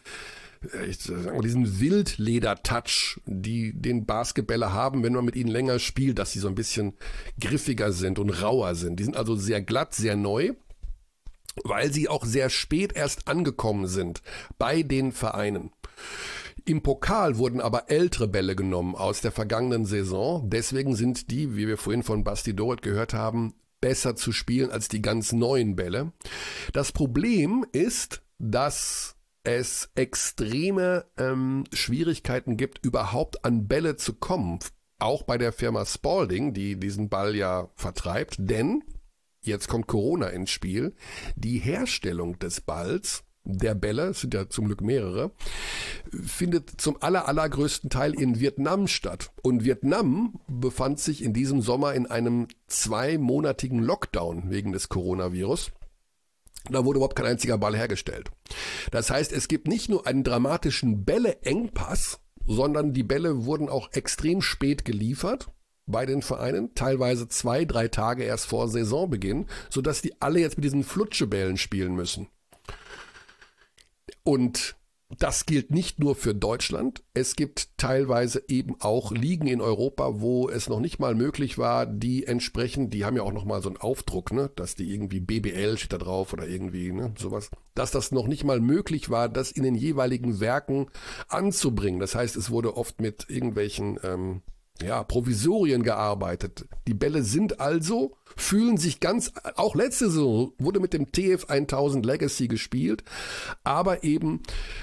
Wildleder-Touch, die den Basketballer haben, wenn man mit ihnen länger spielt, dass sie so ein bisschen griffiger sind und rauer sind. Die sind also sehr glatt, sehr neu, weil sie auch sehr spät erst angekommen sind bei den Vereinen. Im Pokal wurden aber ältere Bälle genommen aus der vergangenen Saison. Deswegen sind die, wie wir vorhin von Basti Doret gehört haben, besser zu spielen als die ganz neuen Bälle. Das Problem ist, dass es extreme Schwierigkeiten gibt, überhaupt an Bälle zu kommen. Auch bei der Firma Spalding, die diesen Ball ja vertreibt. Denn, jetzt kommt Corona ins Spiel, die Herstellung des Balls, der Bälle, es sind ja zum Glück mehrere, findet zum allergrößten Teil in Vietnam statt. Und Vietnam befand sich in diesem Sommer in einem 2-monatigen Lockdown wegen des Coronavirus. Da wurde überhaupt kein einziger Ball hergestellt. Das heißt, es gibt nicht nur einen dramatischen Bälle-Engpass, sondern die Bälle wurden auch extrem spät geliefert bei den Vereinen, teilweise 2-3 Tage erst vor Saisonbeginn, sodass die alle jetzt mit diesen Flutschebällen spielen müssen. Und das gilt nicht nur für Deutschland. Es gibt teilweise eben auch Ligen in Europa, wo es noch nicht mal möglich war, die entsprechend, die haben ja auch noch mal so einen Aufdruck, ne, dass die irgendwie BBL steht da drauf oder irgendwie, ne, sowas, dass das noch nicht mal möglich war, das in den jeweiligen Werken anzubringen. Das heißt, es wurde oft mit irgendwelchen Provisorien gearbeitet. Die Bälle sind also, fühlen sich auch letzte Saison wurde mit dem TF 1000 Legacy gespielt, aber eben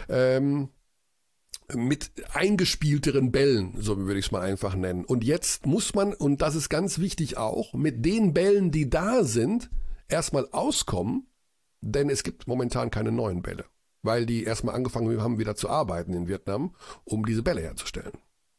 mit eingespielteren Bällen, so würde ich es mal einfach nennen. Und jetzt muss man, und das ist ganz wichtig auch, mit den Bällen, die da sind, erstmal auskommen, denn es gibt momentan keine neuen Bälle, weil die erstmal angefangen haben, wieder zu arbeiten in Vietnam, um diese Bälle herzustellen.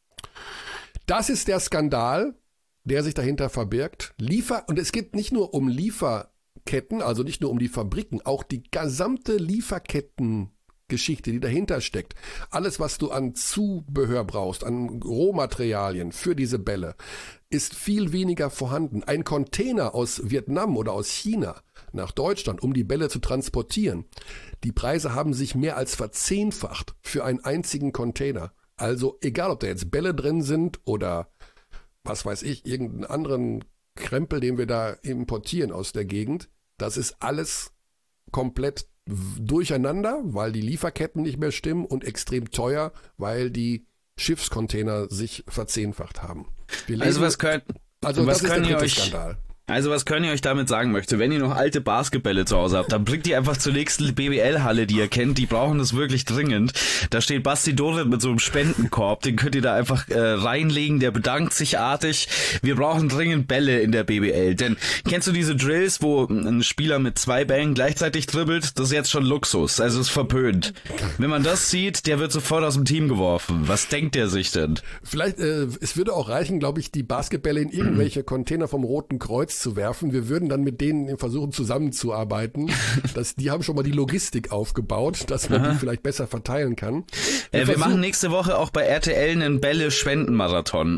Das ist der Skandal, der sich dahinter verbirgt. Und es geht nicht nur um Lieferketten, also nicht nur um die Fabriken, auch die gesamte Lieferkettengeschichte, die dahinter steckt. Alles, was du an Zubehör brauchst, an Rohmaterialien für diese Bälle, ist viel weniger vorhanden. Ein Container aus Vietnam oder aus China nach Deutschland, um die Bälle zu transportieren. Die Preise haben sich mehr als verzehnfacht für einen einzigen Container. Also egal, ob da jetzt Bälle drin sind oder was weiß ich, irgendeinen anderen Krempel, den wir da importieren aus der Gegend, das ist alles komplett durcheinander, weil die Lieferketten nicht mehr stimmen und extrem teuer, weil die Schiffscontainer sich verzehnfacht haben. Was ist der dritte Skandal. Also was Körny euch damit sagen möchte, wenn ihr noch alte Basketbälle zu Hause habt, dann bringt die einfach zur nächsten BBL-Halle, die ihr kennt, die brauchen das wirklich dringend. Da steht Basti Doret mit so einem Spendenkorb, den könnt ihr da einfach reinlegen, der bedankt sich artig. Wir brauchen dringend Bälle in der BBL, denn kennst du diese Drills, wo ein Spieler mit 2 Bällen gleichzeitig dribbelt? Das ist jetzt schon Luxus, also ist verpönt. Wenn man das sieht, der wird sofort aus dem Team geworfen. Was denkt der sich denn? Vielleicht, es würde auch reichen, glaube ich, die Basketbälle in irgendwelche Container vom Roten Kreuz zu werfen. Wir würden dann mit denen versuchen zusammenzuarbeiten. Die haben schon mal die Logistik aufgebaut, dass man die vielleicht besser verteilen kann. Wir machen nächste Woche auch bei RTL einen Bälle-Spendenmarathon.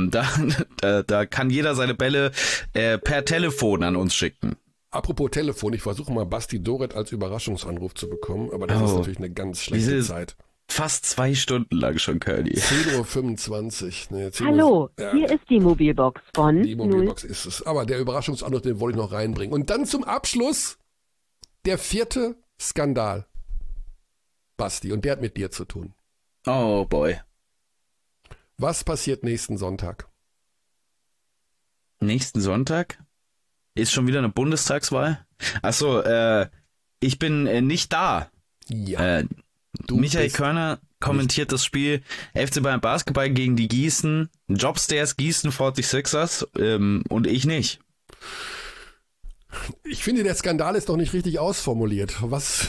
Da kann jeder seine Bälle per Telefon an uns schicken. Apropos Telefon, ich versuche mal Basti Doret als Überraschungsanruf zu bekommen, aber das ist natürlich eine ganz schlechte Zeit. Fast 2 Stunden lang schon, Körny. 10.25 Uhr. Hallo, hier ist die Mobilbox von... Die Mobilbox ist es. Aber der Überraschungsanruf, den wollte ich noch reinbringen. Und dann zum Abschluss der 4. Skandal. Basti, und der hat mit dir zu tun. Oh boy. Was passiert nächsten Sonntag? Nächsten Sonntag? Ist schon wieder eine Bundestagswahl? Achso, ich bin nicht da. Ja. Michael Körner kommentiert das Spiel FC Bayern Basketball gegen die Gießen, Jobstairs Gießen 46ers und ich nicht. Ich finde, der Skandal ist doch nicht richtig ausformuliert. Was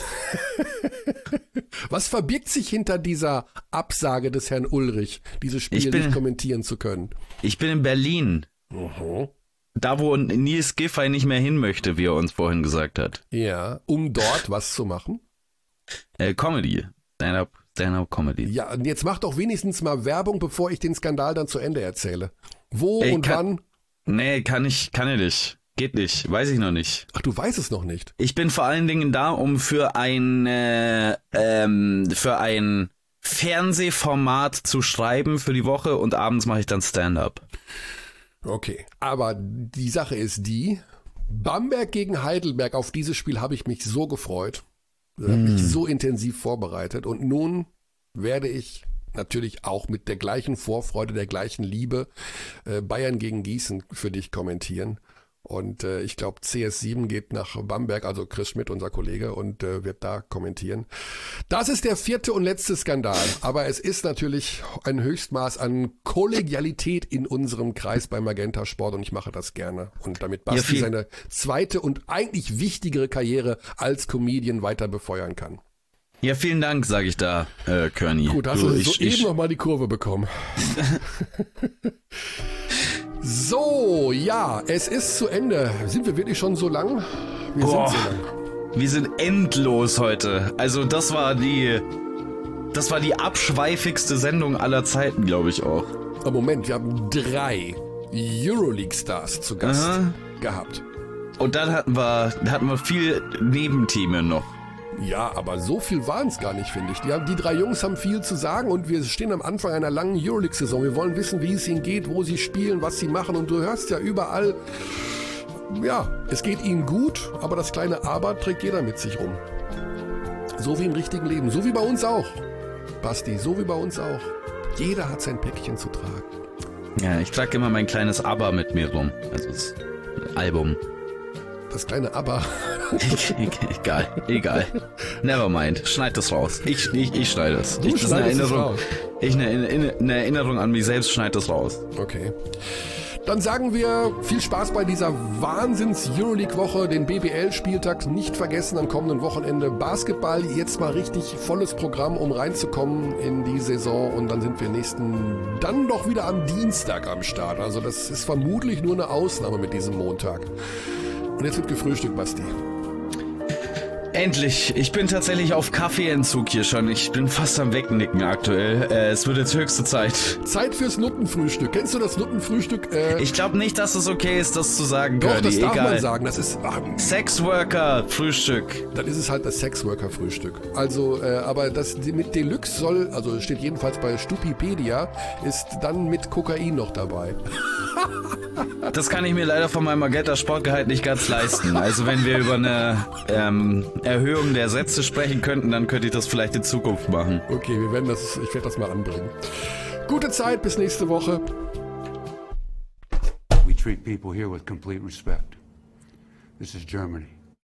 verbirgt sich hinter dieser Absage des Herrn Ulrich, dieses Spiel nicht kommentieren zu können? Ich bin in Berlin. Da, wo Nils Giffey nicht mehr hin möchte, wie er uns vorhin gesagt hat. Ja, um dort was zu machen? Comedy. Stand-up Comedy. Ja, und jetzt mach doch wenigstens mal Werbung, bevor ich den Skandal dann zu Ende erzähle. Wo und wann? Nee, kann ich nicht. Geht nicht. Weiß ich noch nicht. Ach, du weißt es noch nicht? Ich bin vor allen Dingen da, um für ein Fernsehformat zu schreiben für die Woche und abends mache ich dann Stand-up. Okay, aber die Sache ist die, Bamberg gegen Heidelberg, auf dieses Spiel habe ich mich so gefreut. Ich habe mich so intensiv vorbereitet und nun werde ich natürlich auch mit der gleichen Vorfreude, der gleichen Liebe Bayern gegen Gießen für dich kommentieren. Und ich glaube, CS7 geht nach Bamberg, also Chris Schmidt, unser Kollege, und wird da kommentieren. Das ist der 4. und letzte Skandal. Aber es ist natürlich ein Höchstmaß an Kollegialität in unserem Kreis bei Magenta Sport und ich mache das gerne. Und damit Basti seine zweite und eigentlich wichtigere Karriere als Comedian weiter befeuern kann. Ja, vielen Dank, sage ich da, Körny. Gut, hast du soeben nochmal die Kurve bekommen. So, ja, es ist zu Ende. Sind wir wirklich schon so lang? Wir sind so lang. Wir sind endlos heute. Also das war die abschweifigste Sendung aller Zeiten, glaube ich auch. Aber Moment, wir haben 3 Euroleague-Stars zu Gast gehabt. Und dann hatten wir viel Nebenthemen noch. Ja, aber so viel waren es gar nicht, finde ich. Die 3 Jungs haben viel zu sagen und wir stehen am Anfang einer langen Euroleague-Saison. Wir wollen wissen, wie es ihnen geht, wo sie spielen, was sie machen und du hörst ja überall, ja, es geht ihnen gut, aber das kleine Aber trägt jeder mit sich rum. So wie im richtigen Leben, so wie bei uns auch. Basti, so wie bei uns auch. Jeder hat sein Päckchen zu tragen. Ja, ich trage immer mein kleines Aber mit mir rum, also das Album. Das kleine Aber. Egal. Never mind. Schneid das raus. Ich schneide das. Du schneidest es raus. Eine Erinnerung an mich selbst, schneid das raus. Okay. Dann sagen wir viel Spaß bei dieser Wahnsinns-Euroleague-Woche, den BBL-Spieltag nicht vergessen am kommenden Wochenende. Basketball, jetzt mal richtig volles Programm, um reinzukommen in die Saison und dann sind wir dann doch wieder am Dienstag am Start. Also das ist vermutlich nur eine Ausnahme mit diesem Montag. Und jetzt wird gefrühstückt, Basti. Endlich. Ich bin tatsächlich auf Kaffeeentzug hier schon. Ich bin fast am Wegnicken aktuell. Es wird jetzt höchste Zeit. Zeit fürs Nuttenfrühstück. Kennst du das Nuttenfrühstück? Ich glaube nicht, dass es okay ist, das zu sagen. Doch, Curdy. das darf man sagen. Das ist Sexworker-Frühstück. Dann ist es halt das Sexworker-Frühstück. Also, aber das mit Deluxe also steht jedenfalls bei Stupipedia, ist dann mit Kokain noch dabei. Das kann ich mir leider von meinem Magenta Sportgehalt nicht ganz leisten. Also wenn wir über eine Erhöhung der Sätze sprechen könnten, dann könnte ich das vielleicht in Zukunft machen. Okay, ich werde das mal anbringen. Gute Zeit, bis nächste Woche. We treat people here with complete respect. This is Germany.